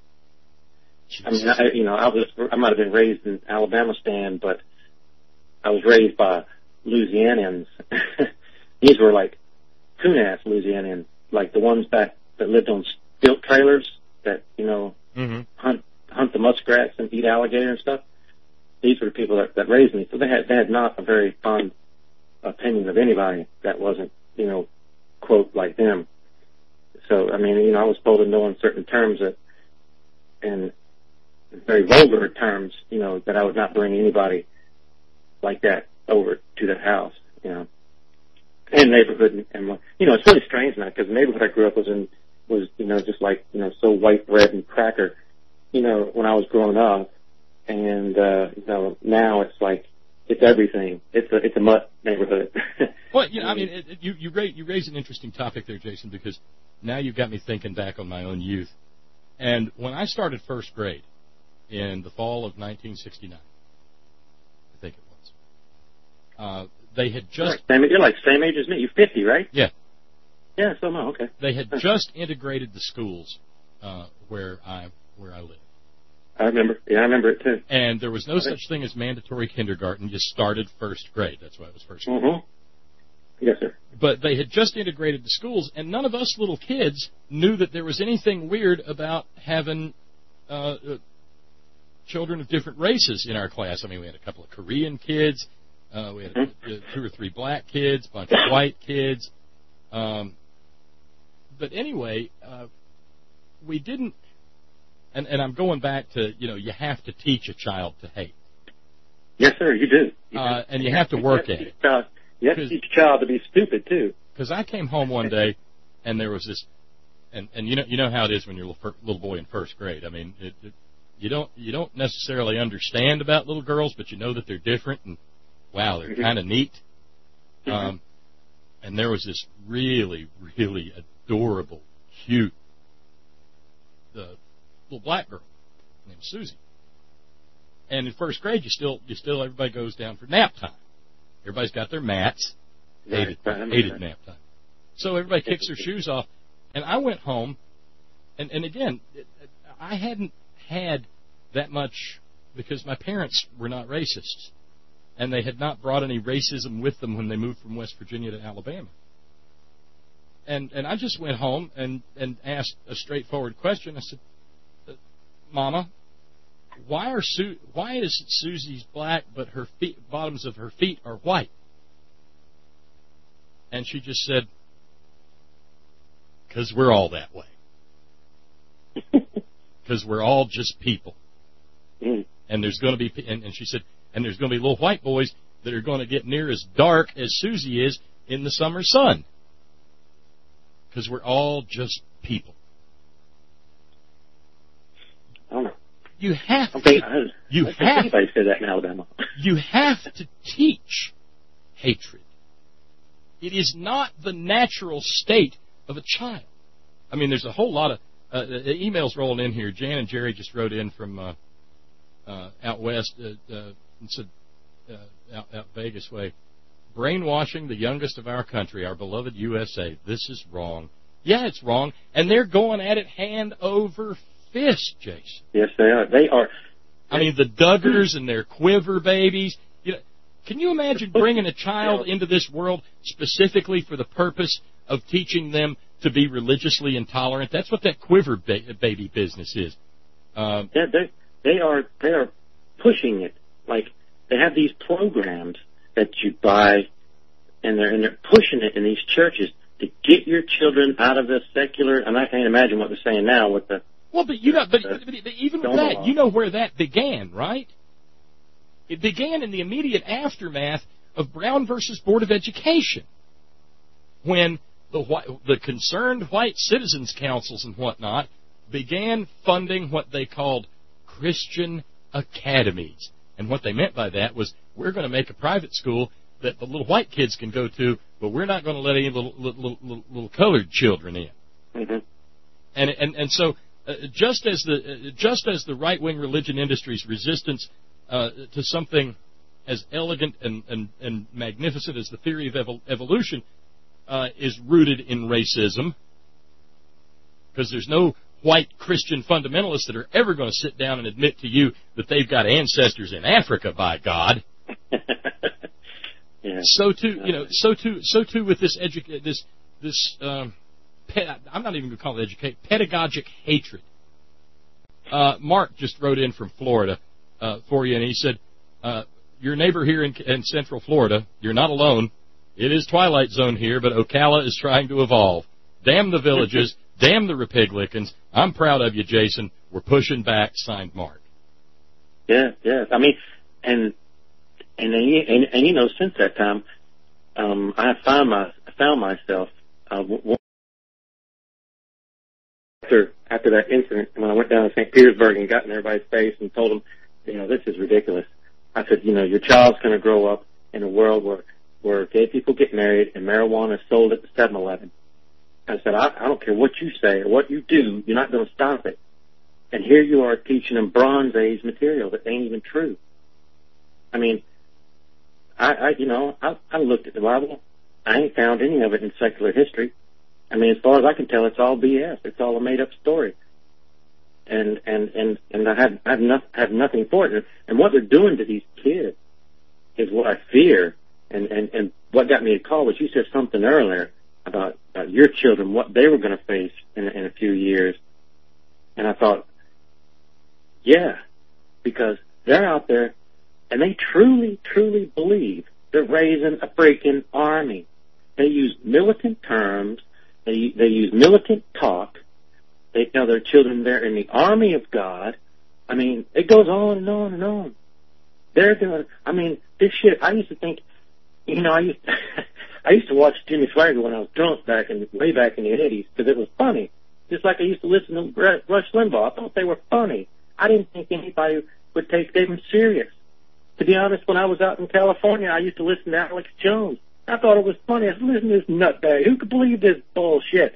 I mean, I, you know, I was, I might have been raised in Alabama, Stan, but I was raised by Louisianians. These were like coon-ass Louisianians, like the ones back that lived on stilt trailers that, you know, mm-hmm. hunt hunt the muskrats and eat alligator and stuff. These were the people that, that raised me. So they had they had not a very fond opinion of anybody that wasn't, you know, quote, like them. So, I mean, you know, I was told in no uncertain terms that, in very vulgar terms, you know, that I would not bring anybody like that over to that house, you know, and neighborhood. And, and you know, it's really strange now because the neighborhood I grew up was in was, you know, just like, you know, so white bread and cracker, you know, when I was growing up. And, uh, you know, now it's like, it's everything. It's a, it's a mutt neighborhood. Well, you know, I mean, it, it, you, you raise, you raise an interesting topic there, Jason, because now you've got me thinking back on my own youth. And when I started first grade in the fall of nineteen sixty-nine, I think it was, uh, they had just... Right. You're like same age as me. You're fifty, right? Yeah. Yeah, so no, okay. They had just integrated the schools uh, where I where I live. I remember. Yeah, I remember it, too. And there was no okay. such thing as mandatory kindergarten. You started first grade. That's why it was first grade. Mm-hmm. Yes, sir. But they had just integrated the schools, and none of us little kids knew that there was anything weird about having uh, uh, children of different races in our class. I mean, we had a couple of Korean kids. Uh, we had mm-hmm. uh, two or three black kids, a bunch of white kids. Um, but anyway, uh, we didn't... And, and I'm going back to, you know, you have to teach a child to hate. Yes, sir, you do. You uh, and you have to work at it. Child, you have to teach a child to be stupid, too. Because I came home one day, and there was this, and, and you know you know how it is when you're a little, little boy in first grade. I mean, it, it, you don't you don't necessarily understand about little girls, but you know that they're different, and, wow, they're mm-hmm. kind of neat. Mm-hmm. Um, and there was this really, really adorable, cute, uh, little black girl named Susie. And in first grade, you still, you still, everybody goes down for nap time. Everybody's got their mats. Hated, right, hated nap time. So everybody kicks their shoes off. And I went home, and, and again, I hadn't had that much, because my parents were not racists. And they had not brought any racism with them when they moved from West Virginia to Alabama. And, and I just went home and, and asked a straightforward question. I said, Mama, why are Su- why is Susie's black, but her feet, bottoms of her feet are white? And she just said, because we're all that way. Because we're all just people. Mm. And there's going to be, and, and she said, and there's going to be little white boys that are going to get near as dark as Susie is in the summer sun. Because we're all just people. I don't know. You have I don't think, to. I, You I don't have. think anybody said that in Alabama. You have to teach hatred. It is not the natural state of a child. I mean, there's a whole lot of uh, emails rolling in here. Jan and Jerry just wrote in from uh, uh, out west uh, uh, and said, uh, out, out Vegas way, brainwashing the youngest of our country, our beloved U S A. This is wrong. Yeah, it's wrong, and they're going at it hand over fist, Jason. Yes, they are. They are. I mean, the Duggars and their quiver babies. You know, can you imagine bringing a child into this world specifically for the purpose of teaching them to be religiously intolerant? That's what that quiver ba- baby business is. Um, Yeah, they they are they are pushing it. Like they have these programs that you buy, and they're and they're pushing it in these churches to get your children out of the secular. And I can't imagine what they're saying now with the. well, but you know, but, but, but even with that, law. you know where that began, right? It began in the immediate aftermath of Brown versus Board of Education, when the white, the concerned white citizens councils and whatnot began funding what they called Christian academies. And what they meant by that was, we're going to make a private school that the little white kids can go to, but we're not going to let any little little, little, little colored children in. Mm-hmm. And and and so, uh, just as the uh, just as the right wing religion industry's resistance uh, to something as elegant and, and, and magnificent as the theory of evol- evolution uh, is rooted in racism, because there's no white Christian fundamentalists that are ever going to sit down and admit to you that they've got ancestors in Africa, by God. Yeah. So too, you know, so too, so too with this edu- this this um, pe- I'm not even going to call it educate pedagogic hatred. Uh, Mark just wrote in from Florida uh, for you, and he said, uh, "Your neighbor here in, in Central Florida, you're not alone. It is Twilight Zone here, but Ocala is trying to evolve. Damn the villages, damn the Republicans. I'm proud of you, Jason. We're pushing back." Signed, Mark. Yeah, yeah. I mean, and and and, and, and you know, since that time, um, I found my I found myself uh, after after that incident when I went down to Saint Petersburg and got in everybody's face and told them, you know, this is ridiculous. I said, you know, your child's going to grow up in a world where where gay people get married and marijuana is sold at the seven eleven. I said, I, I don't care what you say or what you do, you're not going to stop it. And here you are teaching them Bronze Age material that ain't even true. I mean, I, I you know, I, I looked at the Bible. I ain't found any of it in secular history. I mean, as far as I can tell, it's all B S. It's all a made-up story. And and and and I have I have, no, have nothing for it. And what they're doing to these kids is what I fear. And and and what got me to call was you said something earlier about, about your children, what they were going to face in, in a few years. And I thought, yeah, because they're out there and they truly, truly believe they're raising a freaking army. They use militant terms. They they use militant talk. They tell their children they're in the army of God. I mean, it goes on and on and on. They're doing, I mean, this shit, I used to think, you know, I used to, I used to watch Jimmy Swaggart when I was drunk back in, way back in the eighties because it was funny. Just like I used to listen to Rush Limbaugh. I thought they were funny. I didn't think anybody would take them serious. To be honest, when I was out in California, I used to listen to Alex Jones. I thought it was funny. I said, listen to this nutbag. Who could believe this bullshit?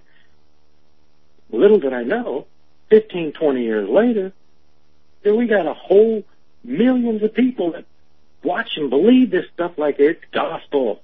Little did I know, fifteen, twenty years later, that we got a whole millions of people that watch and believe this stuff like it's gospel.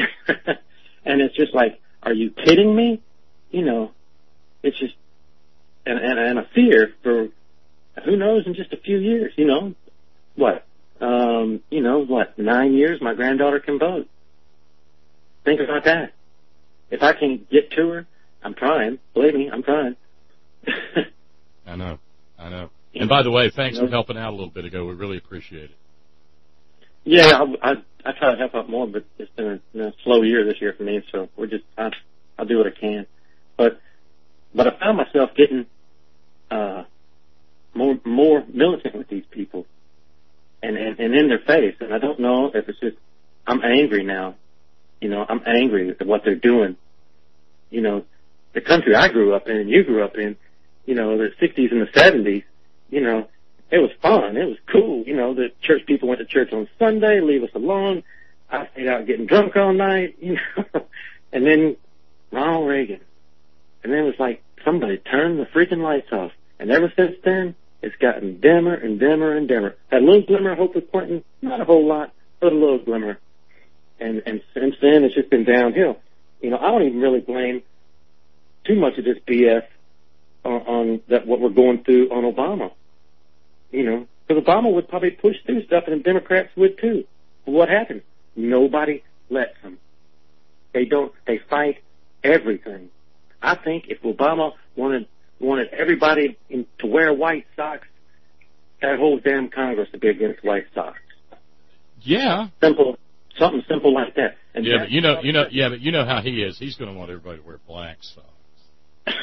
And it's just like, are you kidding me? You know, it's just, and, and, and a fear for, who knows, in just a few years, you know, what, um, you know, what, nine years, my granddaughter can vote. Think about that. If I can get to her, I'm trying. Believe me, I'm trying. I know. I know. And by the way, thanks you know, for helping out a little bit ago. We really appreciate it. Yeah, I, I, I try to help out more, but it's been a, a slow year this year for me, so we're just, I, I'll do what I can. But, but I found myself getting, uh, more, more militant with these people and, and, and in their face. And I don't know if it's just, I'm angry now. You know, I'm angry at what they're doing. You know, the country I grew up in and you grew up in, you know, the sixties and the seventies, you know, it was fun. It was cool. You know, the church people went to church on Sunday, leave us alone. I stayed out getting drunk all night, you know. And then Ronald Reagan. And then it was like somebody turned the freaking lights off. And ever since then, it's gotten dimmer and dimmer and dimmer. Had a little glimmer of hope with Clinton, not a whole lot, but a little glimmer. And, and since then, it's just been downhill. You know, I don't even really blame too much of this B S on, on that what we're going through on Obama. You know, because Obama would probably push through stuff, and the Democrats would too. But what happened? Nobody lets them. They don't. They fight everything. I think if Obama wanted wanted everybody in, to wear white socks, that whole damn Congress would be against white socks. Yeah. Simple. Something simple like that. And yeah, but you know, you know, yeah, but you know how he is. He's going to want everybody to wear black socks.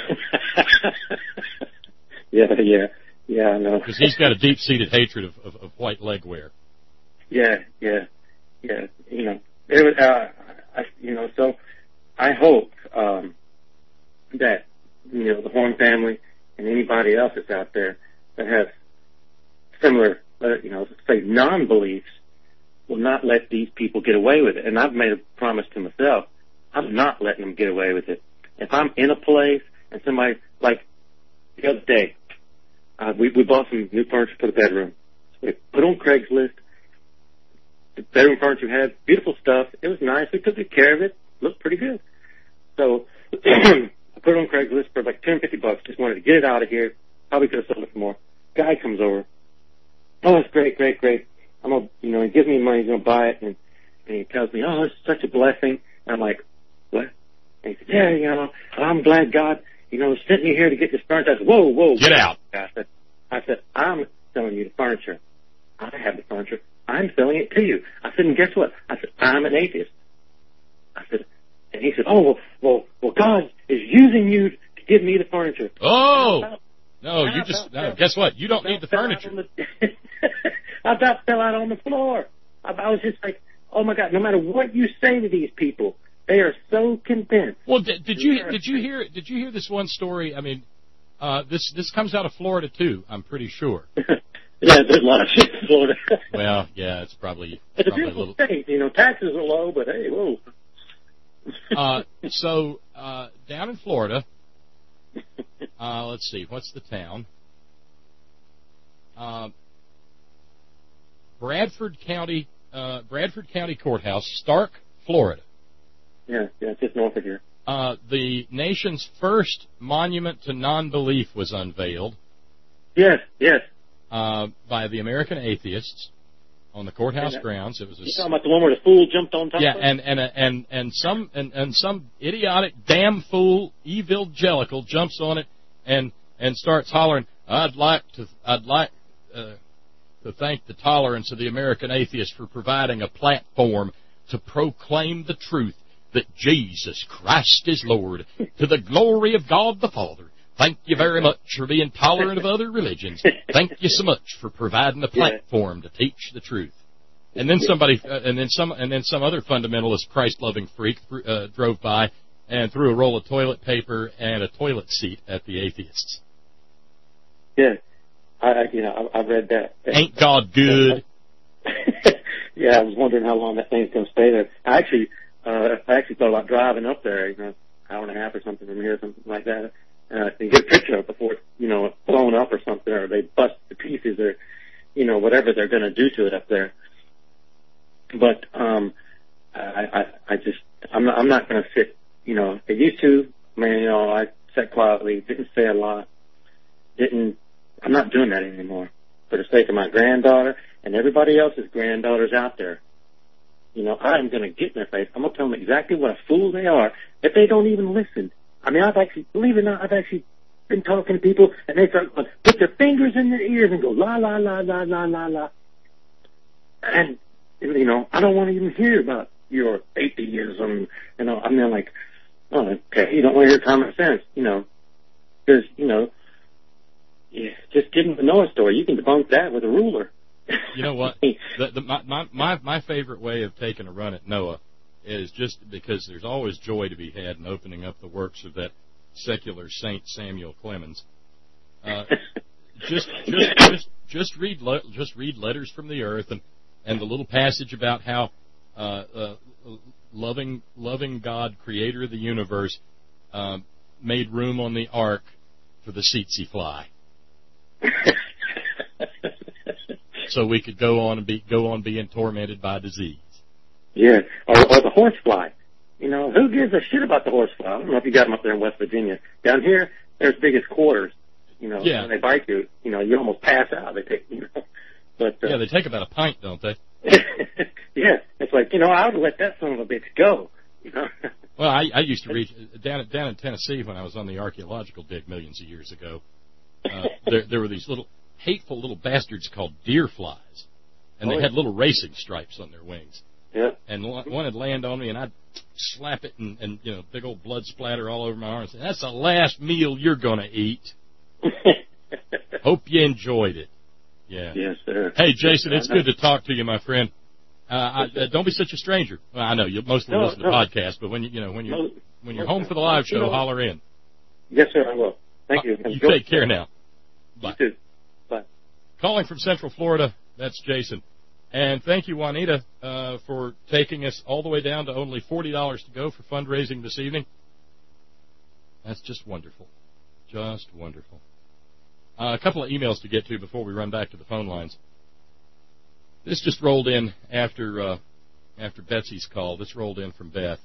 yeah, yeah, yeah, I know. Because he's got a deep-seated hatred of, of, of white leg wear. Yeah, yeah, yeah. You know, it was, uh, I, you know, so I hope um, that you know the Horn family and anybody else that's out there that has similar, uh, you know, say non-beliefs, will not let these people get away with it. And I've made a promise to myself, I'm not letting them get away with it. If I'm in a place and somebody, like the other day, uh, we, we bought some new furniture for the bedroom. So we put on Craigslist. The bedroom furniture had beautiful stuff. It was nice. We took good care of it. Looked pretty good. So I put it on Craigslist for like ten, fifty bucks. Just wanted to get it out of here. Probably could have sold it for more. Guy comes over. Oh, it's great, great, great. I'm gonna, you know, he gives me money, he's gonna buy it, and, and he tells me, oh, it's such a blessing. And I'm like, what? And he said, yeah, you know, I'm glad God, you know, sent me here to get this furniture. I said, whoa, whoa. Get out. I said, I said, I'm selling you the furniture. I have the furniture. I'm selling it to you. I said, and guess what? I said, I'm an atheist. I said, and he said, oh, well, well, well God is using you to give me the furniture. Oh, about, no, you just, no, guess what? You don't need the furniture. I about fell out on the floor. I, I was just like, oh my God! No matter what you say to these people, they are so convinced. Well, did, did you did you hear did you hear this one story? I mean, uh, this this comes out of Florida too. I'm pretty sure. Yeah, there's a lot of shit in Florida. Well, yeah, it's probably it's probably a beautiful a little. state. You know, taxes are low, but hey, whoa. uh, so uh, down in Florida, uh, let's see, what's the town? Uh, Bradford County, uh, Bradford County Courthouse, Stark, Florida. Yeah, yeah, it's just north of here. Uh, the nation's first monument to non-belief was unveiled. Yes, yes. Uh, by the American Atheists on the courthouse that, grounds. It was a, you talking about the one where the fool jumped on top yeah, of it? Yeah, and and and and some and, and some idiotic damn fool evangelical jumps on it and and starts hollering, "I'd like to, I'd like." Uh, to thank the tolerance of the American atheist for providing a platform to proclaim the truth that Jesus Christ is Lord, to the glory of God the Father. Thank you very much for being tolerant of other religions. Thank you so much for providing a platform to teach the truth." And then somebody, uh, and then some, and then some other fundamentalist, Christ-loving freak uh, drove by and threw a roll of toilet paper and a toilet seat at the atheists. Yeah. I, you know, I, I read that. Ain't God good? Yeah, I was wondering how long that thing's going to stay there. I actually, uh, I actually thought about driving up there, you know, an hour and a half or something from here, something like that, uh, and get a picture of it before it's, you know, blown up or something, or they bust to pieces, or, you know, whatever they're going to do to it up there. But um, I, I, I just, I'm not, I'm not going to sit, you know. They used to, man, you know, I sat quietly, didn't say a lot, didn't. I'm not doing that anymore for the sake of my granddaughter and everybody else's granddaughters out there. You know, I'm going to get in their face. I'm going to tell them exactly what a fool they are if they don't even listen. I mean, I've actually, believe it or not, I've actually been talking to people, and they start going, put their fingers in their ears and go, la, la, la, la, la, la, la. And, you know, I don't want to even hear about your atheism. You know, I mean, like, oh, okay, you don't want to hear common sense, you know, because, you know, yeah, just getting the Noah story, you can debunk that with a ruler. You know what? the, the, my, my, my favorite way of taking a run at Noah is just because there's always joy to be had in opening up the works of that secular Saint Samuel Clemens. Uh, just, just, just, just read, le- just read Letters from the Earth and, and the little passage about how uh, uh, loving, loving God, Creator of the universe, uh, made room on the ark for the tsetse fly. So we could go on and be go on being tormented by disease. Yeah, or, or the horsefly. You know, who gives a shit about the horsefly? I don't know if you got them up there in West Virginia. Down here, they're as big as quarters. You know, yeah. When they bite you, you know, you almost pass out. They take, you know, but uh, yeah, they take about a pint, don't they? Yeah, it's like, you know, I would let that son of a bitch go. You know. Well, I, I used to read down down in Tennessee when I was on the archaeological dig millions of years ago. Uh, there, there were these little hateful little bastards called deer flies, and they oh, yeah. had little racing stripes on their wings. Yeah. And one would land on me, and I'd slap it, and, and you know, big old blood splatter all over my arm. And say, that's the last meal you're going to eat. Hope you enjoyed it. Yeah. Yes, sir. Hey, Jason, it's good to talk to you, my friend. Uh, I, uh, don't be such a stranger. Well, I know you mostly no, listen to no. podcasts, but when you, you know, when you're no, when you're no, home for the live show, you know, holler in. Yes, sir, I will. Thank you. Uh, you take care now. Bye. You too. Bye. Calling from Central Florida, that's Jason. And thank you, Juanita, uh, for taking us all the way down to only forty dollars to go for fundraising this evening. That's just wonderful. Just wonderful. Uh, a couple of emails to get to before we run back to the phone lines. This just rolled in after uh, after Betsy's call. This rolled in from Beth.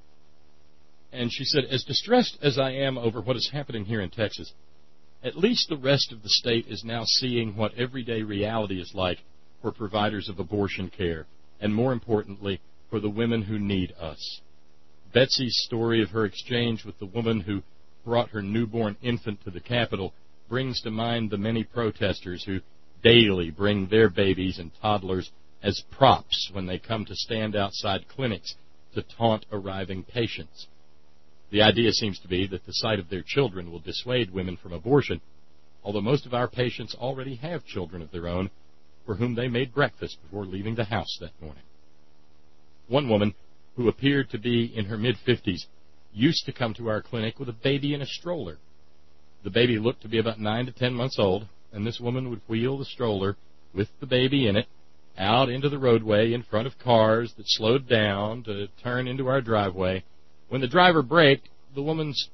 And she said, as distressed as I am over what is happening here in Texas, at least the rest of the state is now seeing what everyday reality is like for providers of abortion care, and more importantly, for the women who need us. Betsy's story of her exchange with the woman who brought her newborn infant to the Capitol brings to mind the many protesters who daily bring their babies and toddlers as props when they come to stand outside clinics to taunt arriving patients. The idea seems to be that the sight of their children will dissuade women from abortion, although most of our patients already have children of their own for whom they made breakfast before leaving the house that morning. One woman, who appeared to be in her mid-fifties, used to come to our clinic with a baby in a stroller. The baby looked to be about nine to ten months old, and this woman would wheel the stroller with the baby in it out into the roadway in front of cars that slowed down to turn into our driveway. When the driver braked, the woman's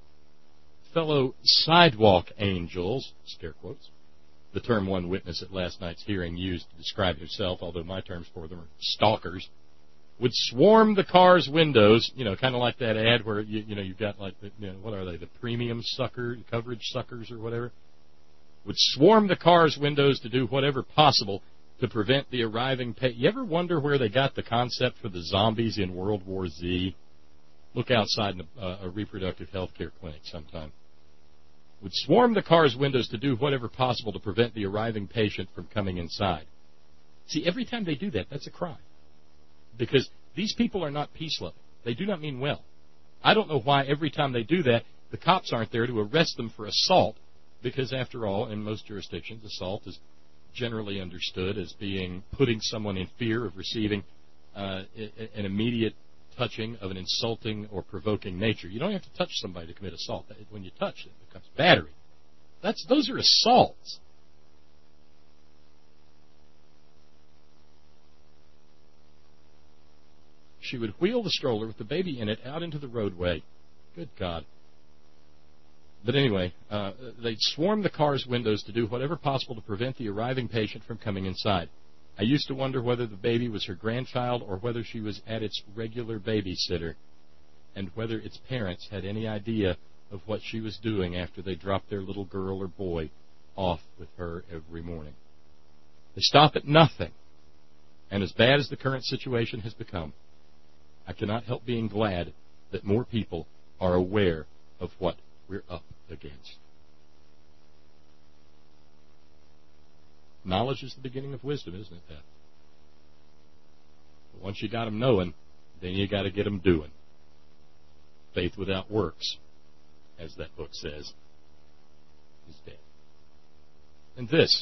fellow sidewalk angels, scare quotes, the term one witness at last night's hearing used to describe himself, although my terms for them are stalkers, would swarm the car's windows, you know, kind of like that ad where, you, you know, you've got like, the, you know, what are they, the premium sucker, coverage suckers or whatever, would swarm the car's windows to do whatever possible to prevent the arriving pa- You ever wonder where they got the concept for the zombies in World War Z? Look outside in a, uh, a reproductive health care clinic sometime. Would swarm the car's windows to do whatever possible to prevent the arriving patient from coming inside. See, every time they do that, that's a crime. Because these people are not peace-loving. They do not mean well. I don't know why every time they do that, the cops aren't there to arrest them for assault, because after all, in most jurisdictions, assault is generally understood as being putting someone in fear of receiving uh, an immediate touching of an insulting or provoking nature. You don't have to touch somebody to commit assault. When you touch, it becomes battery. That's those are assaults. She would wheel the stroller with the baby in it out into the roadway. Good God. But anyway, uh, they'd swarm the car's windows to do whatever possible to prevent the arriving patient from coming inside. I used to wonder whether the baby was her grandchild or whether she was at its regular babysitter, and whether its parents had any idea of what she was doing after they dropped their little girl or boy off with her every morning. They stop at nothing, and as bad as the current situation has become, I cannot help being glad that more people are aware of what we're up against. Knowledge is the beginning of wisdom, isn't it, that? But once you got them knowing, then you got to get them doing. Faith without works, as that book says, is dead. And this,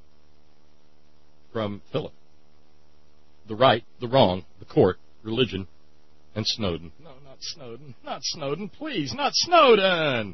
from Philip. The right, the wrong, the court, religion, and Snowden. No, not Snowden. Not Snowden. Please, not Snowden!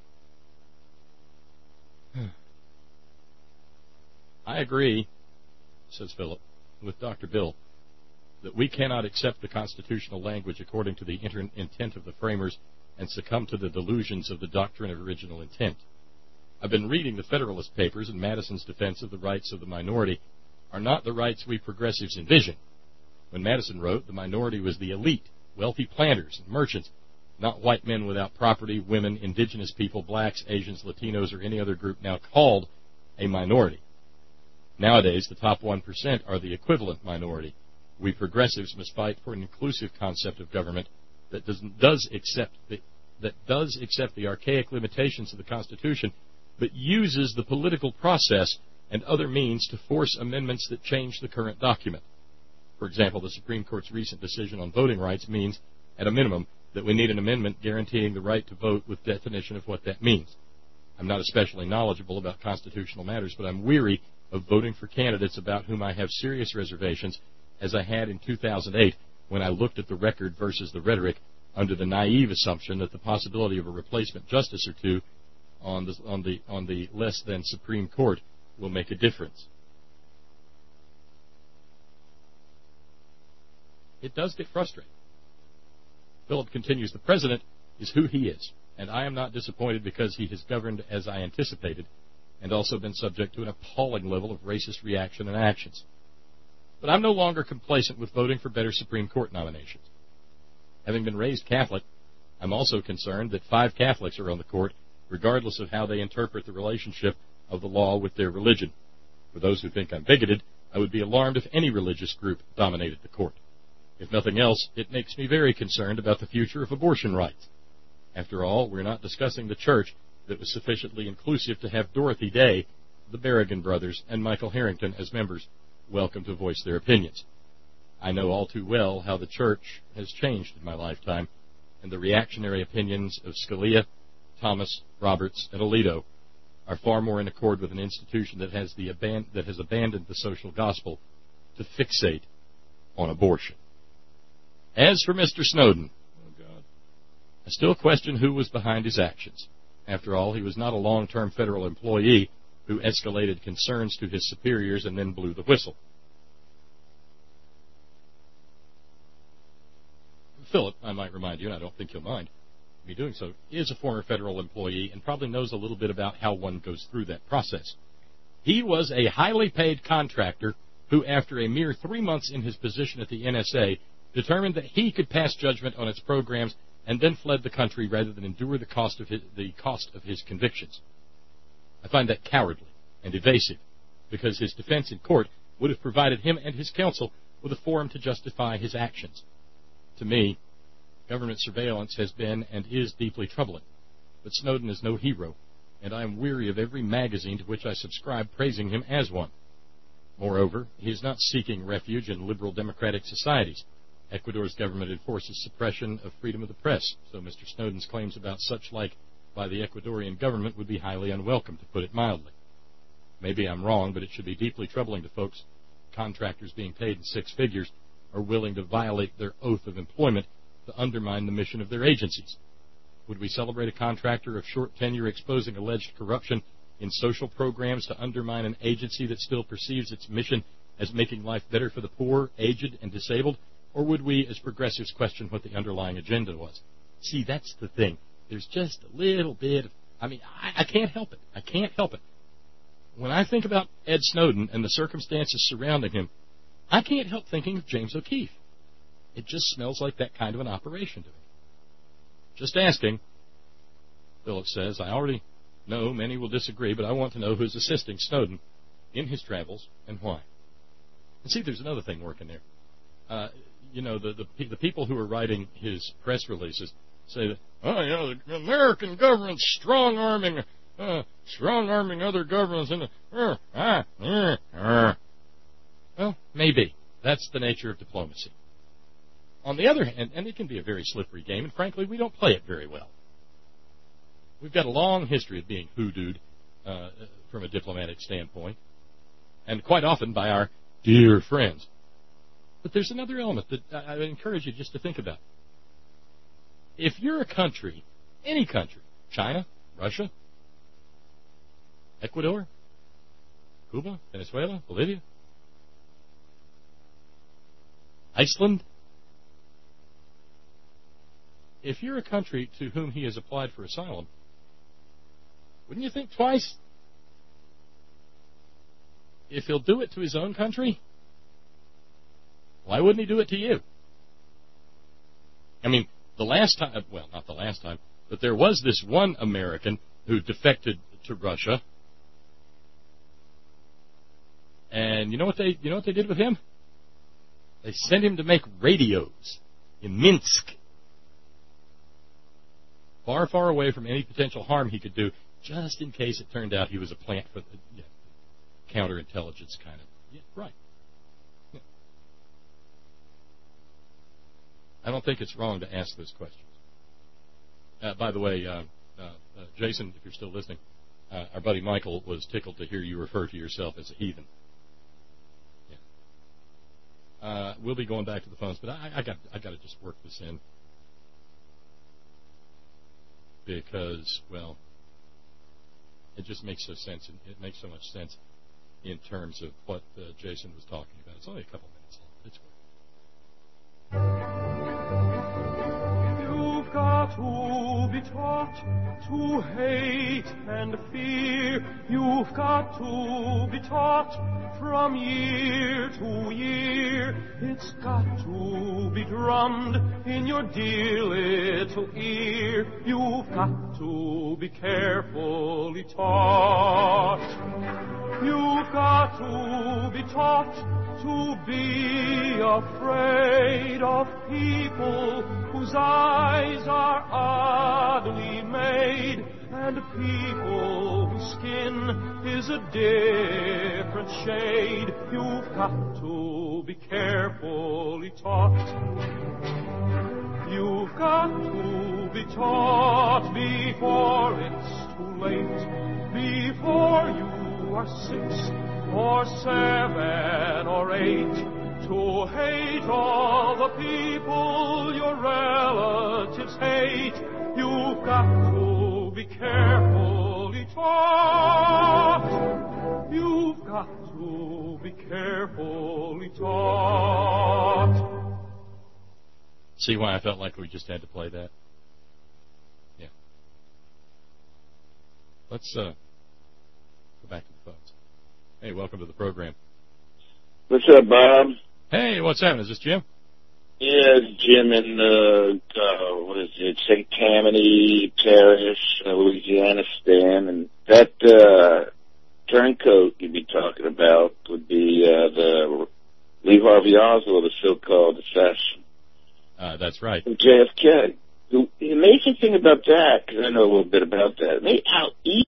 I agree, says Philip, with Doctor Bill, that we cannot accept the constitutional language according to the inter- intent of the framers and succumb to the delusions of the doctrine of original intent. I've been reading the Federalist Papers, and Madison's defense of the rights of the minority are not the rights we progressives envision. When Madison wrote, the minority was the elite, wealthy planters and merchants, not white men without property, women, indigenous people, blacks, Asians, Latinos, or any other group now called a minority. Nowadays, the top one percent are the equivalent minority. We progressives must fight for an inclusive concept of government that does, does accept the, that does accept the archaic limitations of the Constitution, but uses the political process and other means to force amendments that change the current document. For example, the Supreme Court's recent decision on voting rights means, at a minimum, that we need an amendment guaranteeing the right to vote with definition of what that means. I'm not especially knowledgeable about constitutional matters, but I'm weary of voting for candidates about whom I have serious reservations, as I had in two thousand eight when I looked at the record versus the rhetoric under the naive assumption that the possibility of a replacement justice or two on the, on the, on the less than Supreme Court will make a difference. It does get frustrating. Philip continues, the president is who he is, and I am not disappointed because he has governed as I anticipated and also been subject to an appalling level of racist reaction and actions. But I'm no longer complacent with voting for better Supreme Court nominations. Having been raised Catholic, I'm also concerned that five Catholics are on the court, regardless of how they interpret the relationship of the law with their religion. For those who think I'm bigoted, I would be alarmed if any religious group dominated the court. If nothing else, it makes me very concerned about the future of abortion rights. After all, we're not discussing the church that was sufficiently inclusive to have Dorothy Day, the Berrigan brothers, and Michael Harrington as members welcome to voice their opinions. I know all too well how the church has changed in my lifetime, and the reactionary opinions of Scalia, Thomas, Roberts, and Alito are far more in accord with an institution that has, the aban- that has abandoned the social gospel to fixate on abortion. As for Mister Snowden, oh God, I still question who was behind his actions. After all, he was not a long-term federal employee who escalated concerns to his superiors and then blew the whistle. Philip, I might remind you, and I don't think you'll mind me doing so, is a former federal employee and probably knows a little bit about how one goes through that process. He was a highly paid contractor who, after a mere three months in his position at the N S A, determined that he could pass judgment on its programs and then fled the country rather than endure the cost of his, the cost of his convictions. I find that cowardly and evasive, because his defense in court would have provided him and his counsel with a forum to justify his actions. To me, government surveillance has been and is deeply troubling, but Snowden is no hero, and I am weary of every magazine to which I subscribe praising him as one. Moreover, he is not seeking refuge in liberal democratic societies. Ecuador's government enforces suppression of freedom of the press, so Mister Snowden's claims about such like by the Ecuadorian government would be highly unwelcome, to put it mildly. Maybe I'm wrong, but it should be deeply troubling to folks, contractors being paid in six figures, are willing to violate their oath of employment to undermine the mission of their agencies. Would we celebrate a contractor of short tenure exposing alleged corruption in social programs to undermine an agency that still perceives its mission as making life better for the poor, aged, and disabled? Or would we, as progressives, question what the underlying agenda was? See, that's the thing. There's just a little bit of, I mean, I, I can't help it. I can't help it. When I think about Ed Snowden and the circumstances surrounding him, I can't help thinking of James O'Keefe. It just smells like that kind of an operation to me. Just asking, Philip says, I already know many will disagree, but I want to know who's assisting Snowden in his travels and why. And see, there's another thing working there. Uh, you know, the, the the people who are writing his press releases say that, oh, you know, the American government's strong-arming uh, strong-arming other governments. And uh, uh, uh, uh. Well, maybe. That's the nature of diplomacy. On the other hand, and it can be a very slippery game, and frankly, we don't play it very well. We've got a long history of being hoodooed uh, from a diplomatic standpoint, and quite often by our dear friends. But there's another element that I would encourage you just to think about. If you're a country, any country, China, Russia, Ecuador, Cuba, Venezuela, Bolivia, Iceland, if you're a country to whom he has applied for asylum, wouldn't you think twice? If he'll do it to his own country, why wouldn't he do it to you? I mean, the last time, well, not the last time, but there was this one American who defected to Russia. And you know what they, you know what they did with him? They sent him to make radios in Minsk, far, far away from any potential harm he could do, just in case it turned out he was a plant for the yeah, counterintelligence kind of. Yeah, right. Yeah. I don't think it's wrong to ask those questions. Uh, by the way, uh, uh, uh, Jason, if you're still listening, uh, our buddy Michael was tickled to hear you refer to yourself as a heathen. Yeah. Uh, we'll be going back to the phones, but I, I got I got to just work this in because, well, it just makes so sense. It makes so much sense in terms of what uh, Jason was talking about. It's only a couple minutes long. It's great. You've got to be taught to hate and fear. You've got to be taught from year to year. It's got to be drummed in your dear little ear. You've got to be carefully taught. You've got to be taught to be afraid of people whose eyes are oddly made, and people whose skin is a different shade. You've got to be carefully taught. You've got to be taught before it's too late, before you are six or seven or eight, to hate all the people your relatives hate. You've got to be carefully taught. You've got to be carefully taught. See why I felt like we just had to play that? Yeah. Let's uh, go back to the phones. Hey, welcome to the program. What's up, Bob? Hey, what's happening? Is this Jim? Yeah, it's Jim in, uh, uh, what is it, Saint Tammany Parish, uh, Louisiana, Stan. And that uh, turncoat you'd be talking about would be uh, the Lee Harvey Oswald, the so-called assassin. Uh, that's right. From J F K. The, the amazing thing about that, because I know a little bit about that, how easy,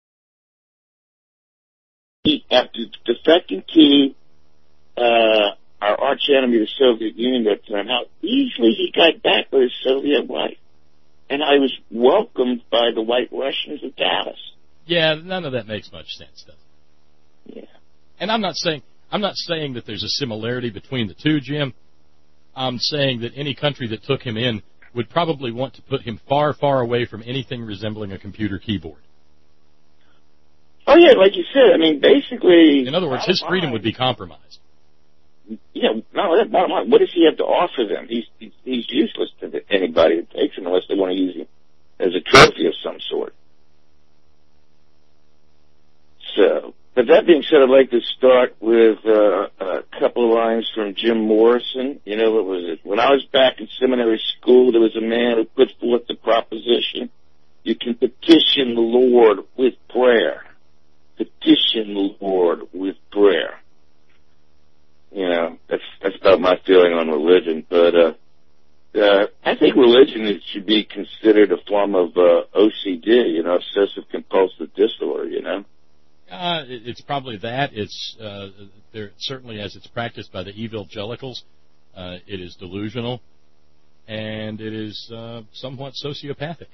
after defecting to uh, our arch enemy, the Soviet Union at that time, how easily he got back with his Soviet wife. And I was welcomed by the White Russians of Dallas. Yeah, none of that makes much sense, does it? Yeah. And I'm not saying I'm not saying that there's a similarity between the two, Jim. I'm saying that any country that took him in would probably want to put him far, far away from anything resembling a computer keyboard. Oh, yeah, like you said, I mean, basically... In other words, his freedom would be compromised. Yeah, no, that bottom line, what does he have to offer them? He's, he's, he's useless to anybody that takes him unless they want to use him as a trophy of some sort. So, but that being said, I'd like to start with uh, a couple of lines from Jim Morrison. You know, what was it? When I was back in seminary school, there was a man who put forth the proposition, you can petition the Lord with prayer. Petition the Lord with prayer. You know, that's that's about my feeling on religion. But uh, uh, I think think religion is, should be considered a form of uh, O C D, you know, obsessive compulsive disorder, you know? Uh, it, it's probably that. It's uh, there certainly as it's practiced by the evangelicals, uh, it is delusional, and it is uh, somewhat sociopathic.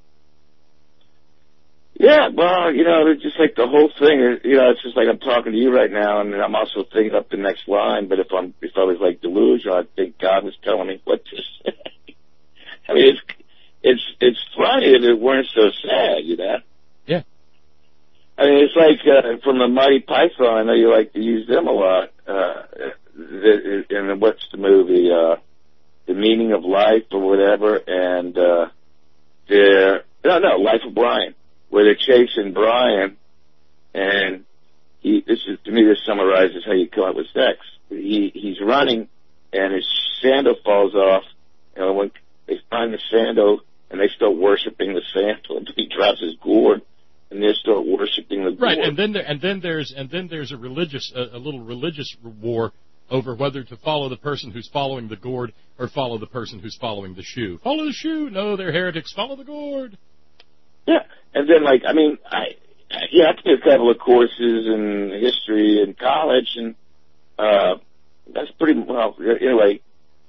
Yeah, well, you know, it's just like the whole thing. You know, it's just like I'm talking to you right now, and I'm also thinking up the next line. But if I'm if I was like delusional, I'd think God was telling me what to say. I mean, it's it's it's funny if it weren't so sad, you know. Yeah. I mean, it's like uh, from the Mighty Python. I know you like to use them a lot. Uh, the, and what's the movie? Uh, The Meaning of Life or whatever, and uh, the no, no, Life of Brian, where they're chasing Brian, and he. This is to me. This summarizes how you come up with sex. He he's running, and his sandal falls off. You know, when they find the sandal, and they start worshiping the sandal, and he drops his gourd, and they start worshiping the gourd. Right, and then there, and then there's and then there's a religious a, a little religious war over whether to follow the person who's following the gourd or follow the person who's following the shoe. Follow the shoe? No, they're heretics. Follow the gourd. Yeah, and then like I mean, I yeah, I took a couple of courses in history in college, and uh, that's pretty well anyway.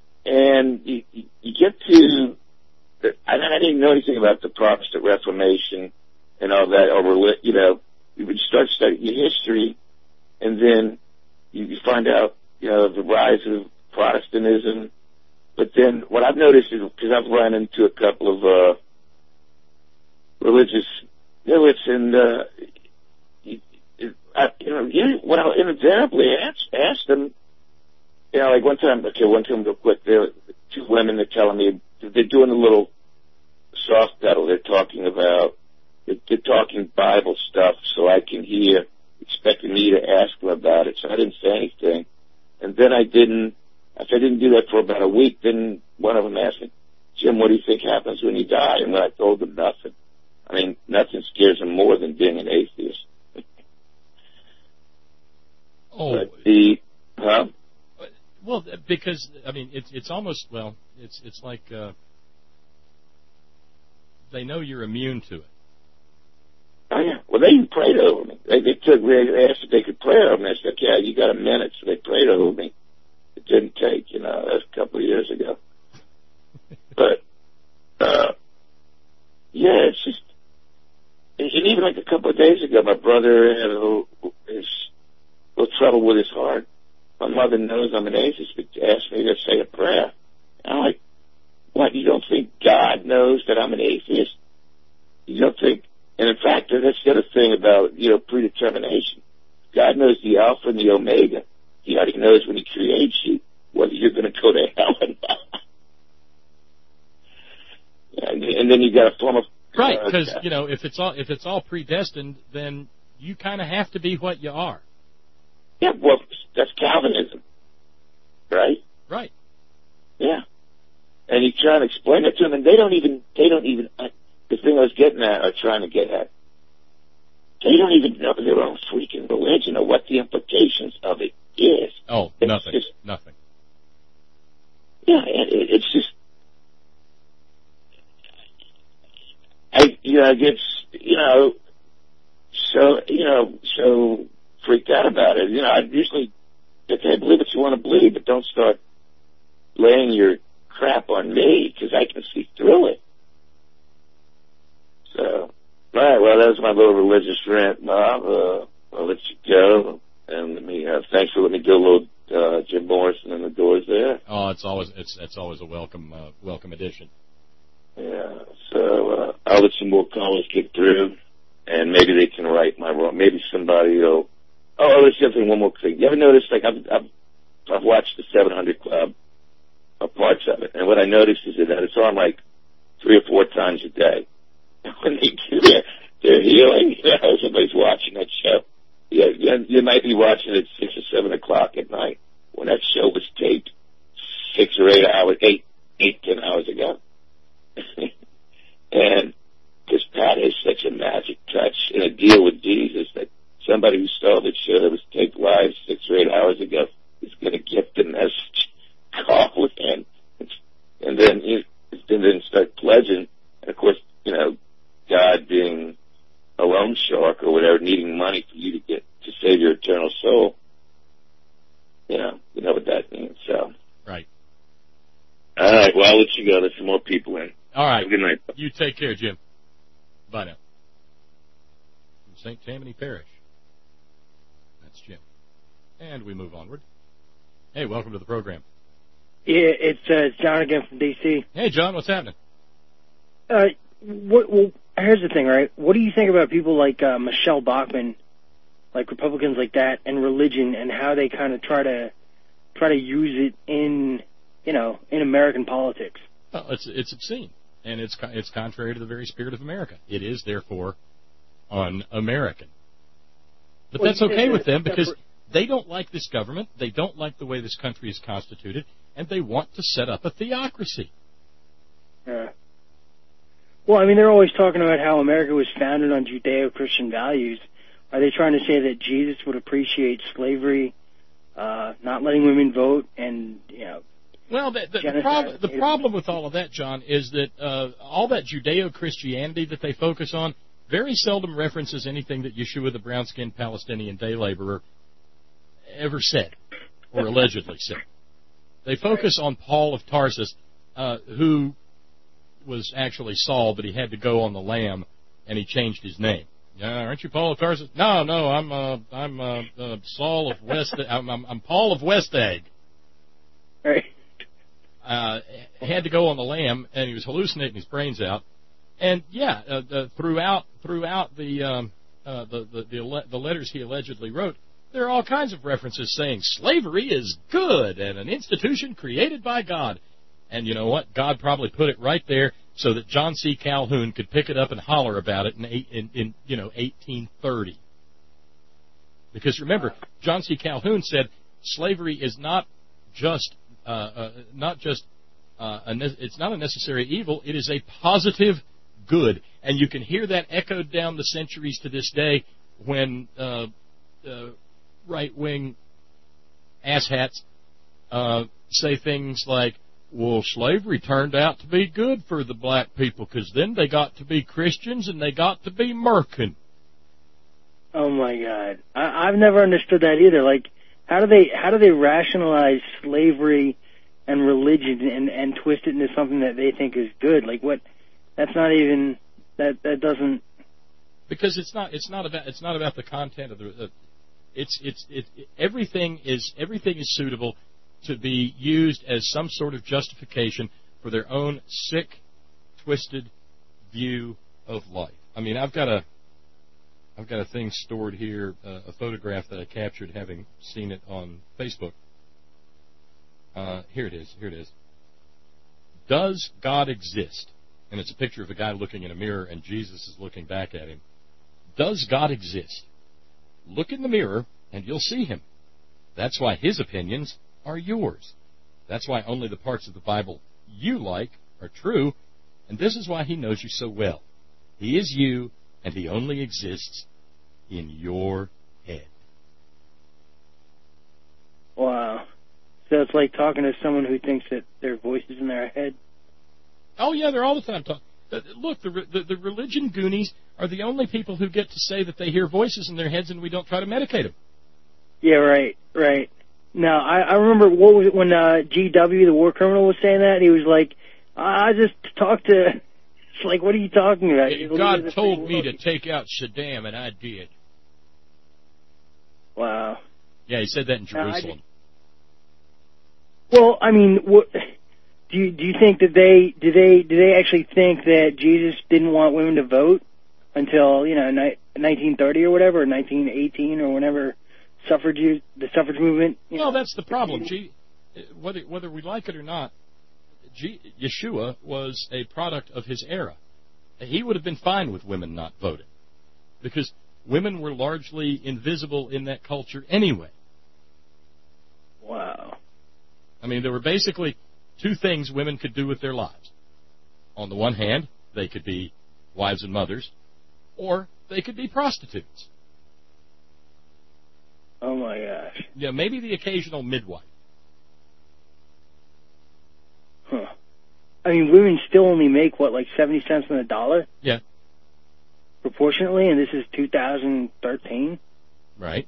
And you, you get to, I, I didn't know anything about the Protestant Reformation and all that, or you know, you would start studying your history, and then you, you find out, you know, the rise of Protestantism. But then what I've noticed is, because I've run into a couple of uh, religious zealots, and uh, you, I, you know, you, what I invariably ask, ask them, you know, like one time, okay, one time real quick, there were two women that are telling me, they're doing a little soft pedal. They're talking about, they're, they're talking Bible stuff so I can hear, expecting me to ask them about it. So I didn't say anything. And then I didn't, after I didn't do that for about a week, then one of them asked me, Jim, what do you think happens when you die? And I told them nothing. I mean, nothing scares them more than being an atheist. Oh. But the, huh? Well, because I mean, it's it's almost well, it's it's like uh, they know you're immune to it. Oh yeah. Well, they even prayed over me. They they took they asked if they could pray over me. I said, "Yeah, you got a minute." So they prayed over me. It didn't take, you know, that was a couple of years ago. But uh, yeah, it's just, and even like a couple of days ago, my brother had a little, his, little trouble with his heart. My mother knows I'm an atheist, but asked me to say a prayer. And I'm like, what, you don't think God knows that I'm an atheist? You don't think, and in fact, that's the other thing about, you know, predetermination. God knows the Alpha and the Omega. He already knows when he creates you whether you're going to go to hell or not. and, and then you got a form of... Right, because, uh, you know, if it's all if it's all predestined, then you kind of have to be what you are. Yeah, well, that's Calvinism, right? Right. Yeah. And you try to explain it to them, and they don't even, they don't even, uh, the thing I was getting at, or trying to get at, they don't even know their own freaking religion or what the implications of it is. Oh, it's nothing, just, nothing. Yeah, it, it's just, I, you know, I get, you know, so, you know, so freaked out about it. You know, I usually, okay, believe what you want to believe, but don't start laying your crap on me, because I can see through it. So, all right, well, that was my little religious rant, Bob. Uh, I'll let you go. And let me, uh, thanks for letting me do a little uh, Jim Morrison in the doors there. Oh, it's always it's it's always a welcome uh, welcome addition. Yeah, so uh, I'll let some more callers get through, and maybe they can right my wrong. Maybe somebody will. Oh, there's something. One more thing. You ever notice? Like I've I've, I've watched the seven hundred Club, or parts of it, and what I noticed is that it's on like three or four times a day. And when they do their their healing, you know, somebody's watching that show. Yeah, you, you might be watching it at six or seven o'clock at night when that show was taped six or eight hours, eight, eight, ten hours ago. And because Pat has such a magic touch and a deal with Jesus that somebody who saw the show that was taped live six or eight hours ago is going to get the message, call him, and then you, and then and start pledging. And, of course, you know, God being a loan shark or whatever, needing money for you to get to save your eternal soul. You know, you know what that means. So. Right. All right. Well, I'll let you go. There's some more people in. All right. Have a good night. You take care, Jim. Bye now. From Saint Tammany Parish. That's Jim. And we move onward. Hey, welcome to the program. Yeah, it's, uh, it's John again from D C. Hey, John, what's happening? Uh, what, well, here's the thing, right? What do you think about people like uh, Michelle Bachmann, like Republicans like that, and religion, and how they kind of try to try to use it in, you know, in American politics? Well, it's it's obscene, and it's it's contrary to the very spirit of America. It is therefore un-American. But Well, that's okay it, with them because separate. they don't like this government, they don't like the way this country is constituted, and they want to set up a theocracy. Yeah. Well, I mean, they're always talking about how America was founded on Judeo-Christian values. Are they trying to say that Jesus would appreciate slavery, uh, not letting women vote, and, you know... Well, the, the, the, prob- the problem with all of that, John, is that uh, all that Judeo-Christianity that they focus on very seldom references anything that Yeshua, the brown-skinned Palestinian day laborer, ever said or allegedly said. They focus on Paul of Tarsus, uh, who was actually Saul, but he had to go on the lam, and he changed his name. Yeah, aren't you Paul of Tarsus? No, no, I'm uh, I'm uh, uh, Saul of West. I'm, I'm, I'm Paul of West Egg. Right. Uh, had to go on the lam, and he was hallucinating his brains out. And yeah, uh, the, throughout throughout the, um, uh, the the the the letters he allegedly wrote, there are all kinds of references saying slavery is good and an institution created by God. And you know what? God probably put it right there so that John C. Calhoun could pick it up and holler about it in, in, in you know eighteen thirty. Because remember, John C. Calhoun said slavery is not just uh, uh, not just uh, a ne- it's not a necessary evil. It is a positive good, and you can hear that echoed down the centuries to this day when uh, uh, right-wing asshats uh, say things like, well, slavery turned out to be good for the black people because then they got to be Christians and they got to be Merkin. Oh my God, I, I've never understood that either. Like, how do they how do they rationalize slavery and religion and, and twist it into something that they think is good? Like, what? That's not even that that doesn't. Because it's not it's not about it's not about the content of the. Uh, it's it's it, it everything is everything is suitable to be used as some sort of justification for their own sick, twisted view of life. I mean, I've got a I've got a thing stored here, uh, a photograph that I captured having seen it on Facebook. Uh, here it is. Here it is. Does God exist? And it's a picture of a guy looking in a mirror, and Jesus is looking back at him. Does God exist? Look in the mirror, and you'll see him. That's why his opinions are yours. That's why only the parts of the Bible you like are true, and this is why he knows you so well. He is you, and he only exists in your head. Wow. So it's like talking to someone who thinks that their voice is in their head? Oh, yeah, they're all the time talking. Look, the, the, the religion Goonies are the only people who get to say that they hear voices in their heads and we don't try to medicate them. Yeah, right, right. No, I, I remember what was it when uh, G W, the war criminal, was saying that. He was like, I just talked to... It's like, what are you talking about? Yeah, God told me to take out Saddam, and I did. Wow. Yeah, he said that in Jerusalem. No, I well, I mean, what... Do you do you think that they do they do they actually think that Jesus didn't want women to vote until you know nineteen thirty or whatever, or nineteen eighteen or whenever suffrage the suffrage movement? You well, know, that's the problem. G, whether whether we like it or not, G, Yeshua was a product of his era. He would have been fine with women not voting because women were largely invisible in that culture anyway. Wow. I mean, there were basically two things women could do with their lives. On the one hand, they could be wives and mothers, or they could be prostitutes. Oh, my gosh. Yeah, maybe the occasional midwife. Huh. I mean, women still only make, what, like seventy cents on the dollar? Yeah. Proportionately, and this is two thousand thirteen? Right.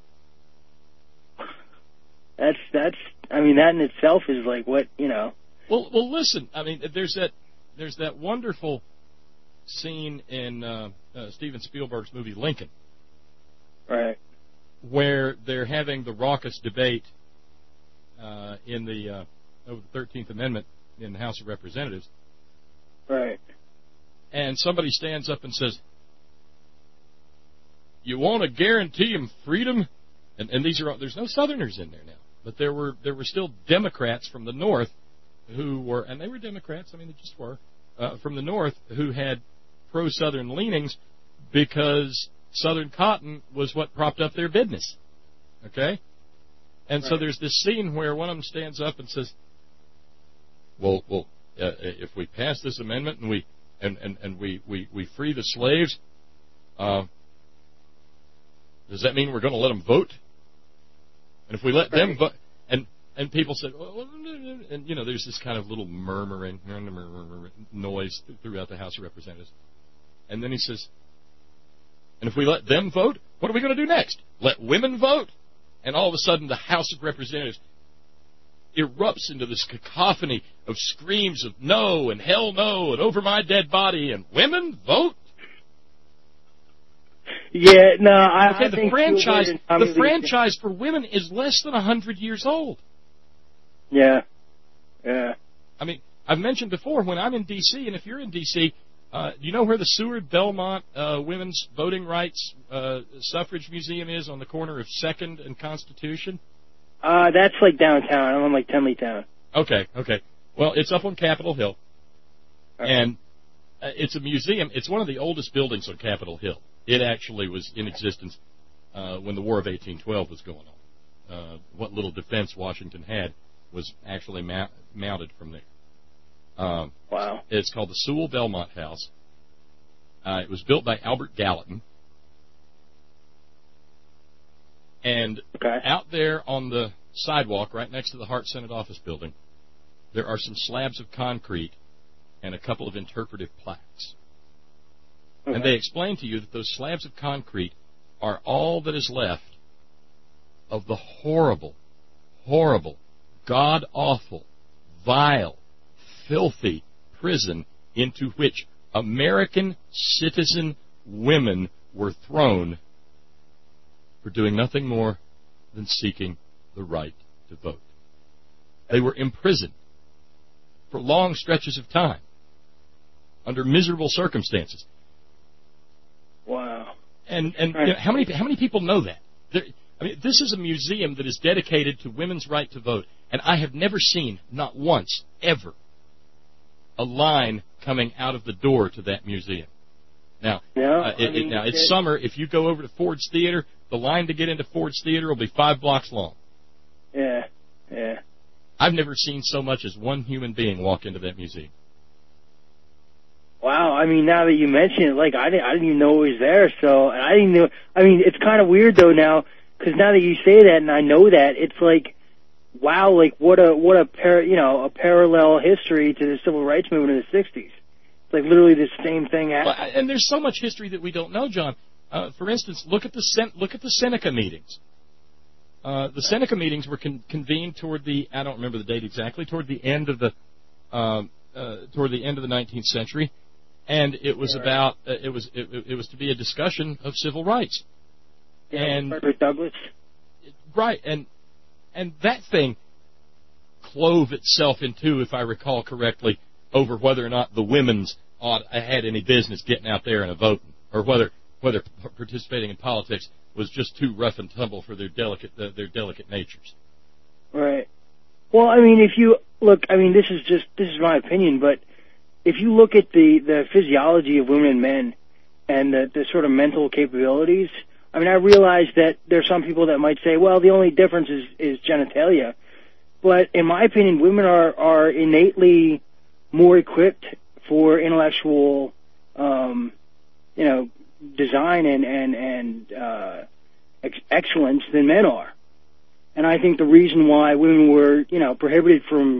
That's, that's, I mean, that in itself is like what, you know. Well, well, listen, I mean, there's that, there's that wonderful scene in uh, uh, Steven Spielberg's movie Lincoln. Right. Where they're having the raucous debate uh, in the uh, over the thirteenth Amendment in the House of Representatives. Right. And somebody stands up and says, "You want to guarantee them freedom?" And, and these are there's no Southerners in there now, but there were there were still Democrats from the North who were, and they were Democrats. I mean, they just were uh, from the North who had pro-Southern leanings because Southern cotton was what propped up their business, okay? And right. So there's this scene where one of them stands up and says, well, well, uh, if we pass this amendment and we and, and, and we, we, we free the slaves, uh, does that mean we're going to let them vote? And if we let right. them vote, and, and people said, well, and, you know, there's this kind of little murmuring noise throughout the House of Representatives. And then he says, and if we let them vote, what are we going to do next? Let women vote? And all of a sudden, the House of Representatives erupts into this cacophony of screams of no and hell no and over my dead body and women vote? Yeah, no, I, okay, I the think franchise the franchise for women is less than a hundred years old. Yeah, yeah. I mean, I've mentioned before when I'm in D C, and if you're in D C, Uh, do you know where the Seward Belmont uh, Women's Voting Rights uh, Suffrage Museum is on the corner of second and Constitution? Uh, that's like downtown. I'm on like Tenleytown. Okay, okay. Well, it's up on Capitol Hill. Okay. And uh, it's a museum. It's one of the oldest buildings on Capitol Hill. It actually was in existence uh, when the War of eighteen twelve was going on. Uh, what little defense Washington had was actually ma- mounted from there. Um, wow. It's called the Sewell Belmont House. Uh, it was built by Albert Gallatin. And okay. out there on the sidewalk right next to the Hart Senate office building, there are some slabs of concrete and a couple of interpretive plaques. Okay. And they explain to you that those slabs of concrete are all that is left of the horrible, horrible, god-awful, vile, filthy prison into which American citizen women were thrown for doing nothing more than seeking the right to vote. They were imprisoned for long stretches of time under miserable circumstances. Wow. And and you know, how many how many people know that? There, I mean, this is a museum that is dedicated to women's right to vote, and I have never seen, not once, ever, a line coming out of the door to that museum. Now, yeah, uh, it, mean, it, now it's it, summer. If you go over to Ford's Theater, the line to get into Ford's Theater will be five blocks long. Yeah, yeah. I've never seen so much as one human being walk into that museum. Wow, I mean, now that you mention it, like, I didn't, I didn't even know it was there, so, and I didn't know, I mean, it's kind of weird, though, now, because now that you say that and I know that, it's like, wow, like, what a, what a, par, you know, a parallel history to the civil rights movement in the sixties. It's like literally the same thing happened. Well, and there's so much history that we don't know, John. Uh, for instance, look at the Sen- look at the Seneca meetings. Uh, the Seneca meetings were con- convened toward the, I don't remember the date exactly, toward the end of the, uh, uh, toward the end of the nineteenth century. And it was right. about uh, it was it, it was to be a discussion of civil rights. Yeah, and Frederick Douglass. Right, and and that thing clove itself in two, if I recall correctly, over whether or not the women's ought had any business getting out there and a voting, or whether whether participating in politics was just too rough and tumble for their delicate uh, their delicate natures. Right. Well, I mean, if you look, I mean, this is just this is my opinion, but if you look at the, the physiology of women and men and the, the sort of mental capabilities, I mean, I realize that there's some people that might say, well, the only difference is, is genitalia. But in my opinion, women are, are innately more equipped for intellectual, um, you know, design and, and, and uh, ex- excellence than men are. And I think the reason why women were, you know, prohibited from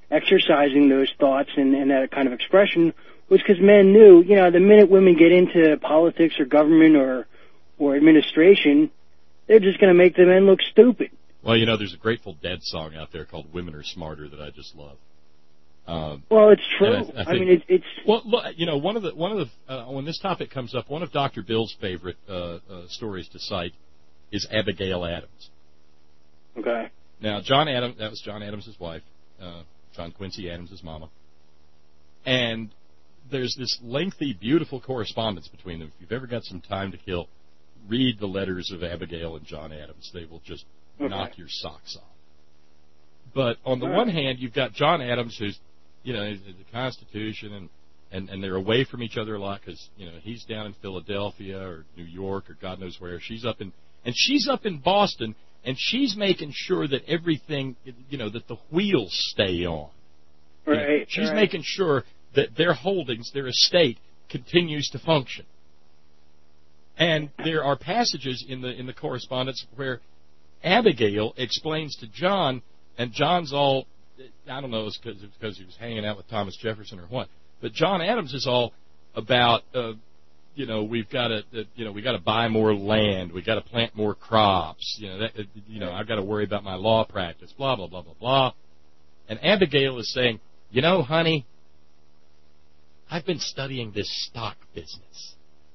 exercising those thoughts and, and that kind of expression was because men knew, you know, the minute women get into politics or government or or administration, they're just going to make the men look stupid. Well, you know, there's a Grateful Dead song out there called "Women Are Smarter" that I just love. Um, well, it's true. I, I, think, I mean, it, it's well, look, you know, one of the one of the uh, when this topic comes up, one of Doctor Bill's favorite uh, uh, stories to cite is Abigail Adams. Okay. Now, John Adams, that was John Adams' wife, uh, John Quincy Adams' mama, and there's this lengthy, beautiful correspondence between them. If you've ever got some time to kill, read the letters of Abigail and John Adams. They will just okay. knock your socks off. But on the All one right. hand, you've got John Adams, who's, you know, the Constitution, and, and, and they're away from each other a lot because, you know, he's down in Philadelphia or New York or God knows where. She's up in, and she's up in Boston, and she's making sure that everything, you know, that the wheels stay on. Right. You know, she's right. making sure that their holdings, their estate, continues to function. And there are passages in the in the correspondence where Abigail explains to John, and John's all, I don't know, it's because because he was hanging out with Thomas Jefferson or what, but John Adams is all about, uh, you know, we've got to, uh, you know, we got to buy more land, we got to plant more crops, you know, that, uh, you know, I've got to worry about my law practice, blah blah blah blah blah. And Abigail is saying, you know, honey, I've been studying this stock business.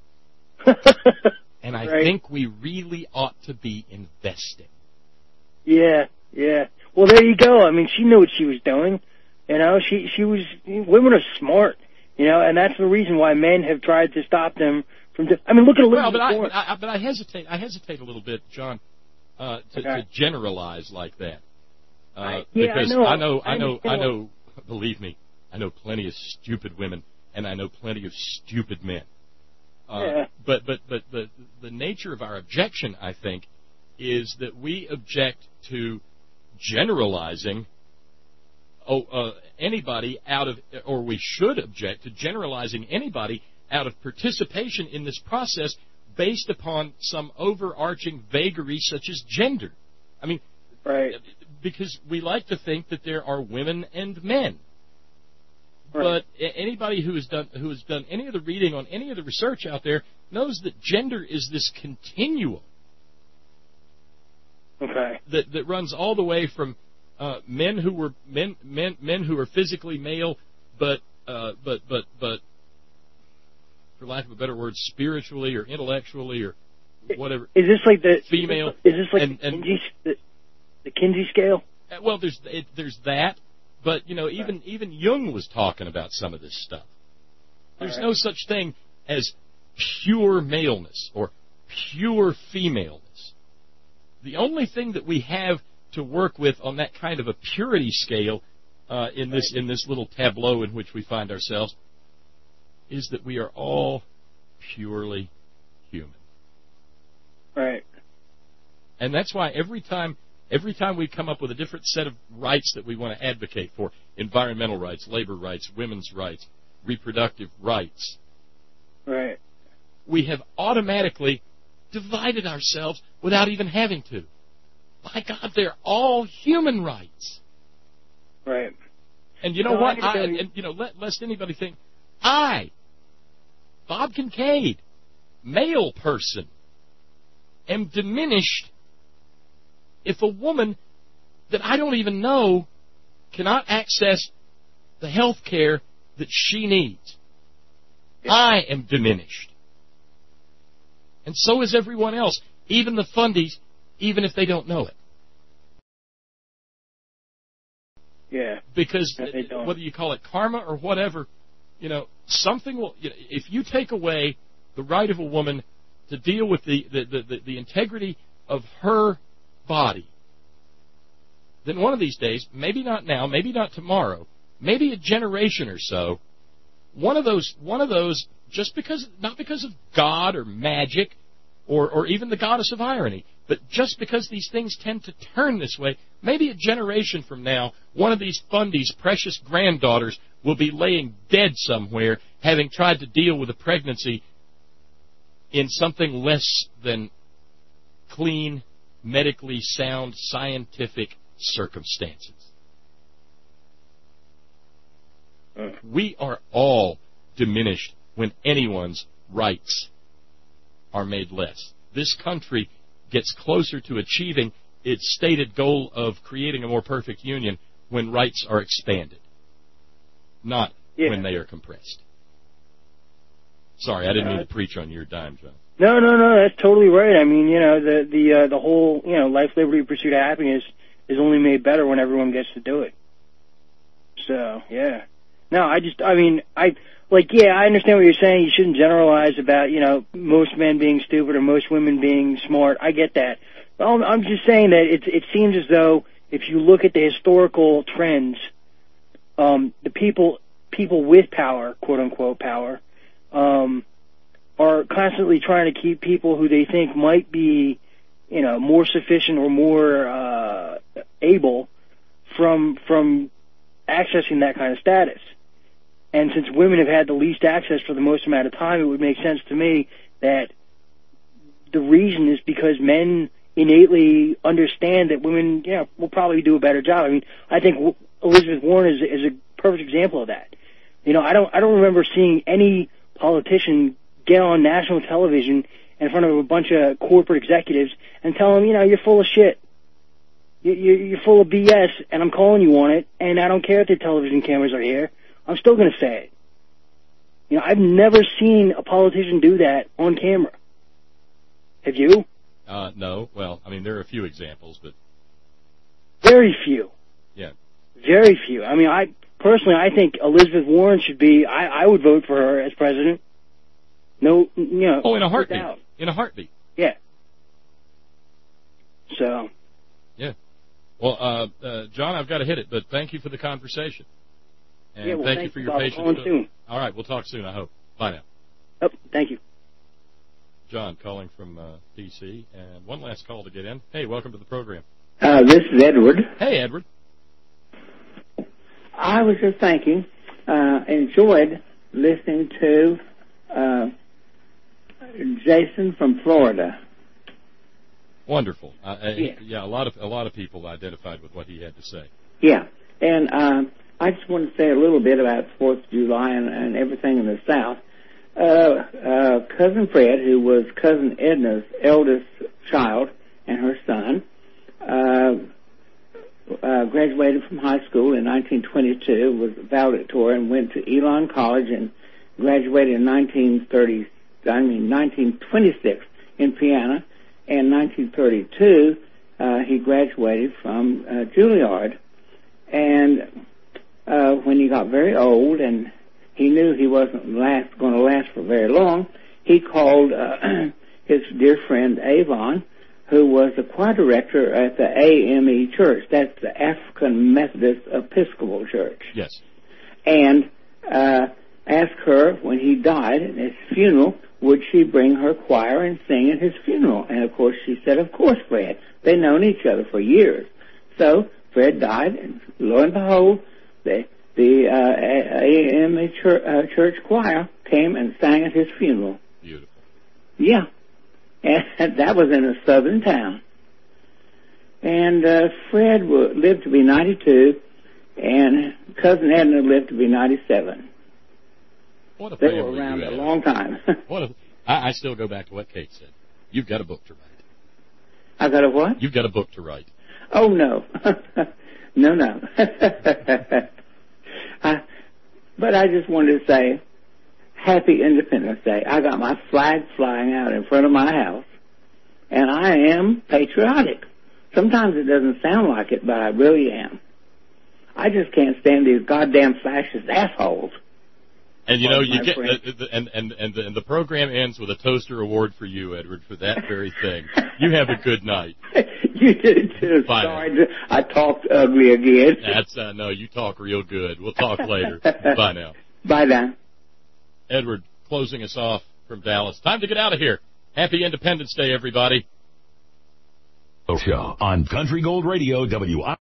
And I right. think we really ought to be investing. Yeah, yeah. Well, there you go. I mean, she knew what she was doing. You know, she she was. Women are smart. You know, and that's the reason why men have tried to stop them from. I mean, look at Elizabeth Well, but I, Warren. but I but I hesitate. I hesitate a little bit, John, uh, to, okay. to generalize like that. Uh, I, yeah, because I know. I know. I I know. I know. know. Believe me, I know plenty of stupid women, and I know plenty of stupid men. Uh, yeah. But but but the the nature of our objection, I think, is that we object to generalizing oh, uh, anybody out of, or we should object to generalizing anybody out of participation in this process based upon some overarching vagary such as gender. I mean, right. because we like to think that there are women and men. Right. But anybody who has done who has done any of the reading on any of the research out there knows that gender is this continuum. Okay. That that runs all the way from uh, men who were men men men who are physically male, but uh, but but but for lack of a better word, spiritually or intellectually or whatever. Is this like the female? Is this like and, the, and, Kinsey, the, the Kinsey scale? Well, there's it, there's that, but you know, even right. even Jung was talking about some of this stuff. There's right. no such thing as pure maleness or pure femaleness. The only thing that we have to work with on that kind of a purity scale uh, in this in this little tableau in which we find ourselves is that we are all purely human. Right. And that's why every time every time we come up with a different set of rights that we want to advocate for, environmental rights, labor rights, women's rights, reproductive rights, right, we have automatically divided ourselves without even having to. My God, they're all human rights. Right. And you know no, what? I, I, and, you know, let, lest anybody think, I, Bob Kincaid, male person, am diminished if a woman that I don't even know cannot access the health care that she needs. Yeah. I am diminished. And so is everyone else, even the fundies, even if they don't know it. Yeah. Because whether you call it karma or whatever, you know, something will, you know, if you take away the right of a woman to deal with the, the, the, the integrity of her body, then one of these days, maybe not now, maybe not tomorrow, maybe a generation or so, one of those, one of those, just because, not because of God or magic or, or even the goddess of irony, but just because these things tend to turn this way, maybe a generation from now, one of these fundies' precious granddaughters will be laying dead somewhere, having tried to deal with a pregnancy in something less than clean, medically sound, scientific circumstances. We are all diminished when anyone's rights are made less. This country gets closer to achieving its stated goal of creating a more perfect union when rights are expanded, not yeah. when they are compressed. Sorry, I didn't mean to preach on your dime, John. No, no, no, that's totally right. I mean, you know, the the uh, the whole, you know, life, liberty, pursuit of happiness is only made better when everyone gets to do it. So, yeah. No, I just, I mean, I, like, yeah, I understand what you're saying. You shouldn't generalize about, you know, most men being stupid or most women being smart. I get that. But I'm, I'm just saying that it, it seems as though if you look at the historical trends, um, the people, people with power, quote unquote power, um, are constantly trying to keep people who they think might be, you know, more sufficient or more, uh, able from, from accessing that kind of status. And since women have had the least access for the most amount of time, it would make sense to me that the reason is because men innately understand that women, you know, will probably do a better job. I mean, I think Elizabeth Warren is, is a perfect example of that. You know, I don't, I don't remember seeing any politician get on national television in front of a bunch of corporate executives and tell them, you know, you're full of shit. You're full of B S, and I'm calling you on it, and I don't care if the television cameras are here. I'm still going to say it. You know, I've never seen a politician do that on camera. Have you? Uh, no. Well, I mean, there are a few examples, but... Very few. Yeah. Very few. I mean, I personally, I think Elizabeth Warren should be, I, I would vote for her as president. No, you know. Oh, in a heartbeat. Without. In a heartbeat. Yeah. So... Yeah. Well, uh, uh, John, I've got to hit it, but thank you for the conversation. And yeah, well, thank you for your Bob. patience. Soon. All right, we'll talk soon, I hope. Bye now. Oh, thank you. John calling from uh, D C And one last call to get in. Hey, welcome to the program. Uh, this is Edward. Hey, Edward. I was just thinking, uh, enjoyed listening to uh, Jason from Florida. Wonderful. Uh, yeah. yeah, a lot of a lot of people identified with what he had to say. Yeah, and uh, I just want to say a little bit about Fourth of July and, and everything in the South. Uh, uh, Cousin Fred, who was Cousin Edna's eldest child and her son, uh, uh, graduated from high school in nineteen twenty-two, was valedictorian, went to Elon College and graduated in nineteen thirty. I mean nineteen twenty-six in piano. In nineteen thirty-two, uh, he graduated from uh, Juilliard. And uh, when he got very old and he knew he wasn't last, going to last for very long, he called uh, his dear friend Avon, who was the choir director at the A M E Church. That's the African Methodist Episcopal Church. Yes. And uh, asked her, when he died at his funeral, would she bring her choir and sing at his funeral? And, of course, she said, of course, Fred. They'd known each other for years. So Fred died, and lo and behold, the, the uh, A M E church, uh, church choir came and sang at his funeral. Beautiful. Yeah. And that was in a southern town. And uh, Fred lived to be ninety-two, and Cousin Edna lived to be ninety-seven. What a they family were around you a have. long time. what a, I, I still go back to what Kate said. You've got a book to write. I got a what? You've got a book to write. Oh, no. no, no. I, but I just wanted to say, Happy Independence Day. I got my flag flying out in front of my house, and I am patriotic. Sometimes it doesn't sound like it, but I really am. I just can't stand these goddamn fascist assholes. And you know, you get the, the, and and and the, and the program ends with a toaster award for you, Edward, for that very thing. You have a good night. You did too. Bye Sorry, now. I talked ugly again. That's uh, no, you talk real good. We'll talk later. Bye now. Bye now. Edward, closing us off from Dallas. Time to get out of here. Happy Independence Day, everybody. Show on Country Gold Radio, W I.